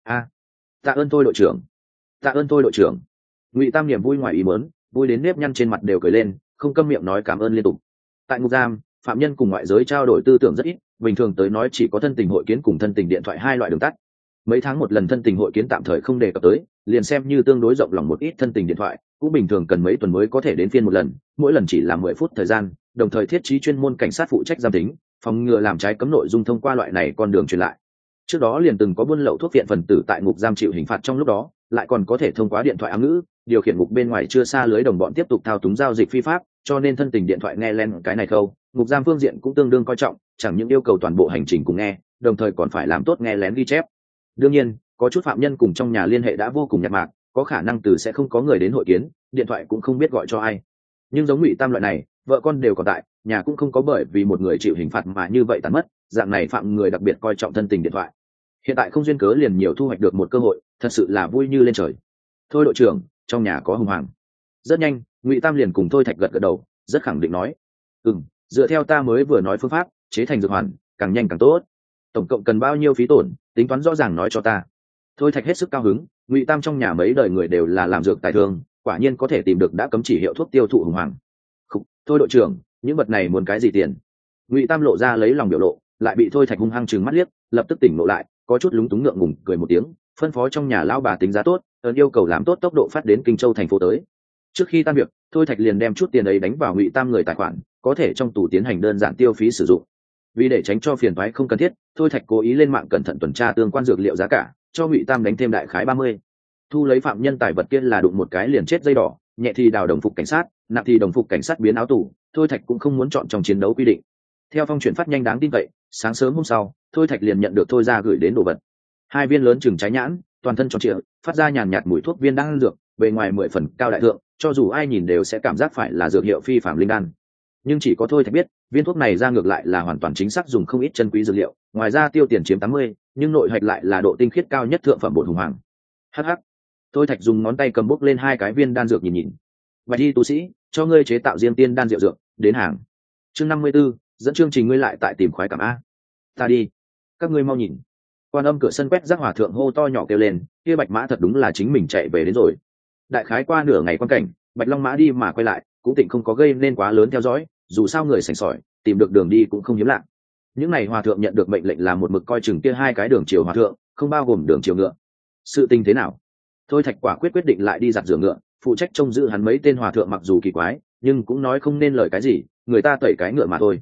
tạ ơn Thôi đội trưởng. Tạ ơn Thôi đội trưởng. Ngụy Tam niềm vui ngoài ý muốn, vui đến nếp nhăn trên mặt đều cười lên, không câm miệng nói cảm ơn liên tục. Tại ngục giam, phạm nhân cùng ngoại giới trao đổi tư tưởng rất ít, bình thường tới nói chỉ có thân tình hội kiến cùng thân tình điện thoại 2 loại đường tắt. Mấy tháng một lần thân tình hội kiến tạm thời không đề cập tới, liền xem như tương đối rộng lòng một ít thân tình điện thoại, cũng bình thường cần mấy tuần mới có thể đến phiên một lần, mỗi lần chỉ là 10 phút thời gian, đồng thời thiết trí chuyên môn cảnh sát phụ trách giám tính, phòng ngừa làm trái cấm nội dung thông qua loại này con đường truyền lại. Trước đó liền từng có buôn lậu thuốc viện phần tử tại ngục giam chịu hình phạt trong lúc đó, lại còn có thể thông qua điện thoại ám ngữ điều khiển ngục bên ngoài chưa xa lưới đồng bọn tiếp tục thao túng giao dịch phi pháp, cho nên thân tình điện thoại nghe len cái này khâu, ngục giam phương diện cũng tương đương coi trọng, chẳng những yêu cầu toàn bộ hành trình cùng nghe, đồng thời còn phải làm tốt nghe lén ghi chép. Đương nhiên, có chút phạm nhân cùng trong nhà liên hệ đã vô cùng nhạt mạc, có khả năng từ sẽ không có người đến hội kiến, điện thoại cũng không biết gọi cho ai. Nhưng giống Ngụy Tam loại này, vợ con đều còn tại, nhà cũng không có bởi vì một người chịu hình phạt mà như vậy tàn mất, dạng này phạm người đặc biệt coi trọng thân tình điện thoại. Hiện tại không duyên cớ liền nhiều thu hoạch được một cơ hội, thật sự là vui như lên trời. Thôi đội trưởng, trong nhà có hùng hoàng. Rất nhanh, Ngụy Tam liền cùng Thôi Thạch gật gật đầu, rất khẳng định nói, dựa theo ta mới vừa nói phương pháp chế thành dược hoàn, càng nhanh càng tốt. Tổng cộng cần bao nhiêu phí tổn, tính toán rõ ràng nói cho ta. Thôi Thạch hết sức cao hứng, Ngụy Tam trong nhà mấy đời người đều là làm dược tài thương, quả nhiên có thể tìm được đã cấm chỉ hiệu thuốc tiêu thụ hùng hoàng. Thôi đội trưởng, những vật này muốn cái gì tiền? Ngụy Tam lộ ra lấy lòng biểu lộ, lại bị Thôi Thạch hung hăng trừng mắt liếc, lập tức tỉnh ngộ lại, có chút lúng túng ngượng ngùng cười một tiếng, phân phó trong nhà lão bà tính giá tốt, yêu cầu làm tốt tốc độ phát đến Kinh Châu thành phố tới. Trước khi tan việc, Thôi Thạch liền đem chút tiền ấy đánh vào Ngụy Tam người tài khoản, có thể trong tủ tiến hành đơn giản tiêu phí sử dụng. Vì để tránh cho phiền toái không cần thiết, Thôi Thạch cố ý lên mạng cẩn thận tuần tra tương quan dược liệu giá cả, cho Ngụy Tam đánh thêm đại khái 30. Thu lấy phạm nhân tài vật kia là đụng một cái liền chết dây đỏ, nhẹ thì đào đồng phục cảnh sát, nặng thì đồng phục cảnh sát biến áo tù, Thôi Thạch cũng không muốn chọn trong chiến đấu quy định. Theo phong chuyển phát nhanh đáng tin cậy, sáng sớm hôm sau, Thôi Thạch liền nhận được Thôi ra gửi đến đồ vật. 2 viên lớn chừng trái nhãn, toàn thân tròn trịa, phát ra nhàn nhạt mùi thuốc viên đan dược, bề ngoài 10 phần cao đại thượng, cho dù ai nhìn đều sẽ cảm giác phải là dược hiệu phi phạm linh đan. Nhưng chỉ có Thôi Thạch biết, viên thuốc này ra ngược lại là hoàn toàn chính xác dùng không ít chân quý dược liệu, ngoài ra tiêu tiền chiếm 80, nhưng nội hạch lại là độ tinh khiết cao nhất thượng phẩm bột hùng hoàng. Hắc. Thôi Thạch dùng ngón tay cầm bốc lên 2 cái viên đan dược nhìn. Bạch y tu sĩ, cho ngươi chế tạo riêng tiên đan rượu dược, đến hàng. Chương 54, dẫn chương trình ngươi lại tại tìm khoái cảm a. Ta đi. Các ngươi mau nhìn. Quan Âm cửa sân quét rác hòa thượng hô to nhỏ kêu lên, kia Bạch Mã thật đúng là chính mình chạy về đến rồi. Đại khái qua nửa ngày quan cảnh, Bạch Long Mã đi mà quay lại, cũng tịnh không có gây nên quá lớn theo dõi, dù sao người sành sỏi, tìm được đường đi cũng không hiếm lạ. Những này hòa thượng nhận được mệnh lệnh làm một mực coi chừng kia 2 cái đường chiều hòa thượng, không bao gồm đường chiều ngựa. Sự tình thế nào? Thôi Thạch quả quyết định lại đi giặt rửa ngựa, phụ trách trông giữ hắn mấy tên hòa thượng mặc dù kỳ quái, nhưng cũng nói không nên lời cái gì, người ta tẩy cái ngựa mà thôi.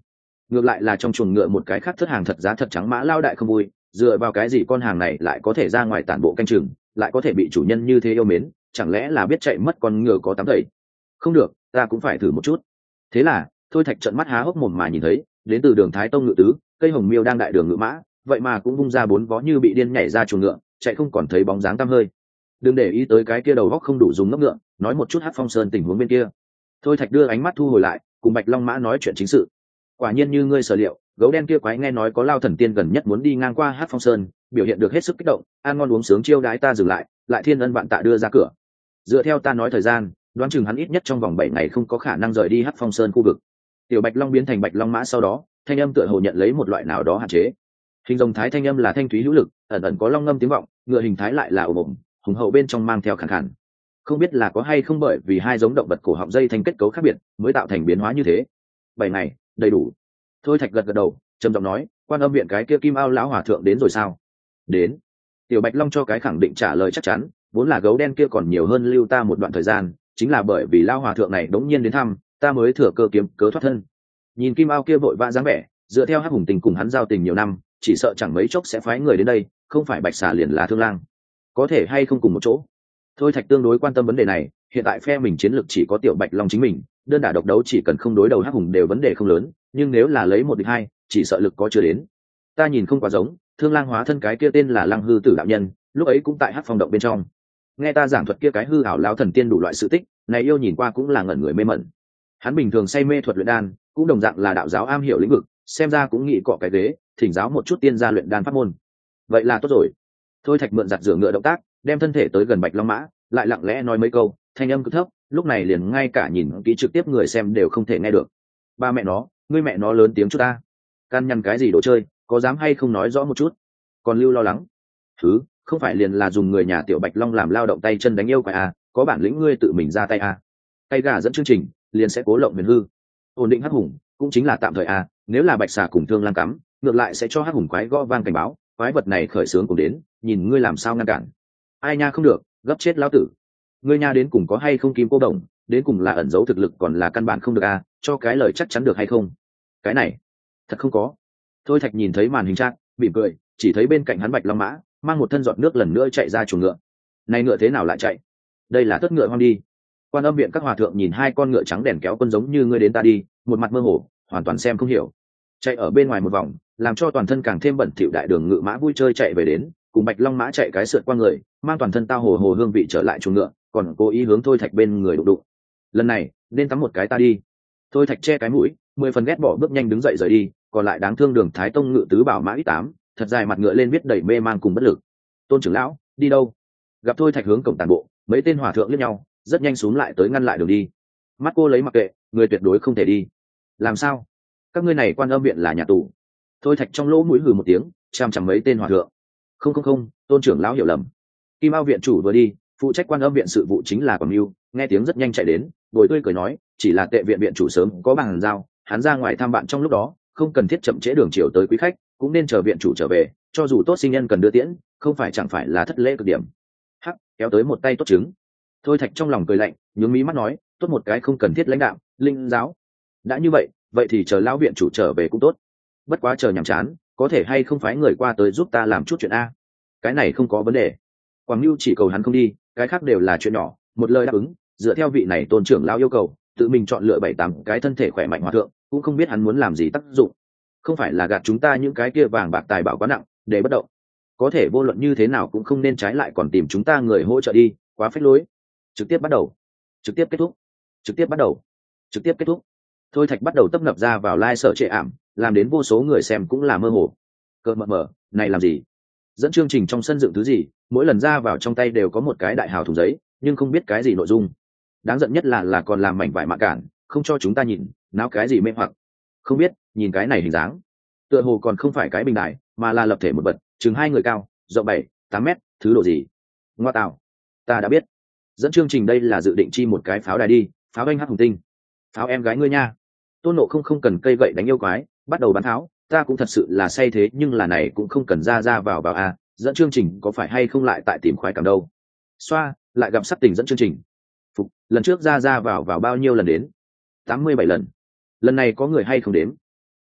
ngược lại là trong chuồng ngựa một cái khác thất hàng thật giá thật trắng mã lao đại không vui, dựa vào cái gì con hàng này lại có thể ra ngoài tản bộ canh chừng, lại có thể bị chủ nhân như thế yêu mến, chẳng lẽ là biết chạy mất con ngựa có tám thầy? Không được, ta cũng phải thử một chút. Thế là Thôi Thạch trợn mắt há hốc mồm mà nhìn thấy đến từ Đường Thái Tông ngự tứ, cây hồng miêu đang đại đường ngự mã, vậy mà cũng vung ra bốn vó như bị điên nhảy ra chuồng ngựa, chạy không còn thấy bóng dáng tăm hơi. Đừng để ý tới cái kia đầu góc không đủ dùng ngấp ngựa, nói một chút Hắc Phong Sơn tình huống bên kia. Thôi Thạch đưa ánh mắt thu hồi lại, cùng Bạch Long Mã nói chuyện chính sự. Quả nhiên như ngươi sở liệu, gấu đen kia quái nghe nói có Lao Thần Tiên gần nhất muốn đi ngang qua Hắc Phong Sơn, biểu hiện được hết sức kích động, ăn ngon uống sướng chiêu đái ta dừng lại, lại thiên ân vạn tạ đưa ra cửa. Dựa theo ta nói thời gian, đoán chừng hắn ít nhất trong vòng 7 ngày không có khả năng rời đi Hắc Phong Sơn khu vực. Tiểu Bạch Long biến thành Bạch Long Mã sau đó, thanh âm tựa hồ nhận lấy một loại nào đó hạn chế. Hình rồng thái thanh âm là thanh thúy hữu lực, ẩn ẩn có long ngâm tiếng vọng, ngựa hình thái lại là ồm ồm, hùng hậu bên trong mang theo khàn khàn. Không biết là có hay không bởi vì hai giống động vật cổ họng dây thanh kết cấu khác biệt mới tạo thành biến hóa như thế. 7 ngày, đầy đủ. Thôi Thạch gật gật đầu, trầm giọng nói, Quan Âm viện cái kia Kim Ao lão hòa thượng đến rồi sao? Đến. Tiểu Bạch Long cho cái khẳng định trả lời chắc chắn, vốn là gấu đen kia còn nhiều hơn lưu ta một đoạn thời gian, chính là bởi vì lão hòa thượng này đống nhiên đến thăm, ta mới thừa cơ kiếm cớ thoát thân. Nhìn Kim Ao kia vội vã dáng vẻ, dựa theo Hắc Hùng Tình cùng hắn giao tình nhiều năm, chỉ sợ chẳng mấy chốc sẽ phái người đến đây, không phải Bạch Xà liền là Thương Lang. Có thể hay không cùng một chỗ? Thôi Thạch tương đối quan tâm vấn đề này, hiện tại phe mình chiến lược chỉ có Tiểu Bạch Long chính mình, đơn đả độc đấu chỉ cần không đối đầu Hắc Hùng đều vấn đề không lớn, nhưng nếu là lấy một địch hai, chỉ sợ lực có chưa đến. Ta nhìn không quá giống, Thương Lang hóa thân cái kia tên là Lăng Hư Tử đạo nhân, lúc ấy cũng tại Hắc Phong động bên trong. Nghe ta giảng thuật kia cái hư ảo lão thần tiên đủ loại sự tích, này yêu nhìn qua cũng là ngẩn người mê mẩn. Hắn bình thường say mê thuật luyện đan, cũng đồng dạng là đạo giáo am hiểu lĩnh vực, xem ra cũng nghĩ cọ cái ghế, thỉnh giáo một chút tiên gia luyện đan pháp môn. Vậy là tốt rồi. Thôi Thạch mượn giặt rửa ngựa động tác, đem thân thể tới gần Bạch Long Mã, lại lặng lẽ nói mấy câu, thanh âm cực thấp, lúc này liền ngay cả nhìn kỹ trực tiếp người xem đều không thể nghe được. Ba mẹ nó, ngươi mẹ nó lớn tiếng chút ta. Can nhằn cái gì đồ chơi, có dám hay không nói rõ một chút? Còn Lưu lo lắng. Thứ, không phải liền là dùng người nhà Tiểu Bạch Long làm lao động tay chân đánh yêu quái à, có bản lĩnh ngươi tự mình ra tay à. Tay gà dẫn chương trình, liền sẽ cố lộng huyền hư. Ổn định Hắc Hùng, cũng chính là tạm thời à, nếu là Bạch Xà cùng Thương Lang cắm, ngược lại sẽ cho Hắc Hùng quái gõ vang cảnh báo, quái vật này khởi sướng cùng đến, nhìn ngươi làm sao ngăn cản. Ai nha không được, gấp chết lão tử. Ngươi nha đến cùng có hay không kim cô đồng, đến cùng là ẩn giấu thực lực còn là căn bản không được à, cho cái lời chắc chắn được hay không? Cái này, thật không có. Thôi Thạch nhìn thấy màn hình trạng, mỉm cười, chỉ thấy bên cạnh hắn Bạch Long Mã mang một thân giọt nước lần nữa chạy ra chuồng ngựa. Này ngựa thế nào lại chạy? Đây là tất ngựa hoang đi. Quan Âm viện các hòa thượng nhìn hai con ngựa trắng đèn kéo quân giống như ngươi đến ta đi, một mặt mơ hồ, hoàn toàn xem không hiểu. Chạy ở bên ngoài một vòng, làm cho toàn thân càng thêm bẩn thỉu đại đường ngựa mã vui chơi chạy về đến, cùng Bạch Long Mã chạy cái sượt qua người, mang toàn thân tao hồ hồ hương vị trở lại chuồng ngựa, còn cố ý hướng Thôi Thạch bên người đụng đụng. Lần này, nên tắm một cái ta đi. Thôi Thạch che cái mũi, 10 phần ghét bỏ bước nhanh đứng dậy rời đi, còn lại đáng thương Đường Thái Tông ngự tứ bảo mã ít tám, thật dài mặt ngựa lên viết đầy mê man cùng bất lực. Tôn trưởng lão, đi đâu? Gặp Thôi Thạch hướng cổng tàn bộ, mấy tên hòa thượng liếc nhau, rất nhanh xuống lại tới ngăn lại đường đi. Mắt cô lấy mặc kệ, người tuyệt đối không thể đi. Làm sao? Các ngươi này Quan Âm viện là nhà tù? Thôi Thạch trong lỗ mũi hừ một tiếng, chằm chằm mấy tên hòa thượng. Không, Tôn trưởng lão hiểu lầm. Kim Ao viện chủ vừa đi, phụ trách Quan Âm viện sự vụ chính là Quảng Lưu, nghe tiếng rất nhanh chạy đến, bồi tươi cười nói, chỉ là Tệ viện viện chủ sớm có bằng giao, hắn ra ngoài thăm bạn trong lúc đó, không cần thiết chậm trễ đường chiều tới quý khách, cũng nên chờ viện chủ trở về, cho dù tốt sinh nhân cần đưa tiễn, không phải chẳng phải là thất lễ cực điểm. Hắc, kéo tới một tay tốt trứng. Thôi Thạch trong lòng cười lạnh, nhướng mí mắt nói, tốt một cái không cần thiết lãnh đạo, linh giáo. Đã như vậy thì chờ lão viện chủ trở về cũng tốt. Bất quá chờ nhàm chán, có thể hay không phái người qua tới giúp ta làm chút chuyện a? Cái này không có vấn đề. Quảng Nưu chỉ cầu hắn không đi, cái khác đều là chuyện nhỏ, một lời đáp ứng, dựa theo vị này Tôn trưởng lão yêu cầu, tự mình chọn lựa 7-8 cái thân thể khỏe mạnh hòa thượng, cũng không biết hắn muốn làm gì tác dụng. Không phải là gạt chúng ta những cái kia vàng bạc tài bảo quá nặng, để bất động. Có thể vô luận như thế nào cũng không nên trái lại còn tìm chúng ta người hỗ trợ đi, quá phách lối. Trực tiếp bắt đầu, trực tiếp kết thúc, trực tiếp bắt đầu, trực tiếp kết thúc. Thôi Thạch bắt đầu tấp nập ra vào sở trệ ảm, làm đến vô số người xem cũng là mơ hồ. Cờ mờ, này làm gì? Dẫn chương trình trong sân dựng thứ gì, mỗi lần ra vào trong tay đều có một cái đại hào thùng giấy, nhưng không biết cái gì nội dung. Đáng giận nhất là còn làm mảnh vải mạ cản, không cho chúng ta nhìn, náo cái gì mê hoặc. Không biết, nhìn cái này hình dáng, tựa hồ còn không phải cái bình đài, mà là lập thể một vật, chừng 2 người cao, rộng 7-8 mét, thứ độ gì? Ngoa tạo, ta đã biết. Dẫn chương trình đây là dự định chi một cái pháo đài đi, pháo anh Hắc Hùng Tinh, pháo em gái ngươi nha. Tôn Nộ không cần cây gậy đánh yêu quái, bắt đầu bắn tháo, ta cũng thật sự là say thế, nhưng là này cũng không cần ra vào a. Dẫn chương trình có phải hay không lại tại tìm khoái cảm đâu? Xoa, lại gặp sắp tình dẫn chương trình. Phục, lần trước ra vào bao nhiêu lần đến? 87 lần. Lần này có người hay không đến?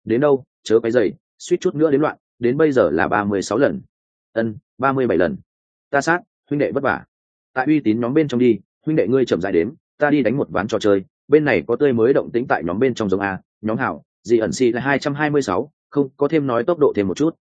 Đến đâu chớ cái dày, suýt chút nữa đến loạn, đến bây giờ là 36 lần. 37 lần. Ta sát, huynh đệ vất vả. Tại uy tín nhóm bên trong đi, huynh đệ ngươi chậm rãi đếm, ta đi đánh một ván trò chơi, bên này có tươi mới động tĩnh tại nhóm bên trong giống a, nhóm hảo, dị ẩn si là 226, không có thêm nói tốc độ thêm một chút.